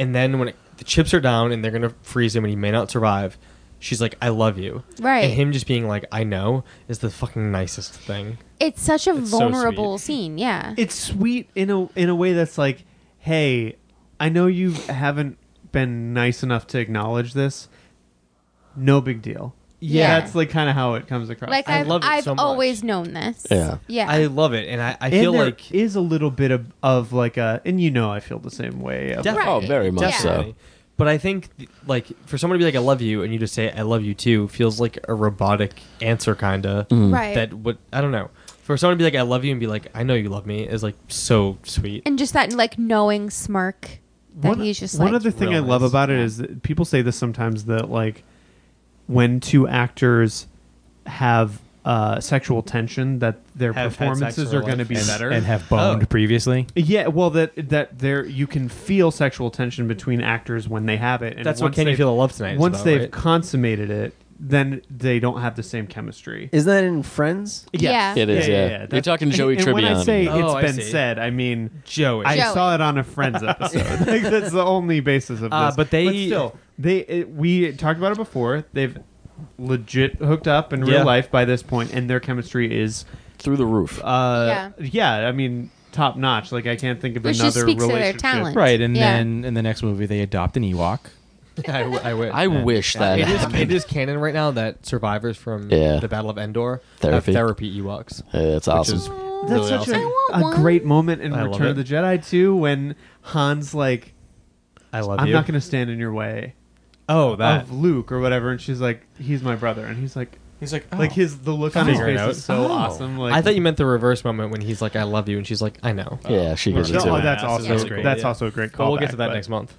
and then when it, the chips are down and they're gonna freeze him and he may not survive, she's like, "I love you." Right. And him just being like, "I know," is the fucking nicest thing. It's such a It's so vulnerable sweet. scene. Yeah. It's sweet in a in a way that's like, hey, I know you haven't been nice enough to acknowledge this. No big deal. Yeah. That's like kind of how it comes across. Like I I've, love it I've so much. always known this. Yeah. Yeah. I love it, and I, I and feel there like is a little bit of, of like a, and you know I feel the same way. Of, Definitely. Oh, very much Yeah. so. Definitely. But I think, like, for someone to be like, "I love you," and you just say, "I love you too," feels like a robotic answer, kind of. Mm. Right. That would I don't know. For someone to be like, "I love you," and be like, "I know you love me," is like so sweet. and just that like knowing smirk that one, he's just one like other thing I real love nice. about it Yeah. is that people say this sometimes, that like when two actors have uh, sexual tension, that their Have had sex performances or, are going to like, be and- better. and have boned Oh. previously. Yeah, well, that that there you can feel sexual tension between actors when they have it. And That's what once Can You they've- Feel the Love Tonight is Once about, they've right? consummated it, then they don't have the same chemistry. Isn't that in Friends? Yeah. It is, yeah. You're That's- talking Joey and, and when I Tribbiani. say Oh, I it's been see. said, I mean Joey. I Joey. saw it on a Friends episode. Like, that's the only basis of this. Uh, but they- still, they it, we talked about it before. They've legit hooked up in Yeah. real life by this point, and their chemistry is, Through the roof. uh, yeah. I mean, top notch. Like I can't think of Which just another speaks to their relationship. talent. Right, and Yeah. then in the next movie they adopt an Ewok. I, w- I wish. I wish that it is, happened. it is canon right now that survivors from Yeah. the Battle of Endor Therapy. have therapy Ewoks. Yeah, that's Which awesome. is That's really such awesome. I a, want a one. great moment in I love Return of it. the Jedi too, when Han's like, I love "I'm you. not going to stand in your way." oh, that. Of Luke or whatever, and she's like, "He's my brother," and he's like, He's like, like his the look on his Figure it face out. is so Oh. awesome. Like I thought you meant the reverse moment when he's like, "I love you," and she's like, "I know." Yeah, she gives it No, to oh, him. that's Yeah, also that's great. great, That's yeah. also a great But call. we'll get to that next month.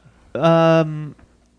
Um,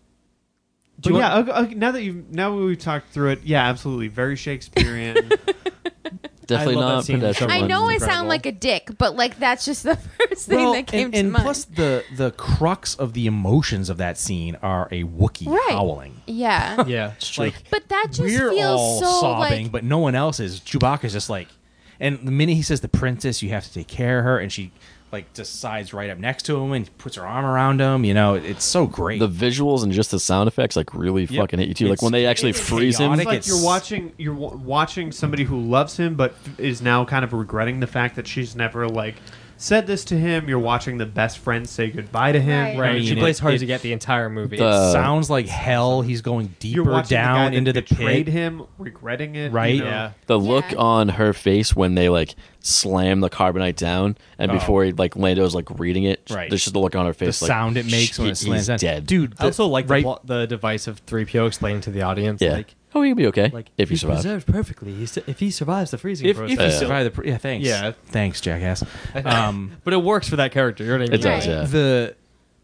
Do but you yeah, want- okay, okay, now that you now we've talked through it, yeah, absolutely, very Shakespearean. Definitely I love that not scene so pedestrian. much. I One's know I incredible. sound like a dick, but like that's just the first thing well, that came and, to and mind. plus the the crux of the emotions of that scene are a Wookiee Right. howling. yeah. Yeah, true. like But that just We're feels all so sobbing, like but no one else is. Chewbacca's just like, and the minute he says the princess, you have to take care of her, and she like decides right up next to him and puts her arm around him. You know, it's so great. The visuals and just the sound effects like really fucking hit you too. Like It's- when they actually it's freeze him. chaotic. It's like it's- you're watching you're w- watching somebody who loves him, but is now kind of regretting the fact that she's never like said this to him. You're watching the best friend say goodbye to him. Right. right. I mean, she it- plays hard it- to get the entire movie. The- sounds like hell. He's going You're deeper watching down the guy that into the betrayed pit. him, regretting it. Right. you know? yeah. The look Yeah. on her face when they like slam the carbonite down, and Oh. before he, like Lando's like reading it, Right. there's just the look on her The face, like, sound it makes when he- it slams he's down. dead, Dude, I also like right, the, plot, the device of three P O explaining to the audience, Yeah. like, oh, he'll be okay like if he he's survives. preserved perfectly. He's, if he survives the freezing if, process, if you Yeah. survive the pr- yeah, thanks. Yeah. Thanks, jackass. Um, but it works for that character. You know what I mean? It does, Right. yeah. the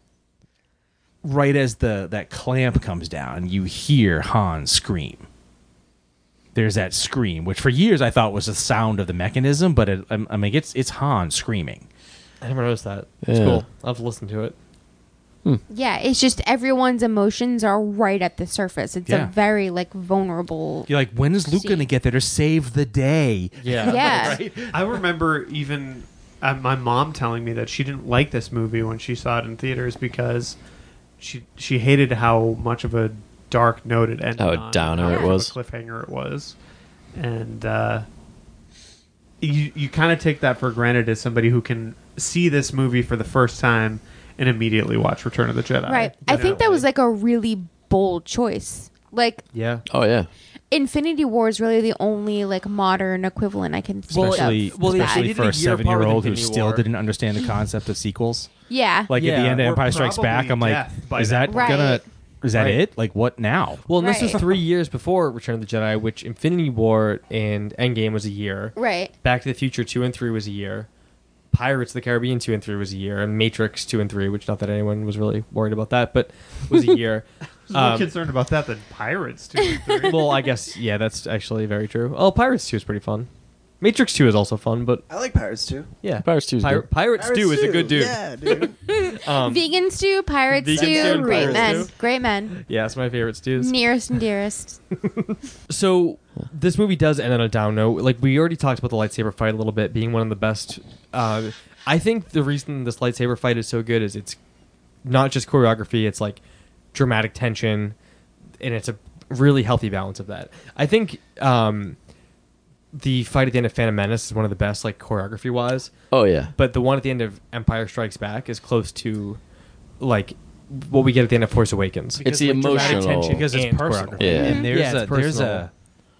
right as the that clamp comes down, you hear Han scream. There's that scream, which for years I thought was the sound of the mechanism, but it, I, I mean it's it's Han screaming. I never noticed that. It's Yeah. cool. I'll have to listen to it. yeah, it's just everyone's emotions are right at the surface. It's Yeah. a very like vulnerable. You're like, when is Luke See. going to get there to save the day? Yeah. Yeah. I remember even uh, my mom telling me that she didn't like this movie when she saw it in theaters because she she hated how much of a dark note it ended How a on, downer how it much of a was. cliffhanger it was, and uh, you you kind of take that for granted as somebody who can see this movie for the first time and immediately watch Return of the Jedi. Right. I think that was like a really bold choice. Like Yeah. Oh yeah, Infinity War is really the only like modern equivalent I can think Especially, of. well, they- that. especially did for a a year seven year apart old with who Infinity still War. didn't understand the concept of sequels. yeah. Like Yeah. at the end of Or Empire Strikes Back, I'm probably like, death by is that that point. gonna Right. is that Right. it? Like what now? Well, and this was Right. three years before Return of the Jedi, which Infinity War and Endgame was a year. Right. Back to the Future two and three was a year. Pirates of the Caribbean two and three was a year, and Matrix two and three, which not that anyone was really worried about that, but was a year. I was more Um, concerned about that than Pirates two and three. well, I guess yeah, that's actually very true. Oh, Pirates two is pretty fun. Matrix two is also fun, but I like Pirates too. yeah, Pirates two is Pir- good. Pirates Pirates two is a too. good dude. Yeah, dude. Um, Vegan stew, pirate Vegan stew stew, and great pirate men, stew. great men, yeah, it's my favorite stews. nearest and dearest. So this movie does end on a down note. Like we already talked about the lightsaber fight a little bit being one of the best. Uh, I think the reason this lightsaber fight is so good is it's not just choreography, it's like dramatic tension, and it's a really healthy balance of that. I think um, the fight at the end of Phantom Menace is one of the best, like choreography wise. Oh yeah. But the one at the end of Empire Strikes Back is close to like what we get at the end of Force Awakens. It's the like, dramatic emotional- tension, because it's and personal. choreography. Yeah. And there's Yeah, a it's there's personal. a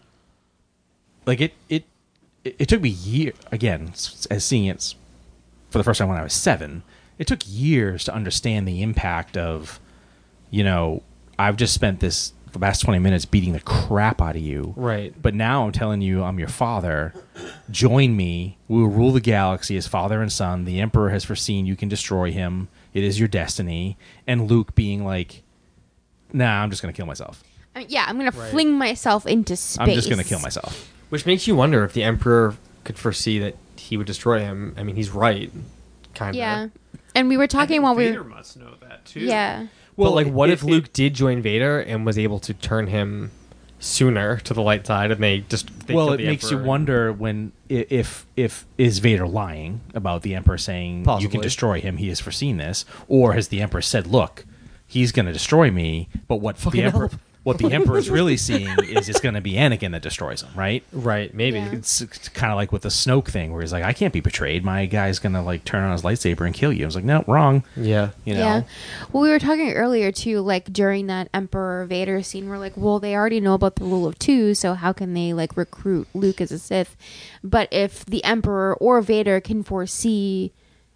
like it it it it took me year again s- as seeing it for the first time when I was seven. It took years to understand the impact of, you know, I've just spent this the last twenty minutes beating the crap out of you. Right. But now I'm telling you I'm your father. Join me. We will rule the galaxy as father and son. The Emperor has foreseen you can destroy him. It is your destiny. And Luke being like, nah, I'm just going to kill myself. I mean, yeah, I'm gonna Right. fling myself into space. I'm just going to kill myself. Which makes you wonder if the Emperor could foresee that he would destroy him. I mean, he's right, kind of. Yeah, and we were I talking think while we Vader were. must know that too. Yeah. Well, Well, like, what it- if Luke did join Vader and was able to turn him sooner to the light side, and they just they Well, killed it the makes you Emperor? wonder when i- if if is Vader lying about the Emperor saying you Possibly. can destroy him? He has foreseen this, or has the Emperor said, "Look, he's going to destroy me"? But what Fucking the Emperor help. what the Emperor is really seeing is it's going to be Anakin that destroys him, right? Right? Maybe. Yeah. It's, it's kind of like with the Snoke thing, where he's like, "I can't be betrayed. My guy's going to like turn on his lightsaber and kill you." I was like, "No, wrong." Yeah. You know, Yeah. Well, we were talking earlier too, like during that Emperor Vader scene, we're like, well, they already know about the rule of two, so how can they like recruit Luke as a Sith? But if the Emperor or Vader can foresee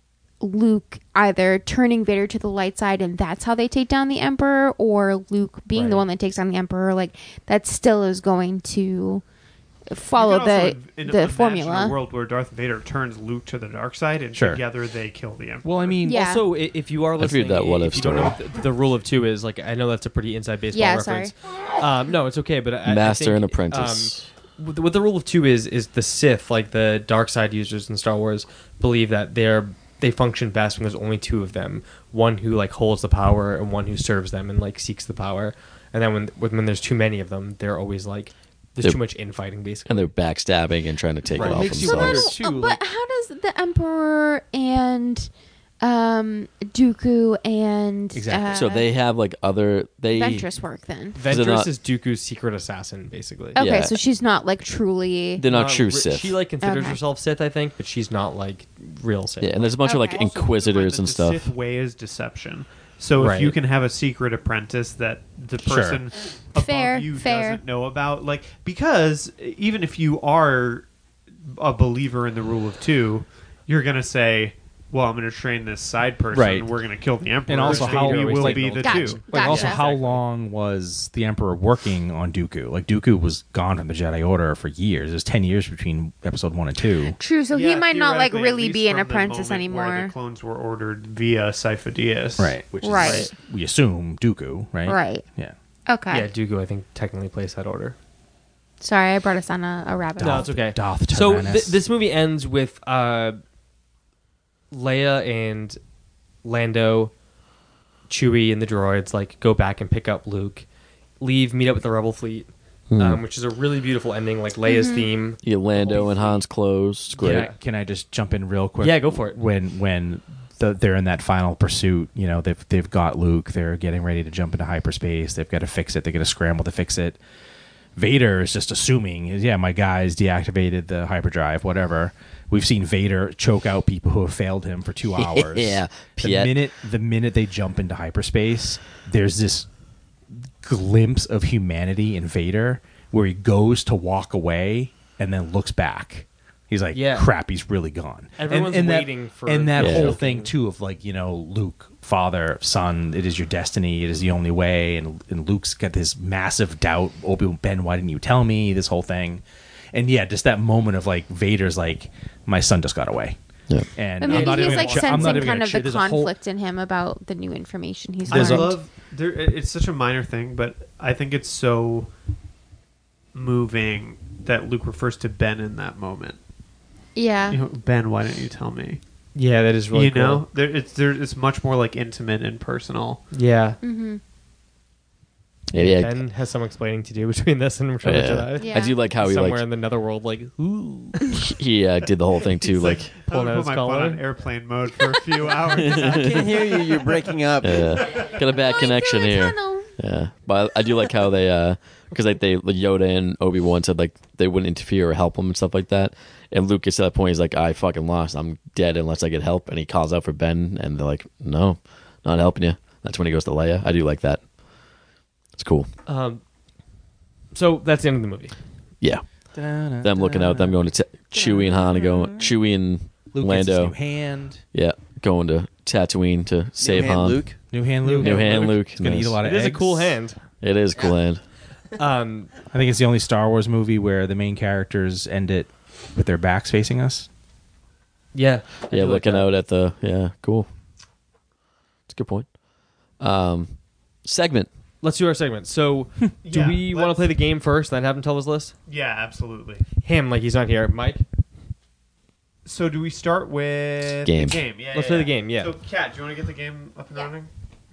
Luke either turning Vader to the light side and that's how they take down the Emperor, or Luke being the Right. one that takes down the Emperor, like that still is going to follow You could also the in- the imagine formula. a world where Darth Vader turns Luke to the dark side, and Sure. together they kill the Emperor. well, I mean, Yeah. Also, i- if you are I've listening, read that what if if you don't know story. what the, the rule of two is, like, I know that's a pretty inside baseball Yeah, reference. Um, no, it's okay, but I, Master I think, and apprentice. Um, what, the, what the rule of two is is the Sith, like the dark side users in Star Wars, believe that they're they function best when there's only two of them: one who like holds the power and one who serves them and like seeks the power. And then when when, when there's too many of them, they're always like there's They're- too much infighting, basically. and they're backstabbing and trying to take Right. it It off makes you So then, themselves. wonder- too, but like- how does the Emperor and um, Dooku and Exactly. uh, So they have like other they Ventress work then? they're Ventress not- is Dooku's secret assassin, basically. Okay, Yeah. so she's not like truly. they're not Not true re- Sith. She like considers Okay. herself Sith, I think, but she's not like real Sith. Yeah, and there's a bunch of like Okay. Also, keep in mind inquisitors that and the stuff. Sith way is deception. So if Right. you can have a secret apprentice that the Sure. person above Fair, you fair. doesn't know about, like because even if you are a believer in the rule of two, you're gonna say, "Well, I'm going to train this side person. Right. And we're going to kill the Emperor, And also so how- we will like, be the Gotcha. two." Like Gotcha. also, how Exactly. long was the Emperor working on Dooku? Like Dooku was gone from the Jedi Order for years. There's ten years between Episode One and Two. True, so he Yeah, might not like theoretically, at really least be an from the apprentice moment where anymore. The clones were ordered via Sifo Dyas. Which Right. is we assume Dooku, right? Right. Yeah. Okay. Yeah, Dooku, I think, technically plays that order. Sorry, I brought us on a, a rabbit No, hole. it's okay. Darth So Tyrannus. th- this movie ends with uh, Leia and Lando, Chewie, and the droids like go back and pick up Luke, leave, meet up with the Rebel fleet, Hmm. um, which is a really beautiful ending. Like Leia's theme. You get Lando and Han's clothes. It's great. Can I, can I just jump in real quick? Yeah, go for it. When when the, they're in that final pursuit, you know, they've they've got Luke. They're getting ready to jump into hyperspace. They've got to fix it. They're going to scramble to fix it. Vader is just assuming, yeah, my guy's deactivated the hyperdrive, whatever. We've seen Vader choke out people who have failed him for two hours. Yeah, The Piet. minute the minute they jump into hyperspace, there's this glimpse of humanity in Vader where he goes to walk away and then looks back. He's like, Yeah. crap, he's really gone. Everyone's that- waiting for and that Yeah. whole thing too of like, you know, Luke, father, son, it is your destiny, it is the only way, and and Luke's got this massive doubt. Obi-Ben, why didn't you tell me? This whole thing, and yeah, just that moment of like Vader's like, my son just got away. Yeah. And But I'm maybe not even he's gonna like ch- I'm not sensing even kind gonna of ch- the there's a whole- conflict in him about the new information he's I There's a- learned. love there. It's such a minor thing, but I think it's so moving that Luke refers to Ben in that moment. Yeah. You know, Ben, why didn't you tell me? Yeah, that is really you cool. know, there, it's there. It's much more like intimate and personal. Yeah. Mm-hmm. Yeah, yeah. Ben has some explaining to do between this and Return of the Yeah. Jedi. Yeah. I do like how he Somewhere like in the netherworld, like, ooh. he uh, did the whole thing too. He's Like, I'm pulling gonna out put his my phone collar. on airplane mode for a few hours. I can't hear you. You're breaking up. yeah, got a bad Going connection through a here. tunnel. Yeah, but I, I do like how they, uh, because like they, like Yoda and Obi Wan said like they wouldn't interfere or help him and stuff like that. And Luke gets to that point, he's like, I fucking lost. I'm dead unless I get help. And he calls out for Ben, and they're like, no, not helping you. That's when he goes to Leia. I do like that. It's cool. Um, so that's the end of the movie. Yeah, them looking out, them going to t- Chewie and Han, going Chewie and Luke gets his Lando. new hand. Yeah, going to Tatooine to save New hand, Han. Luke. New hand Luke. New hand Luke. He's gonna Nice. eat a lot of It is a eggs. cool hand. It is a cool hand. Um, I think it's the only Star Wars movie where the main characters end it with their backs facing us. yeah. I do Yeah, like looking that. out at the yeah, cool. It's a good point. Um, segment. Let's do our segment. So, do Yeah, we want to let's- play the game first, then have him tell his list? Yeah, absolutely. Him, like he's not here. Mike, So do we start with Game. the game? Yeah, Let's yeah, play the yeah. game, yeah. So, Kat, do you want to get the game up and Yeah. running?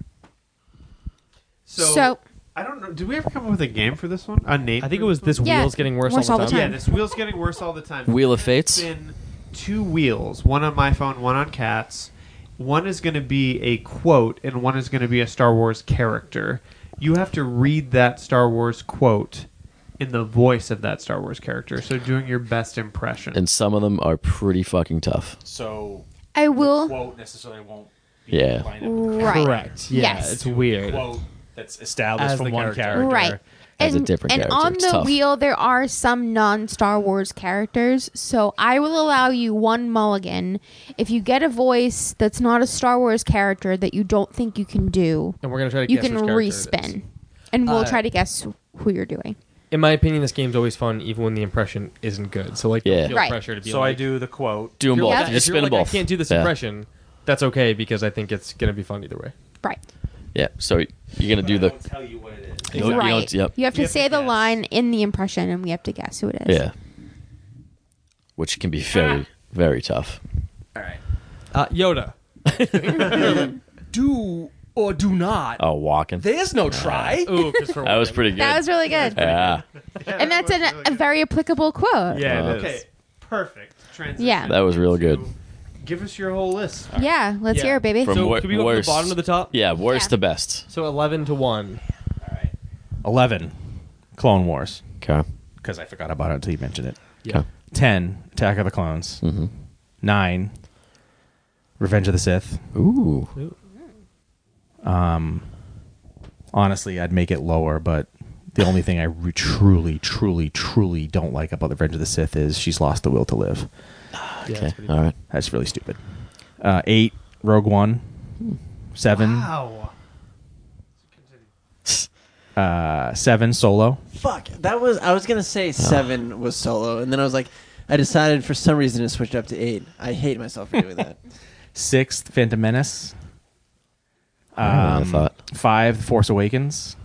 So, I don't know. Did we ever come up with a game for this one? A name? I think for it was this one? Yeah, wheel's getting worse, worse all the all the time. Yeah, time. this wheel's getting worse all the time. Wheel of It's Fates. been two wheels, one on my phone, one on Kat's. One is going to be a quote, and one is going to be a Star Wars character. You have to read that Star Wars quote in the voice of that Star Wars character. So doing your best impression. And some of them are pretty fucking tough. So I will. quote necessarily won't be Yeah. Right. Correct. Yeah, Yes. it's weird. quote that's established As from the one character. character. Right. As a and, different and character. on It's the tough. wheel, there are some non-Star Wars characters, so I will allow you one mulligan if you get a voice that's not a Star Wars character that you don't think you can do. And we're gonna try to You guess can which character it is. respin, and we'll Uh, try to guess who you're doing. In my opinion, this game's always fun, even when the impression isn't good. So, like, Yeah. don't feel Right. pressure to be So like, I do the quote. Do them if you're both. like- You if just you're spin them like, both. I can't do this Yeah. impression. That's okay because I think it's gonna be fun either way. Right. Yeah. So you're gonna do the. tell you what it is. You don't- you right. don't- yep. You have to You have to say the guess. line in the impression, and we have to guess who it is. Yeah. Which can be very, very tough. Uh, Yoda. Do or do not. Oh, walking. There's no try. Ooh, Christopher That was Walken. pretty good. That was really good. Yeah. And that's an, a very applicable quote. Yeah, Uh, it Okay, is. perfect. Transition. Yeah. That was real good. Give us your whole list. Yeah, let's Yeah. hear it, baby. From So, wor- can we go from worst- the bottom to the top? Yeah, worst Yeah. to best. So, eleven to one. Eleven. Clone Wars. Okay. Because I forgot about it until you mentioned it. Yeah. Okay. Ten. Attack of the Clones. Mm-hmm. Nine. Revenge of the Sith. Ooh. Um, honestly, I'd make it lower, but the only thing I re- truly, truly, truly don't like about the Revenge of the Sith is she's lost the will to live. Yeah, Okay. it's pretty All right. That's really stupid. Uh, eight. Rogue One. Seven. Wow. Uh, seven. Solo. Fuck. That was. I was gonna say seven was Solo, and then I was like, I decided for some reason to switch up to eight. I hate myself for doing that. Sixth. Phantom Menace. I don't know, I Um, thought. Five. Force Awakens.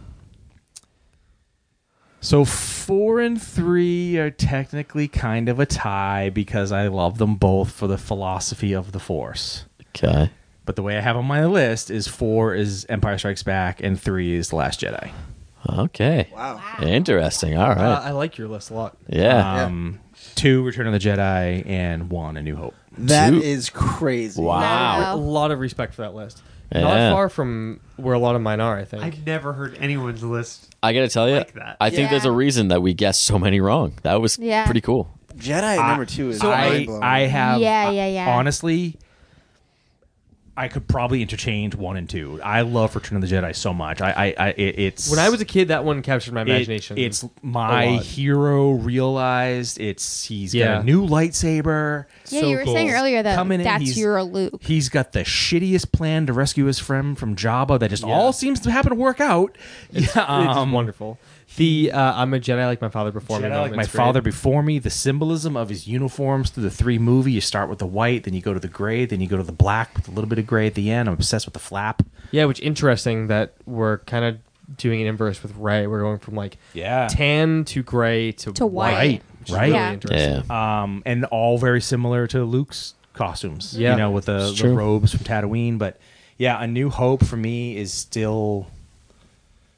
So four and three are technically kind of a tie because I love them both for the philosophy of the Force. Okay. But the way I have on my list is four is Empire Strikes Back and three is The Last Jedi. Okay. Wow. Interesting. All Uh, right. I like your list a lot. Yeah. Um, two Return of the Jedi and one A New Hope. That Two- is crazy. Wow. Wow. A lot of respect for that list. Yeah. Not far from where a lot of mine are, I think. I've never heard anyone's list. I got to tell you, like that. I think Yeah. there's a reason that we guessed so many wrong. That was Yeah. pretty cool. Jedi I- number two is So I, mind-blowing. I have Yeah, yeah, yeah. honestly, I could probably interchange one and two. I love Return of the Jedi so much. I, I, I it, it's when I was a kid, that one captured my it- imagination. it's a my lot. hero realized. It's he's Yeah. got a new lightsaber. Yeah, So you were cool. saying earlier that Coming in, that's he's- your Luke. He's got the shittiest plan to rescue his friend from Jabba that just Yeah. all seems to happen to work out. It's, yeah, it's just um, wonderful. The uh, I'm a Jedi like my father before me. Jedi like my moment's great. father before me. The symbolism of his uniforms through the three movie. You start with the white, then you go to the gray, then you go to the black with a little bit of gray at the end. I'm obsessed with the flap. Yeah, which interesting that we're kind of doing an inverse with Rey. We're going from like Yeah. tan to gray to, To white. Right, which is right. really Yeah. interesting. Yeah. Um, and all very similar to Luke's costumes. Yeah. You know, with the, It's the true. robes from Tatooine. But yeah, A New Hope for me is still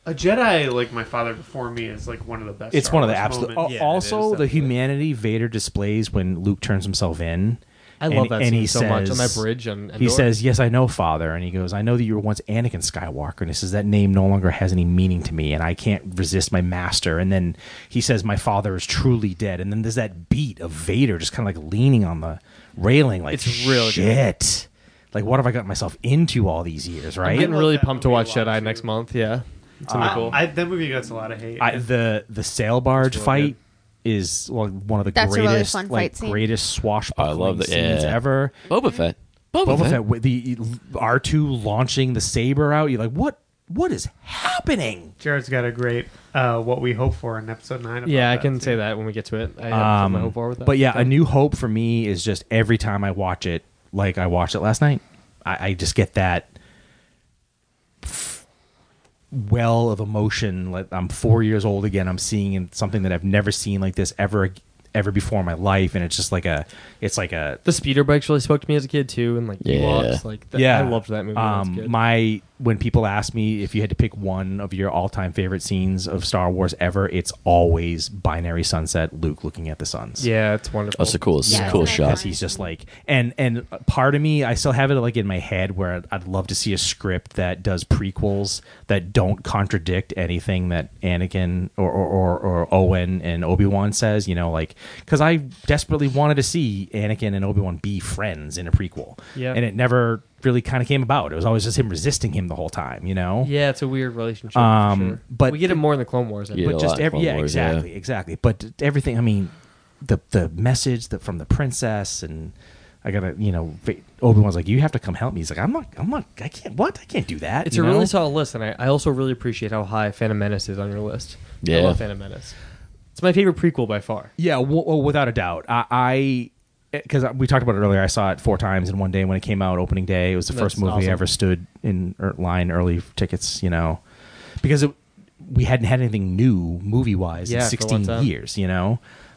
A Jedi, like my father before me, is like one of the best. It's Star one of the Wars absolute. moments. al- Yeah, it also, is, the definitely. humanity Vader displays when Luke turns himself in. I And- love that and scene he so much on that says- bridge. On He Endor. says, "Yes, I know, Father," and he goes, "I know that you were once Anakin Skywalker." And he says, "That name no longer has any meaning to me, and I can't resist my master." And then he says, "My father is truly dead." And then there's that beat of Vader just kind of like leaning on the railing, like, It's real good. shit. Like, what have I got myself into all these years, I'm right? getting love really that pumped to movie a watch lot, Jedi too. next month. Yeah, it's gonna be I, cool. I, that movie gets a lot of hate. I, the the sail barge really fight is well, one of the That's a really greatest, fun like fight scene. greatest swashbuckling I love that- scenes yeah. ever. Boba Fett. Boba, Boba Fett. Fett with the R two launching the saber out. You're like, what? What is happening? Jared's got a great uh, what we hope for in episode nine. About yeah, I that, can too. say that when we get to it. I have my Um, hope for with that. but yeah, A New Hope for me is just every time I watch it, like I watched it last night, I, I just get that f- well of emotion. Like I'm four years old again. I'm seeing something that I've never seen like this ever ever before in my life, and it's just like a, it's like a the speeder bikes really spoke to me as a kid too, and like Yeah. Ewoks, like that, yeah. I loved that movie. when I was a Um, kid. my when people ask me if you had to pick one of your all-time favorite scenes of Star Wars ever, it's always Binary Sunset, Luke looking at the suns. yeah, it's wonderful. That's a cool, it's Yeah, a cool it's shot. Because he's just like, and and part of me, I still have it like in my head where I'd, I'd love to see a script that does prequels that don't contradict anything that Anakin or or, or, or Owen and Obi-Wan says. You know, like because I desperately wanted to see Anakin and Obi-Wan be friends in a prequel, Yeah. and it never really kind of came about. It was always just him resisting him the whole time. You know, Yeah, it's a weird relationship. Um, for sure. but we get it more in the Clone Wars. I Yeah. think. but a just lot in every Clone yeah, Wars, yeah. exactly, exactly. But everything. I mean, the the message that from the princess and I gotta, you know, Obi Wan's like, you have to come help me. He's like, I'm not, I'm not, I can't. What? I can't do that. It's you a know? really solid list, and I, I also really appreciate how high Phantom Menace is on your list. I Yeah. love Phantom Menace. It's my favorite prequel by far. Yeah, w- well, without a doubt. I, because we talked about it earlier. I saw it four times in one day when it came out opening day. It was the That's first movie awesome. I ever stood in er, line early tickets. You know, because it, we hadn't had anything new movie wise Yeah, in for sixteen one time. years. You know,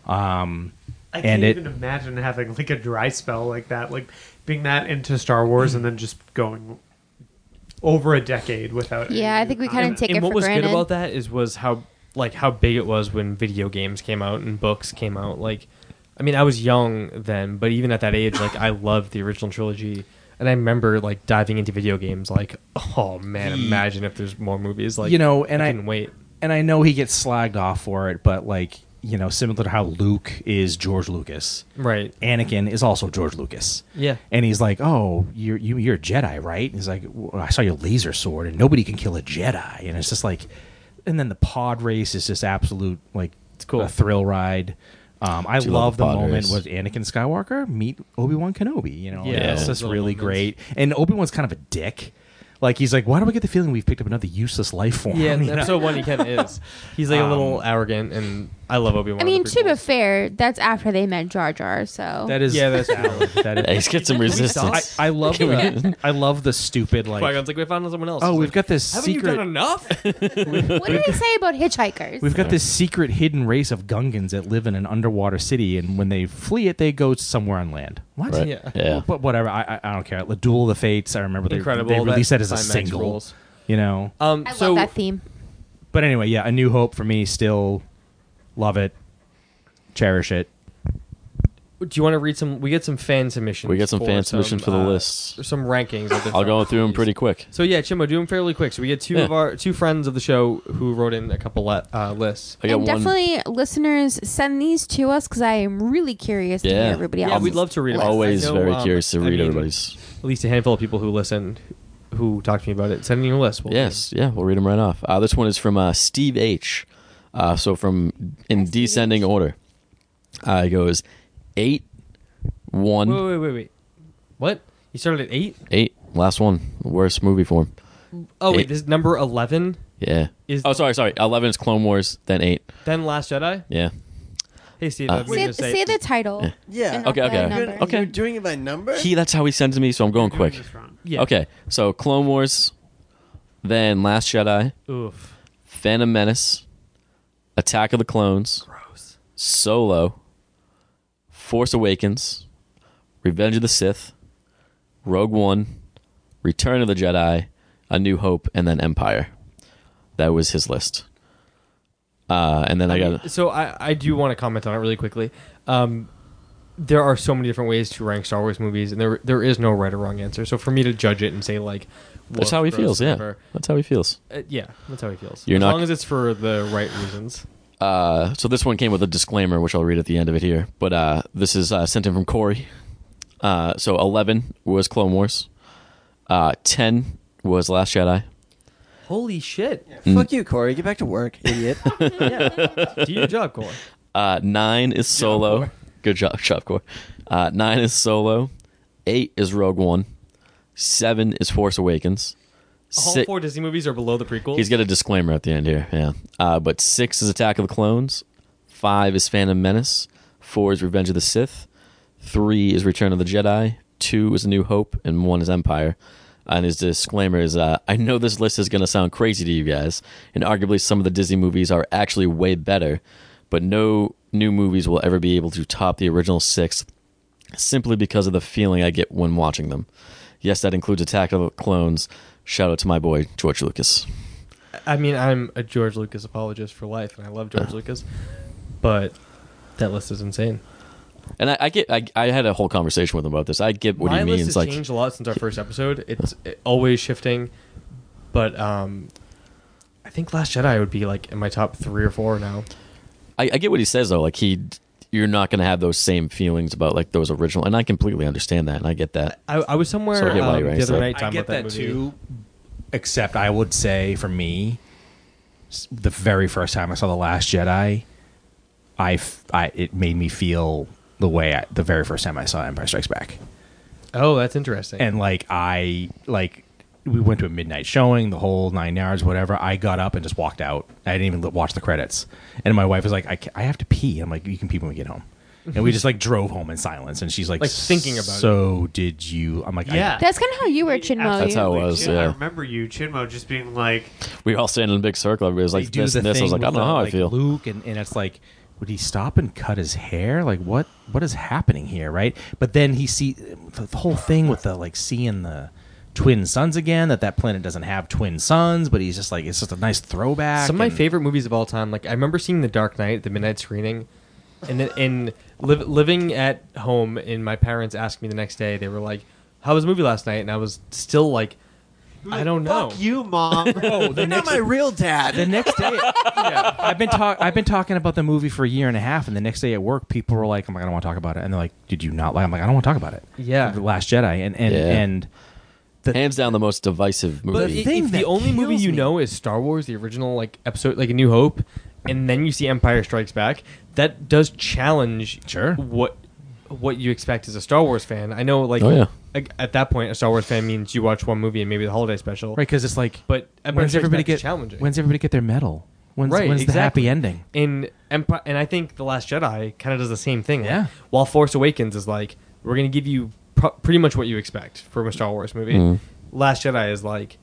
um, I and can't it. even imagine having like a dry spell like that, like being that into Star Wars and then just going over a decade without. Yeah, any I think we new kind of content. take and it what for was granted. good about that is was how like how big it was when video games came out and books came out. Like, I mean, I was young then, but even at that age, like I loved the original trilogy, and I remember like diving into video games. Like, oh man, Ye- imagine if there's more movies. Like, You know, and I I- couldn't wait. and I know he gets slagged off for it, but like, you know, similar to how Luke is George Lucas, Right? Anakin is also George Lucas. Yeah. And he's like, "Oh, you're you, you're a Jedi, right?" And he's like, well, "I saw your laser sword, and nobody can kill a Jedi." And it's just like, and then the pod race is just absolute like it's cool. a thrill ride. Um, I Do love love the the pod moment race. was Anakin Skywalker meet Obi Wan Kenobi. You know, Yeah, it's those just little really moments. great. And Obi Wan's kind of a dick. Like he's like, "Why do I get the feeling we've picked up another useless life form?" Yeah, in You know? episode one he kind of is. He's like a little Um, arrogant, and I love Obi Wan. I mean, to be fair, that's after they met Jar Jar, so That is Yeah, that's valid. That is- Yeah, he's got some I, resistance. I love Can we- the, I love the stupid like. Qui-Gon's like, we found someone else. Oh, He's we've like, got this haven't you secret. done enough? what do they say about hitchhikers? We've got this secret hidden race of Gungans that live in an underwater city, and when they flee it, they go somewhere on land. What? Right. Yeah. Yeah. But whatever. I, I I don't care. The Duel of the Fates. I remember they, Incredible. they released that, as a Climax single. rules. You know. Um, I so love that theme. But anyway, yeah. A New Hope for me. Still love it. Cherish it. do you want to read some? We get some fan submissions. We get some for fan submissions for the uh, lists. Some rankings. Of the I'll go through them movies. pretty quick. So yeah, Chimo, do them fairly quick. So we get two Yeah. of our two friends of the show who wrote in a couple le- uh, lists. I got And one. definitely, listeners, send these to us because I am really curious to Yeah. hear everybody Yeah, else. we'd love to read them. Always I know, very um, curious to I read mean, everybody's. At least a handful of people who listen, who talk to me about it. Send in your list. We'll Yes, yeah, we'll read them right off. Uh, this one is from uh, Steve H. Uh, so from in Hi, Steve descending H. order, uh, it goes eight, one, Wait, wait, wait, wait. What? You started at eight? eight. Last one, worst movie for him. Oh wait, Eight. this is number eleven. Yeah. Is Oh, sorry, sorry. Eleven is Clone Wars, then eight. Then Last Jedi. Yeah. Hey Steve, Uh, uh, what are you Say, gonna say? say the title. Yeah. and Okay, not the okay. number. You're, Okay. you're doing it by number? He. That's how he sends me, so I'm going Doing quick. this wrong. Yeah. Okay, so Clone Wars, then Last Jedi, Oof. Phantom Menace, Attack of the Clones, Gross. Solo, Force Awakens, Revenge of the Sith, Rogue One, Return of the Jedi, A New Hope, and then Empire. That was his list. Uh, and then I, I mean, got so I, I do want to comment on it really quickly. Um, there are so many different ways to rank Star Wars movies, and there there is no right or wrong answer. So for me to judge it and say like, that's woof, how he gross, feels. Yeah, whatever, that's how he feels. uh, yeah, that's how he feels. You're as not- long as it's for the right reasons. Uh, so this one came with a disclaimer, which I'll read at the end of it here. But uh, this is uh, sent in from Corey. Uh, so eleven was Clone Wars. Uh, ten was Last Jedi. Holy shit! Fuck you, Corey. Get back to work, idiot. Do your job, Cole. Uh, nine is Solo. Corey. Good job, job, Corey. Uh, nine is Solo. Eight is Rogue One. Seven is Force Awakens. All Si- four Disney movies are below the prequels. He's got a disclaimer at the end here. Yeah. Uh, but six is Attack of the Clones. Five is Phantom Menace. Four is Revenge of the Sith. Three is Return of the Jedi. Two is A New Hope. And one is Empire. And his disclaimer is, uh, I know this list is going to sound crazy to you guys, and arguably some of the Disney movies are actually way better, but no new movies will ever be able to top the original six simply because of the feeling I get when watching them. Yes, that includes Attack of the Clones. Shout out to my boy, George Lucas. I mean, I'm a George Lucas apologist for life, and I love George Lucas, but that list is insane. And I, I get, I, I had a whole conversation with him about this. I get what My he list means. has Like, changed a lot since our first episode. It's uh, always shifting, but um, I think Last Jedi would be like in my top three or four now. I, I get what he says though. Like he, you're not going to have those same feelings about like those original, and I completely understand that, and I get that. I, I was somewhere So I get why um, you the raised other that. night I talking get about that, that movie. too. Except I would say for me, s- the very first time I saw The Last Jedi, I, f- I it made me feel the way I, the very first time I saw Empire Strikes Back. Oh, that's interesting. And like I like we went to a midnight showing, the whole nine yards, whatever. I got up and just walked out. I didn't even li- watch the credits. And my wife was like, I, ca- I have to pee. I'm like, you can pee when we get home. And we just like drove home in silence. And she's like, Like, thinking about it. So did you? I'm like, I- Yeah. That's kind of how you were, Chinmo. That's how it Absolutely. was, Yeah, I yeah. remember you, Chinmo, just being like, We were all standing in a big circle. Everybody was they like do this the and this. I was thing like, I with don't know the, how I like, feel. Luke, and, and it's like, would he stop and cut his hair? Like what? What is happening here, right? But then he see the, the whole thing with the like seeing the twin suns again. That that planet doesn't have twin suns, but he's just like it's just a nice throwback. Some of my and- favorite movies of all time. Like I remember seeing The Dark Knight, the midnight screening, and then in li- living at home, and my parents asked me the next day. They were like, "How was the movie last night?" And I was still like, "I don't know." fuck you, mom. Oh, the You're not next my real dad. the next day, Yeah. I've been talk I've been talking about the movie for a year and a half, and the next day at work, people were like, "I'm like, I don't want to talk about it," and they're like, "Did you not like?" I'm like, "I don't want to talk about it." Yeah. The Last Jedi, and and Yeah. and the, Hands down, the most divisive movie. But The i- thing if the that only movie kills you me- know is Star Wars, the original like episode, like A New Hope, and then you see Empire Strikes Back, that does challenge Sure. what what you expect as a Star Wars fan. I know, like, Oh, yeah. like, at that point, a Star Wars fan means you watch one movie and maybe the holiday special, right, because it's like, But Empire when's Strikes everybody Back is get challenging. when's everybody get their medal? When's, Right, when's the exactly. happy ending? in Empire, and I think The Last Jedi kind of does the same thing. Like, Yeah. while Force Awakens is like, we're going to give you pro- pretty much what you expect from a Star Wars movie. Mhm. Last Jedi is like,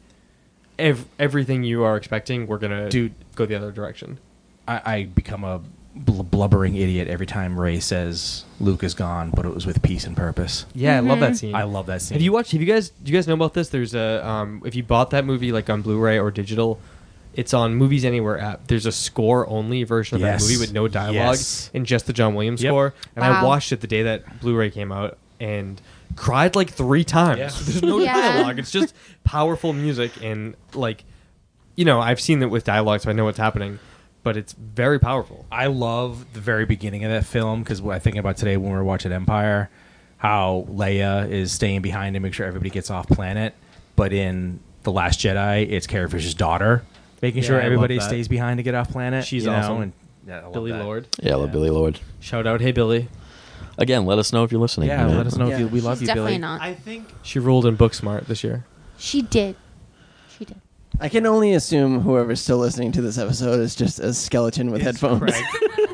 ev- everything you are expecting, we're going to Dude. go the other direction. I, I become a bl- blubbering idiot every time Ray says Luke is gone, but it was with peace and purpose. Yeah, I love that scene. I love that scene. Have you watched? Have you guys? Do you guys know about this? There's a um, if you bought that movie like on Blu-ray or digital, it's on Movies Anywhere app. There's a score-only version of Yes. that movie with no dialogue Yes. and just the John Williams Yep. score. And I Wow. watched it the day that Blu-ray came out and cried like three times. Yeah. There's no Yeah. dialogue. It's just powerful music and like, you know, I've seen it with dialogue, so I know what's happening. But it's very powerful. I love the very beginning of that film because I think about today when we were watching Empire, how Leia is staying behind to make sure everybody gets off planet. But in The Last Jedi, it's Carrie Fisher's daughter making Yeah, sure I love everybody that. stays behind to get off planet. She's you know, awesome. and, yeah, I love Billy that. Lord. Yeah, I love Billy Lord. Shout out, hey Billy. Again, let us know if you're listening. Yeah, you know? let us know Yeah. if you, we love She's you, definitely Billy. not. I think She ruled in Booksmart this year. She did. She did. I can only assume whoever's still listening to this episode is just a skeleton with it's headphones. Craig.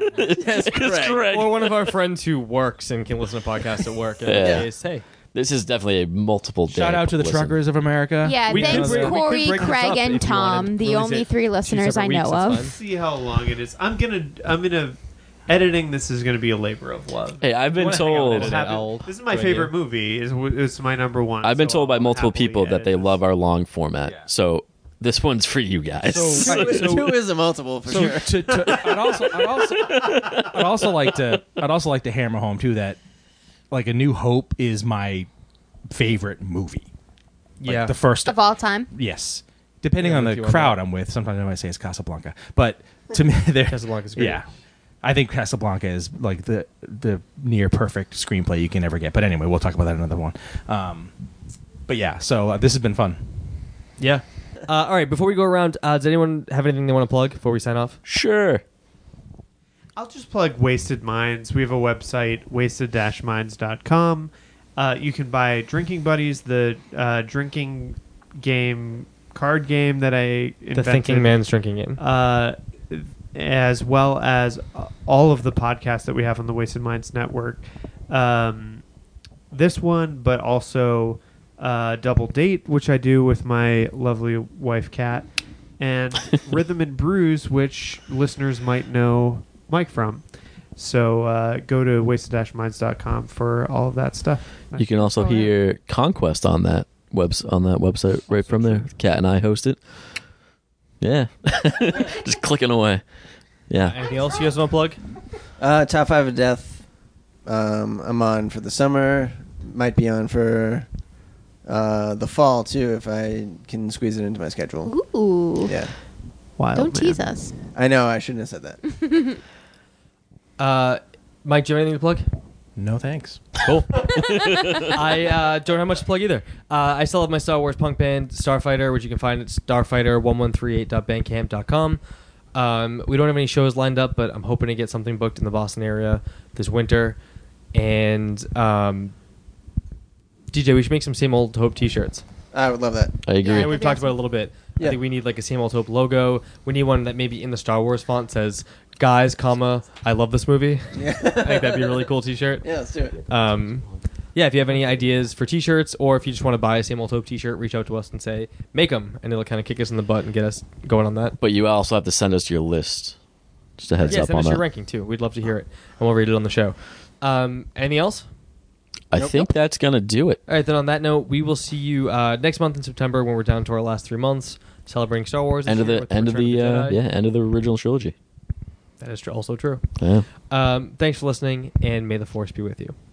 Yes, correct. Or one of our friends who works and can listen to podcasts at work. And Yeah. yeah. Hey, This is definitely a multiple. Shout day out to the listen. truckers of America. Yeah, We thanks could break- we could Corey, break this Craig, up and if you Tom, wanted. the Release only it three two listeners I separate weeks, know that's of. fine. See how long it is. I'm gonna. I'm gonna. Editing this is gonna be a labor of love. Hey, I've been wanna hang out told. and edit it? Happen- I'll this is my join favorite you. movie. Is is my number one. I've been so told by I'll multiple happily people that edit they this. love our long format. Yeah. So This one's for you guys. So- Two, so- two is a multiple for So sure. to, to, I'd also, I'd also, I'd also like to, I'd also like to hammer home too that, like, A New Hope is my favorite movie. Like, Yeah. the first Of all time. Yes, depending Yeah, on if the you want crowd that. I'm with. Sometimes I might say it's Casablanca, but to me, there Casablanca's great. Yeah, I think Casablanca is like the the near perfect screenplay you can ever get. But anyway, we'll talk about that in another one. Um, but yeah, so uh, this has been fun. Yeah. Uh, all right. Before we go around, uh, does anyone have anything they want to plug before we sign off? Sure. I'll just plug Wasted Minds. We have a website, wasted dash minds dot com. Uh, you can buy Drinking Buddies, the uh, drinking game, card game that I invented. The Thinking Man's Drinking Game. Uh, as well as uh, all of the podcasts that we have on the Wasted Minds Network. Um, this one, but also uh, Double Date, which I do with my lovely wife, Kat, and Rhythm and Brews, which listeners might know Mike from. So uh, go to wasted dash minds dot com for all of that stuff. You can also Oh, yeah. hear Conquest on that webs on that website right from there. Kat and I host it. Yeah. Just clicking away. Yeah. Anything else you guys want to plug? Uh, Top five of Death. Um, I'm on for the summer. Might be on for uh, the fall too if I can squeeze it into my schedule. Ooh. Yeah, Wild, Don't man. tease us. I know. I shouldn't have said that. Uh, Mike, do you have anything to plug? No thanks. Cool. I uh, don't have much to plug either. Uh, I still have my Star Wars punk band, Starfighter, which you can find at starfighter one one three eight dot bandcamp dot com. Um, we don't have any shows lined up, but I'm hoping to get something booked in the Boston area this winter. And um, D J, we should make some Same Old Hope t-shirts. I would love that. I agree. And we've talked about it a little bit. Yeah. I think we need like a Same Old Hope logo. We need one that maybe in the Star Wars font says, guys, comma, I love this movie. Yeah. I think that'd be a really cool t-shirt. Yeah, let's do it. Um, yeah, if you have any ideas for t-shirts or if you just want to buy a Same Old Hope t-shirt, reach out to us and say, make them. And it'll kind of kick us in the butt and get us going on that. But you also have to send us your list. Just a heads yeah, up send on us that. your ranking too. We'd love to hear it. And we'll read it on the show. Um, anything else? I Nope. think that's going to do it. All right, then on that note, we will see you uh, next month in September when we're down to our last three months celebrating Star Wars. this End of year the with end of Return the uh, Jedi. yeah, end of the original trilogy. That is tr- also true. Yeah. Um, thanks for listening, and may the Force be with you.